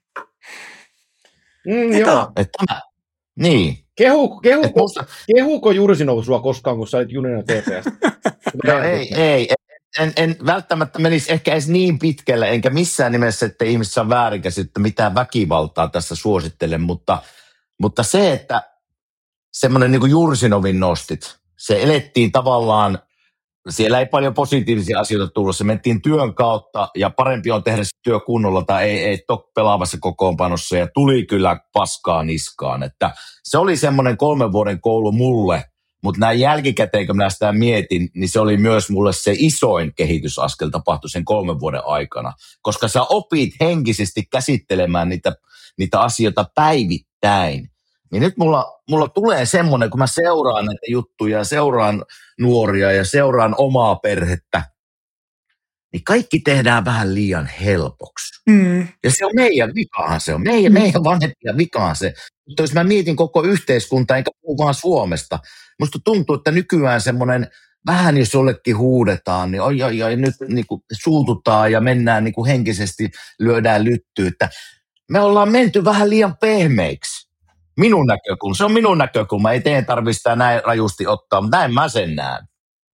Mm, joo. Että tämä, niin. Kehu, kehuko, musta... kehuko Jursinov sua koskaan, kun sä olit junina T P S? No ei, ei. En, en välttämättä menisi ehkä edes niin pitkälle, enkä missään nimessä, että ihmiset saa väärinkäsittää mitään väkivaltaa tässä suosittelen, mutta, mutta se, että semmoinen niin kuin Jursinovin nostit, se elettiin tavallaan siellä ei paljon positiivisia asioita tullut. Se mentiin työn kautta ja parempi on tehdä se työ kunnolla tai ei, ei tok pelaavassa kokoonpanossa ja tuli kyllä paskaa niskaan. Että se oli semmoinen kolmen vuoden koulu mulle, mutta näin jälkikäteen, kun minä sitä mietin, niin se oli myös mulle se isoin kehitysaskel tapahtui sen kolmen vuoden aikana, koska sä opit henkisesti käsittelemään niitä, niitä asioita päivittäin. Niin nyt mulla, mulla tulee semmoinen, kun mä seuraan näitä juttuja ja seuraan nuoria ja seuraan omaa perhettä, niin kaikki tehdään vähän liian helpoksi. Mm. Ja se on meidän vikahan se on, meidän, meidän vanhempia vikahan se. Mutta jos mä mietin koko yhteiskuntaa, enkä puhu vaan Suomesta, musta tuntuu, että nykyään semmoinen, vähän jos jollekin huudetaan, niin oi, oi, oi, nyt niin kuin suututaan ja mennään niin kuin henkisesti, lyödään lyttyä, että me ollaan menty vähän liian pehmeiksi. Minun näkökulma, se on minun näkökulma, ei teidän tarvitse sitä näin rajusti ottaa, mutta näin mä sen näen.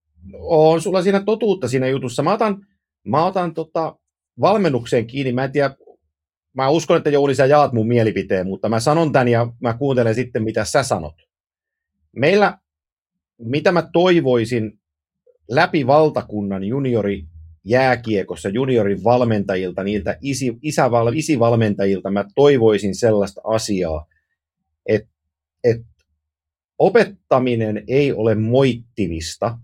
On sulla siinä totuutta siinä jutussa. Mä otan, mä otan tota valmennukseen kiinni, mä en tiedä, mä uskon, että Jouni, sä jaat mun mielipiteen, mutta mä sanon tän ja mä kuuntelen sitten, mitä sä sanot. Meillä, mitä mä toivoisin läpi valtakunnan juniorijääkiekossa, juniorin valmentajilta, niiltä isi, isäval, isivalmentajilta, mä toivoisin sellaista asiaa, että et opettaminen ei ole moittivista,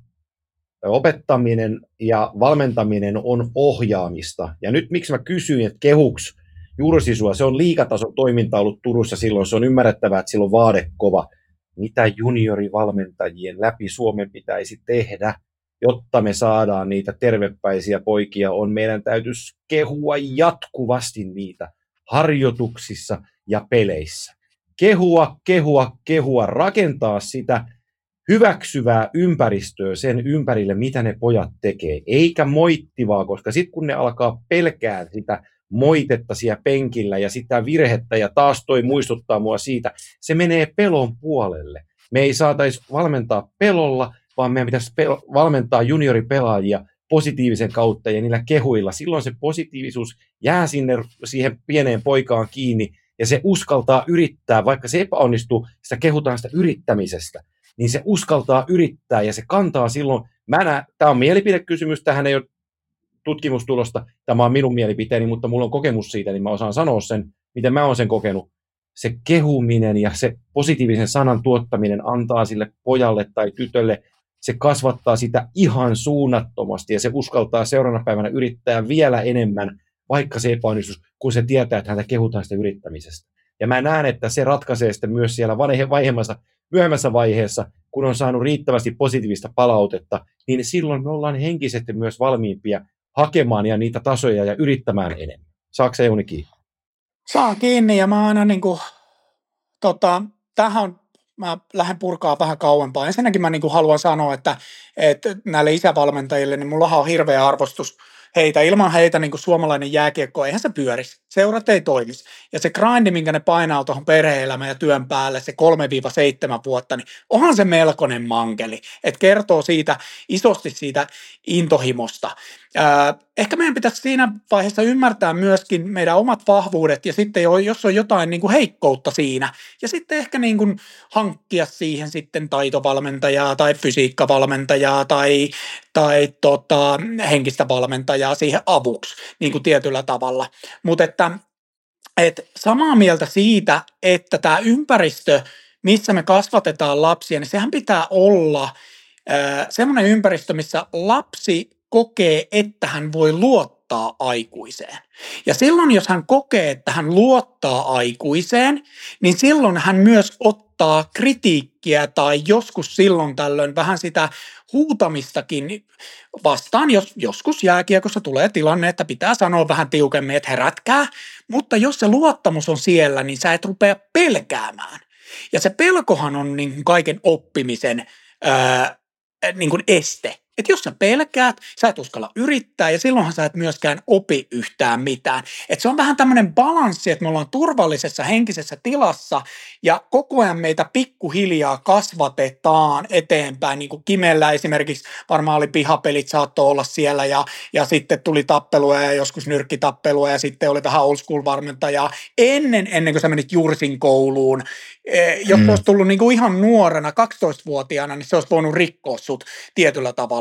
opettaminen ja valmentaminen on ohjaamista. Ja nyt miksi mä kysyin, että kehuks Jursi sua, se on liigatason toiminta ollut Turussa silloin, se on ymmärrettävää, että silloin vaade kova. Mitä juniorivalmentajien läpi Suomen pitäisi tehdä, jotta me saadaan niitä tervepäisiä poikia, on meidän täytyisi kehua jatkuvasti niitä harjoituksissa ja peleissä. Kehua, kehua, kehua, rakentaa sitä hyväksyvää ympäristöä sen ympärille, mitä ne pojat tekee, eikä moittivaa, koska sitten kun ne alkaa pelkää sitä moitetta siellä penkillä ja sitä virhettä, ja taas toi muistuttaa mua siitä, se menee pelon puolelle. Me ei saataisi valmentaa pelolla, vaan meidän pitäisi pel- valmentaa junioripelaajia positiivisen kautta ja niillä kehuilla. Silloin se positiivisuus jää sinne siihen pieneen poikaan kiinni, ja se uskaltaa yrittää, vaikka se epäonnistuu, sitä kehutaan sitä yrittämisestä, niin se uskaltaa yrittää ja se kantaa silloin, mä näen, tämä on mielipidekysymys, tähän ei ole tutkimustulosta, tämä on minun mielipiteeni, mutta mulla on kokemus siitä, niin mä osaan sanoa sen, miten mä oon sen kokenut. Se kehuminen ja se positiivisen sanan tuottaminen antaa sille pojalle tai tytölle, se kasvattaa sitä ihan suunnattomasti ja se uskaltaa seuraavana päivänä yrittää vielä enemmän, vaikka se epäonnistus, kun se tietää, että häntä kehutaan sitä yrittämisestä. Ja mä näen, että se ratkaisee sitten myös siellä vanhemmassa, myöhemmässä vaiheessa, kun on saanut riittävästi positiivista palautetta, niin silloin me ollaan henkisesti myös valmiimpia hakemaan ja niitä tasoja ja yrittämään enemmän. Saako se Jouni kiinni? Saan kiinni ja mä aina niin kuin, tota, tähän mä lähden purkaa vähän kauempaa. Ensinnäkin mä niin kuin haluan sanoa, että, että näille isävalmentajille, niin mullahan on hirveä arvostus heitä. Ilman heitä niin kuin suomalainen jääkiekko, eihän se pyörisi. Seurat ei toimisi. Ja se grindi, minkä ne painaa tuohon perhe-elämän ja työn päälle, se kolme seitsemän vuotta, niin onhan se melkoinen mankeli. Että kertoo siitä isosti siitä intohimosta. Ää, ehkä meidän pitäisi siinä vaiheessa ymmärtää myöskin meidän omat vahvuudet ja sitten jos on jotain niin kuin heikkoutta siinä ja sitten ehkä niin kuin hankkia siihen sitten taitovalmentajaa tai fysiikkavalmentajaa tai, tai tota, henkistä valmentajaa siihen avuksi niin kuin tietyllä tavalla. Mutta että, että samaa mieltä siitä, että tämä ympäristö, missä me kasvatetaan lapsia, niin sehän pitää olla äh, semmoinen ympäristö, missä lapsi kokee, että hän voi luottaa aikuiseen. Ja silloin, jos hän kokee, että hän luottaa aikuiseen, niin silloin hän myös ottaa kritiikkiä tai joskus silloin tällöin vähän sitä huutamistakin vastaan, jos joskus jääkiekossa tulee tilanne, että pitää sanoa vähän tiukemmin, että herätkää, mutta jos se luottamus on siellä, niin sä et rupea pelkäämään. Ja se pelkohan on niin kuin kaiken oppimisen ää, niin kuin este. Että jos sä pelkäät, sä et uskalla yrittää ja silloinhan sä et myöskään opi yhtään mitään. Että se on vähän tämmöinen balanssi, että me ollaan turvallisessa henkisessä tilassa ja koko ajan meitä pikkuhiljaa kasvatetaan eteenpäin. Niin kuin Kimellä esimerkiksi varmaan oli pihapelit, saattoi olla siellä ja, ja sitten tuli tappelua ja joskus nyrkkitappelua ja sitten oli vähän old school valmentajaa ennen, ennen kuin sä menit Jursin kouluun. Jos mm. olisi tullut niin kuin ihan nuorena, kaksitoistavuotiaana, niin se olisi voinut rikkoa sut tietyllä tavalla.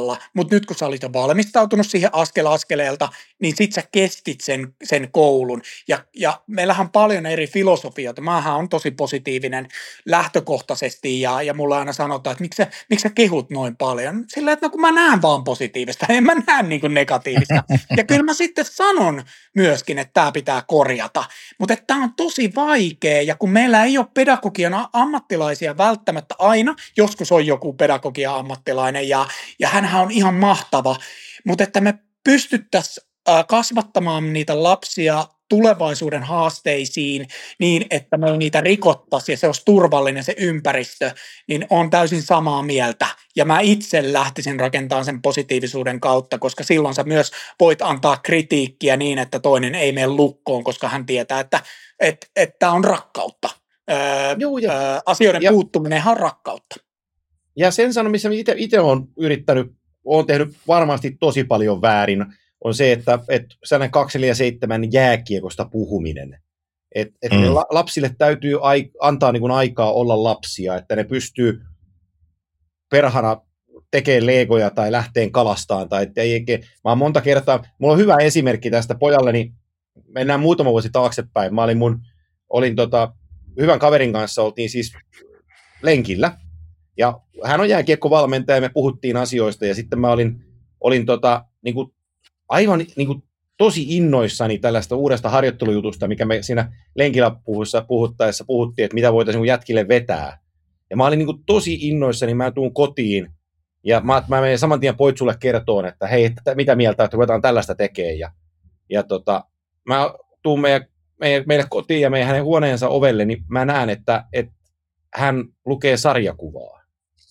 tavalla, mutta nyt kun sä olit jo valmistautunut siihen askel askeleelta, niin sit sä kestit sen, sen koulun. Ja, ja meillähän on paljon eri filosofioita. Mähän on tosi positiivinen lähtökohtaisesti ja, ja mulla aina sanotaan, että miksi sä, miksi sä kehut noin paljon? Silleen, että no kun mä näen vaan positiivista, en mä näe niin kuin negatiivista. Ja kyllä mä sitten sanon myöskin, että tämä pitää korjata. Mutta tämä on tosi vaikea ja kun meillä ei ole pedagogian ammattilaisia välttämättä aina, joskus on joku pedagogian ammattilainen ja, ja hänhän on ihan mahtava, mutta että me pystyttäisiin kasvattamaan niitä lapsia tulevaisuuden haasteisiin niin, että me niitä rikottaisiin ja se olisi turvallinen se ympäristö, niin on täysin samaa mieltä. Ja mä itse lähtisin rakentamaan sen positiivisuuden kautta, koska silloin sä myös voit antaa kritiikkiä niin, että toinen ei mene lukkoon, koska hän tietää, että että, että on rakkautta. Öö, Joo, ja, öö, asioiden ja, puuttuminen on rakkautta. Ja sen sanomissa, mitä itse olen yrittänyt, olen tehnyt varmasti tosi paljon väärin, on se, että, että sellainen kaksi neljä seitsemän jääkiekosta puhuminen. Että et mm. lapsille täytyy ai, antaa niin kuin aikaa olla lapsia, että ne pystyy perhana tekemään legoja tai lähteen kalastaan. Tai et ei, mä oon monta kertaa, mulla on hyvä esimerkki tästä pojalleni, mennään muutama vuosi taaksepäin. Mä olin mun, olin tota, hyvän kaverin kanssa, oltiin siis lenkillä. Ja hän on jääkiekkovalmentaja ja me puhuttiin asioista ja sitten mä olin, olin tota, niin kuin, aivan niin kuin, tosi innoissani tällaista uudesta harjoittelujutusta, mikä me siinä lenkillä puhussa, puhuttaessa puhuttiin, että mitä voitaisiin jätkille vetää. Ja mä olin niin kuin, tosi innoissani, mä tuun kotiin ja mä, mä menen saman tien Poitsulle kertoon, että hei, että mitä mieltä, että ruvetaan tällaista tekemään. Ja, ja tota, mä tuun meidän, meidän, meille kotiin ja meidän hänen huoneensa ovelle, niin mä näen, että, että hän lukee sarjakuvaa,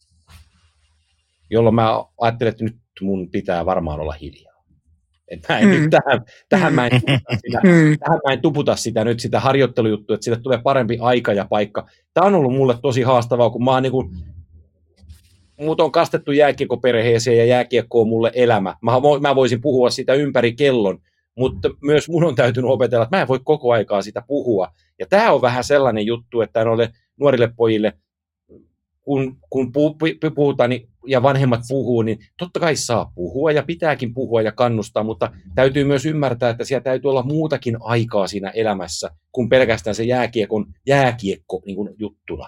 jolloin mä ajattelin, että nyt mun pitää varmaan olla hiljaa. Että mä en mm. nyt tähän, tähän, mä en sitä, mm. tähän mä en tuputa sitä nyt sitä harjoittelujuttua, että sille tulee parempi aika ja paikka. Tämä on ollut mulle tosi haastavaa, kun mä oon niin kuin, mut on kastettu jääkiekkoperheeseen ja jääkiekko on mulle elämä. Mä, mä voisin puhua sitä ympäri kellon, mutta myös mun on täytynyt opetella, että mä en voi koko aikaa sitä puhua. Ja tämä on vähän sellainen juttu, että noille nuorille pojille, kun, kun puhutaan niin, ja vanhemmat puhuu, niin totta kai saa puhua ja pitääkin puhua ja kannustaa, mutta täytyy myös ymmärtää, että siellä täytyy olla muutakin aikaa siinä elämässä, kuin pelkästään se jääkiekon jääkiekko niin kuin juttuna.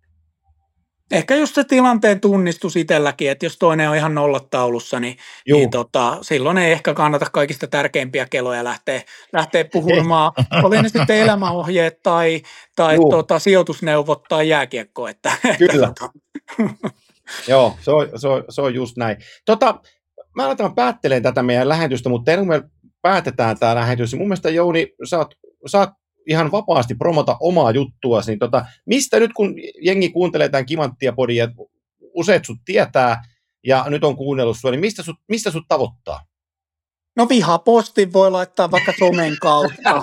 Ehkä just se tilanteen tunnistus itselläkin, että jos toinen on ihan nollataulussa, niin, niin tota, silloin ei ehkä kannata kaikista tärkeimpiä keloja lähteä, lähteä puhumaan. Oli ne sitten elämäohjeet tai, tai tota, sijoitusneuvot tai jääkiekko. Että, Kyllä. Että, Joo, se on, se, on, se on just näin. Tota, mä aletaan päättelemään tätä meidän lähetystä, mutta ennen kuin me päätetään tämä lähetys, mun mielestä Jouni, saat, saat ihan vapaasti promota omaa juttuasi, niin tota, mistä nyt kun jengi kuuntelee tämän Kimanttia podia, useat sut tietää ja nyt on kuunnellut sua, niin mistä sut, mistä sut tavoittaa? No vihapostin voi laittaa vaikka somen kautta.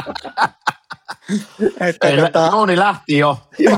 Että Ei, tota... Jouni lähti jo.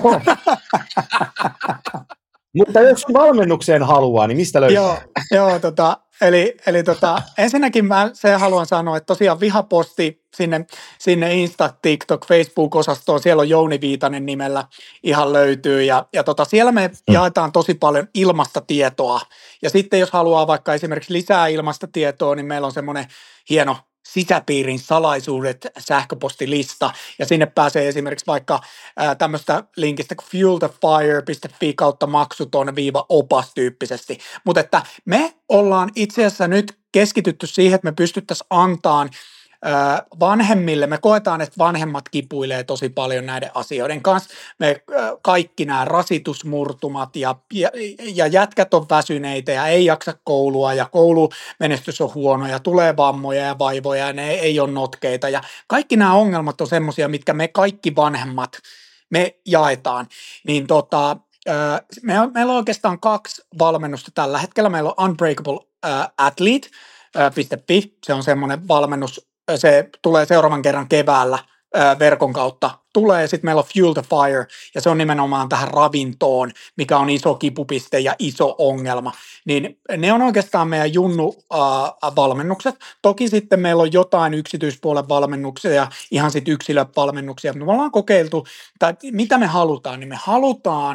Mutta jos valmennukseen haluaa, niin mistä löytyy? Joo, joo tota, eli, eli tota, ensinnäkin mä sen haluan sanoa, että tosiaan vihaposti sinne, sinne Insta, TikTok, Facebook-osastoon, siellä on Jouni Viitanen nimellä ihan löytyy ja, ja tota, siellä me mm. jaetaan tosi paljon ilmasta tietoa ja sitten jos haluaa vaikka esimerkiksi lisää ilmasta tietoa, niin meillä on semmoinen hieno sisäpiirin salaisuudet sähköpostilista, ja sinne pääsee esimerkiksi vaikka ää, tämmöistä linkistä kuin fuel the fire piste fi kautta maksuton viiva opas tyyppisesti. Mutta että me ollaan itse asiassa nyt keskitytty siihen, että me pystyttäisiin antaan ää, vanhemmille, me koetaan, että vanhemmat kipuilee tosi paljon näiden asioiden kanssa. Me ää, kaikki nämä rasitusmurtumat ja, ja, ja jätkät on väsyneitä ja ei jaksa koulua ja koulumenestys on huono ja tulee vammoja ja vaivoja ja ne ei ole notkeita ja kaikki nämä ongelmat on semmoisia, mitkä me kaikki vanhemmat me jaetaan. Niin tota, ää, me on, meillä on oikeastaan kaksi valmennusta tällä hetkellä. Meillä on Unbreakable Athlete piste fi, se on semmoinen valmennus, se tulee seuraavan kerran keväällä ää, verkon kautta. Tulee, sitten meillä on Fuel the Fire, ja se on nimenomaan tähän ravintoon, mikä on iso kipupiste ja iso ongelma. Niin ne on oikeastaan meidän junnu-valmennukset. Toki sitten meillä on jotain yksityispuolen valmennuksia ja ihan sitten yksilövalmennuksia, mutta me ollaan kokeiltu, tai mitä me halutaan, niin me halutaan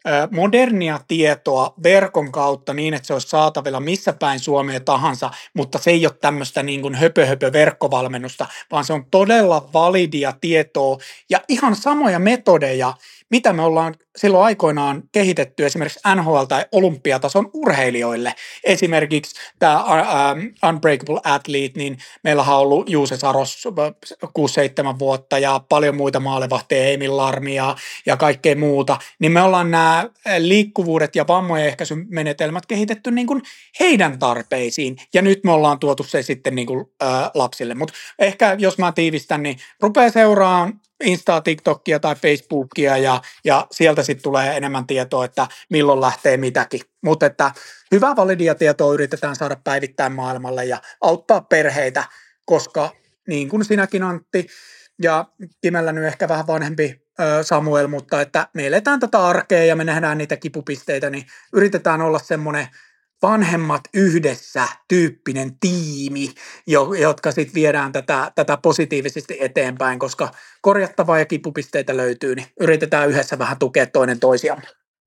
modernia tietoa verkon kautta niin, että se olisi saatavilla missä päin Suomea tahansa, mutta se ei ole tämmöistä niin kuin höpö-höpö verkkovalmennusta, vaan se on todella validia tietoa ja ihan samoja metodeja, mitä me ollaan silloin aikoinaan kehitetty esimerkiksi N H L- tai olympiatason urheilijoille. Esimerkiksi tämä Unbreakable Athlete, niin meillähän on ollut Juuse Saros kuusi seitsemän vuotta ja paljon muita maalevahteja, Emil Larmia ja kaikkea muuta. Niin me ollaan nämä liikkuvuudet ja vammojen ehkäisymenetelmät kehitetty niin kuin heidän tarpeisiin. Ja nyt me ollaan tuotu se sitten niin kuin, ä, lapsille. Mutta ehkä jos mä tiivistän, niin rupeaa seuraamaan Instaa, TikTokia tai Facebookia ja, ja sieltä sitten tulee enemmän tietoa, että milloin lähtee mitäkin. Mutta että hyvää validia tietoa yritetään saada päivittäin maailmalle ja auttaa perheitä, koska niin kuin sinäkin Antti ja Kimellä nyt ehkä vähän vanhempi Samuel, mutta että me eletään tätä arkea ja me nähdään niitä kipupisteitä, niin yritetään olla semmoinen vanhemmat yhdessä tyyppinen tiimi, jotka sitten viedään tätä, tätä positiivisesti eteenpäin, koska korjattavaa ja kipupisteitä löytyy, niin yritetään yhdessä vähän tukea toinen toisiamme.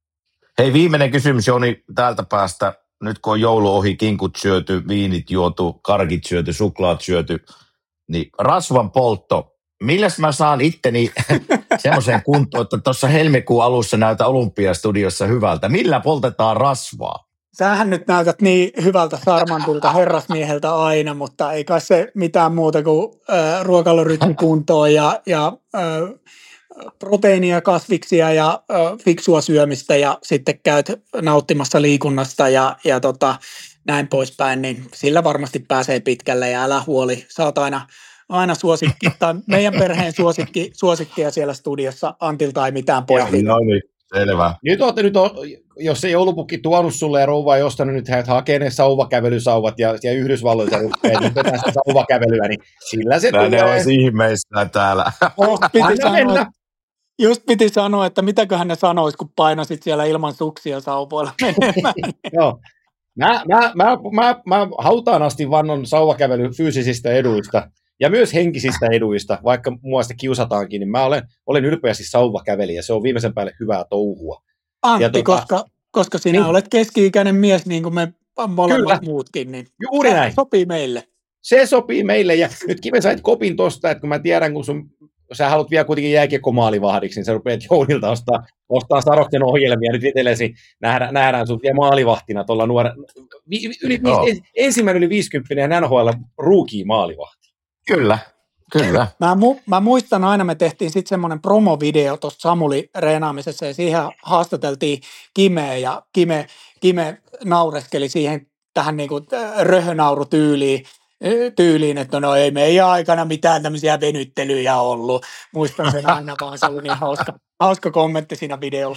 Hei, viimeinen kysymys, Joni, täältä päästä. Nyt kun on joulu ohi, kinkut syöty, viinit juotu, karkit syöty, suklaat syöty, niin rasvan poltto. Milläs mä saan itteni semmoiseen kuntoon, että tuossa helmikuun alussa näytä Olympiastudiossa hyvältä. Millä poltetaan rasvaa? Sähän nyt näytät niin hyvältä sarmantulta herrasmieheltä aina, mutta ei kai se mitään muuta kuin äh, ruokailurytmi kuntoon ja, ja äh, proteiinia, kasviksia ja äh, fiksua syömistä ja sitten käyt nauttimassa liikunnasta ja, ja tota, näin poispäin, niin sillä varmasti pääsee pitkälle ja älä huoli, sä oot aina, aina suosikki, tai meidän perheen suosikki, suosikkia siellä studiossa, Antilta ei mitään pois. No niin, selvä. Nyt olette nyt, jos ei joulupukki tuonut sulle ja rouva ei ostanut, nyt hän hakee ne sauvakävelysauvat ja, ja Yhdysvalloissa rupeaa nyt vetää sitä sauvakävelyä, niin sillä se tulee. Ne olisi ihmeissään täällä. Oh, piti sanoa, just piti sanoa, että mitäköhän ne sanoisi, kun painasit siellä ilman suksia sauvoilla menemään. Joo. Mä, mä, mä, mä, mä hautaan asti vannon sauvakävely fyysisistä eduista ja myös henkisistä eduista, vaikka mua sitä kiusataankin, niin mä olen, olen ylpeästi sauvakävelijä. Se on viimeisen päälle hyvää touhua. Antti, ja tuota, koska, koska sinä niin, olet keski-ikäinen mies, niin kuin me molemmat muutkin, niin juuri näin. Sopii meille. Se sopii meille, ja nyt Kime sait kopin tosta, että kun mä tiedän, kun sun, sä haluat vielä kuitenkin jääkiekkomaalivahdiksi, niin sä rupeat Jounilta ostaa, ostaa Saroksen ohjelmia, nyt itsellesi nähdään, nähdään sut vielä maalivahtina tuolla nuoren, yli, no. en, ensimmäinen yli viisikymppinen N H L rookie maalivahti. Kyllä, kyllä. Mä, mu- mä muistan aina, me tehtiin sitten semmoinen promovideo tuossa Samuli reenaamisessa, ja siihen haastateltiin Kimeä, ja Kime, Kime naureskeli siihen tähän niinku röhönaurutyyliin, tyyliin, että no ei meidän aikana mitään tämmöisiä venyttelyjä ollut. Muistan sen aina vaan, se oli niin hauska, hauska kommentti siinä videolla.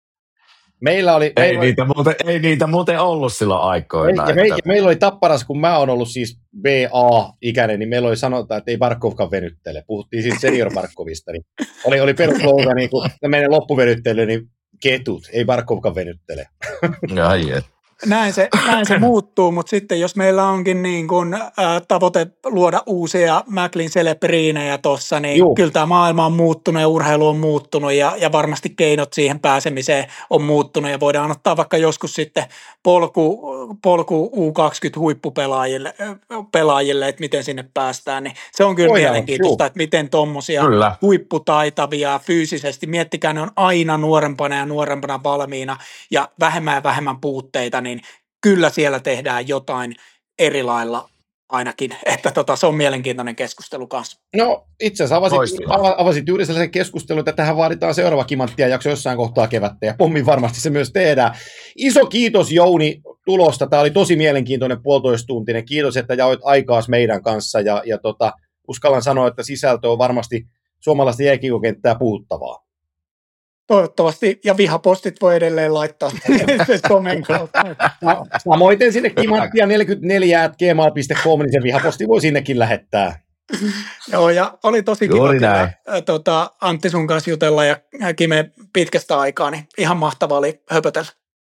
Meillä oli, ei, meillä niitä oli, muuten, ei niitä muuten ollut silloin aikoina. Ja, me, ja meillä oli Tapparas, kun mä oon ollut siis B A-ikäinen, niin meillä oli sanotaan, että ei Barkovkaan venyttele. Puhuttiin siis senior Barkovista. Niin oli, oli peruslouga, niin kun meidän loppuvenyttely, niin ketut, ei Barkovkaan venyttele. Ai et. Näin se, näin se muuttuu, mutta sitten jos meillä onkin niin kun, ä, tavoite luoda uusia Macklin celebriinejä tuossa, niin Juh. kyllä tämä maailma on muuttunut ja urheilu on muuttunut ja, ja varmasti keinot siihen pääsemiseen on muuttunut ja voidaan ottaa vaikka joskus sitten polku, polku U kaksikymmentä huippupelaajille, pelaajille, että miten sinne päästään, niin se on kyllä Voidaan, mielenkiintoista, juh. että miten tuommoisia huipputaitavia fyysisesti, miettikää ne on aina nuorempana ja nuorempana valmiina ja vähemmän ja vähemmän puutteita, niin kyllä siellä tehdään jotain eri lailla ainakin, että tota, se on mielenkiintoinen keskustelu kanssa. No itse asiassa avasit, avasit juuri sellaisen keskustelun, että tähän vaaditaan seuraava Kimanttia jakso jossain kohtaa kevättä ja pommin varmasti se myös tehdään. Iso kiitos Jouni tulosta, tämä oli tosi mielenkiintoinen puolitoistuntinen, kiitos, että jaoit aikaas meidän kanssa ja, ja tota, uskallan sanoa, että sisältö on varmasti suomalaista jääkiekkokenttää puhuttavaa. Toivottavasti, ja vihapostit voi edelleen laittaa somen kautta. No, samoin sinne kimanttia neljäkymmentäneljä at gmail piste com, niin se vihaposti voi sinnekin lähettää. Joo, ja oli tosi kiva kyllä, tuota, Antti sun kanssa jutella ja Kime pitkästä aikaa, niin ihan mahtavaa oli höpötellä.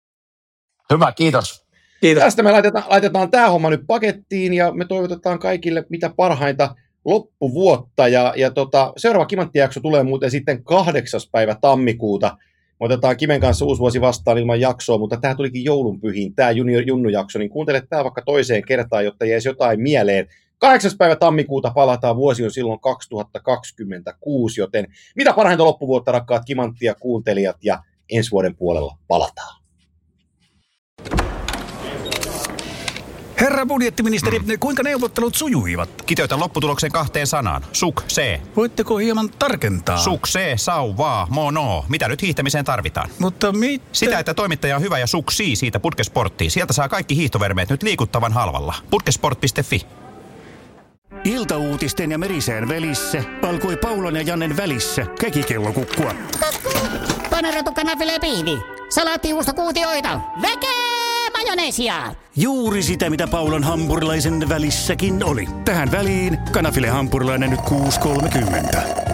Hyvä, kiitos. Kiitos. Tästä me laitetaan, laitetaan tämä homma nyt pakettiin, ja me toivotetaan kaikille mitä parhainta loppuvuotta, ja, ja tota, seuraava Kimantti-jakso tulee muuten sitten kahdeksas päivä tammikuuta. otetaan Kimen kanssa uusi vuosi vastaan ilman jaksoa, mutta tämä tulikin joulunpyhiin, tämä Junnu-jakso, niin kuuntele tämä vaikka toiseen kertaan, jotta jäisi jotain mieleen. kahdeksas päivä tammikuuta palataan, vuosi on silloin kaksituhattakaksikymmentäkuusi, joten mitä parhainta loppuvuotta, rakkaat Kimanttia kuuntelijat, ja ensi vuoden puolella palataan. Herra budjettiministeri, mm. kuinka neuvottelut sujuivat? Kiteytä lopputuloksen kahteen sanaan. Suk, se. Voitteko hieman tarkentaa? Suk, se, sau, vaa, mono. Mitä nyt hiihtämiseen tarvitaan? Mutta mit... Sitä, että toimittaja on hyvä ja suksii siitä Putkesporttiin. Sieltä saa kaikki hiihtovermeet nyt liikuttavan halvalla. putkesport piste fi. Iltauutisten ja Merisään välissä alkoi Paulan ja Jannen välissä kekikellokukkua. Panerotukana filet pihvi. Salaattijuusto kuutioita. Väkeä majoneesia. Juuri sitä, mitä Paulan hampurilaisen välissäkin oli. Tähän väliin kanafile hampurilainen nyt kuusi kolmekymmentä.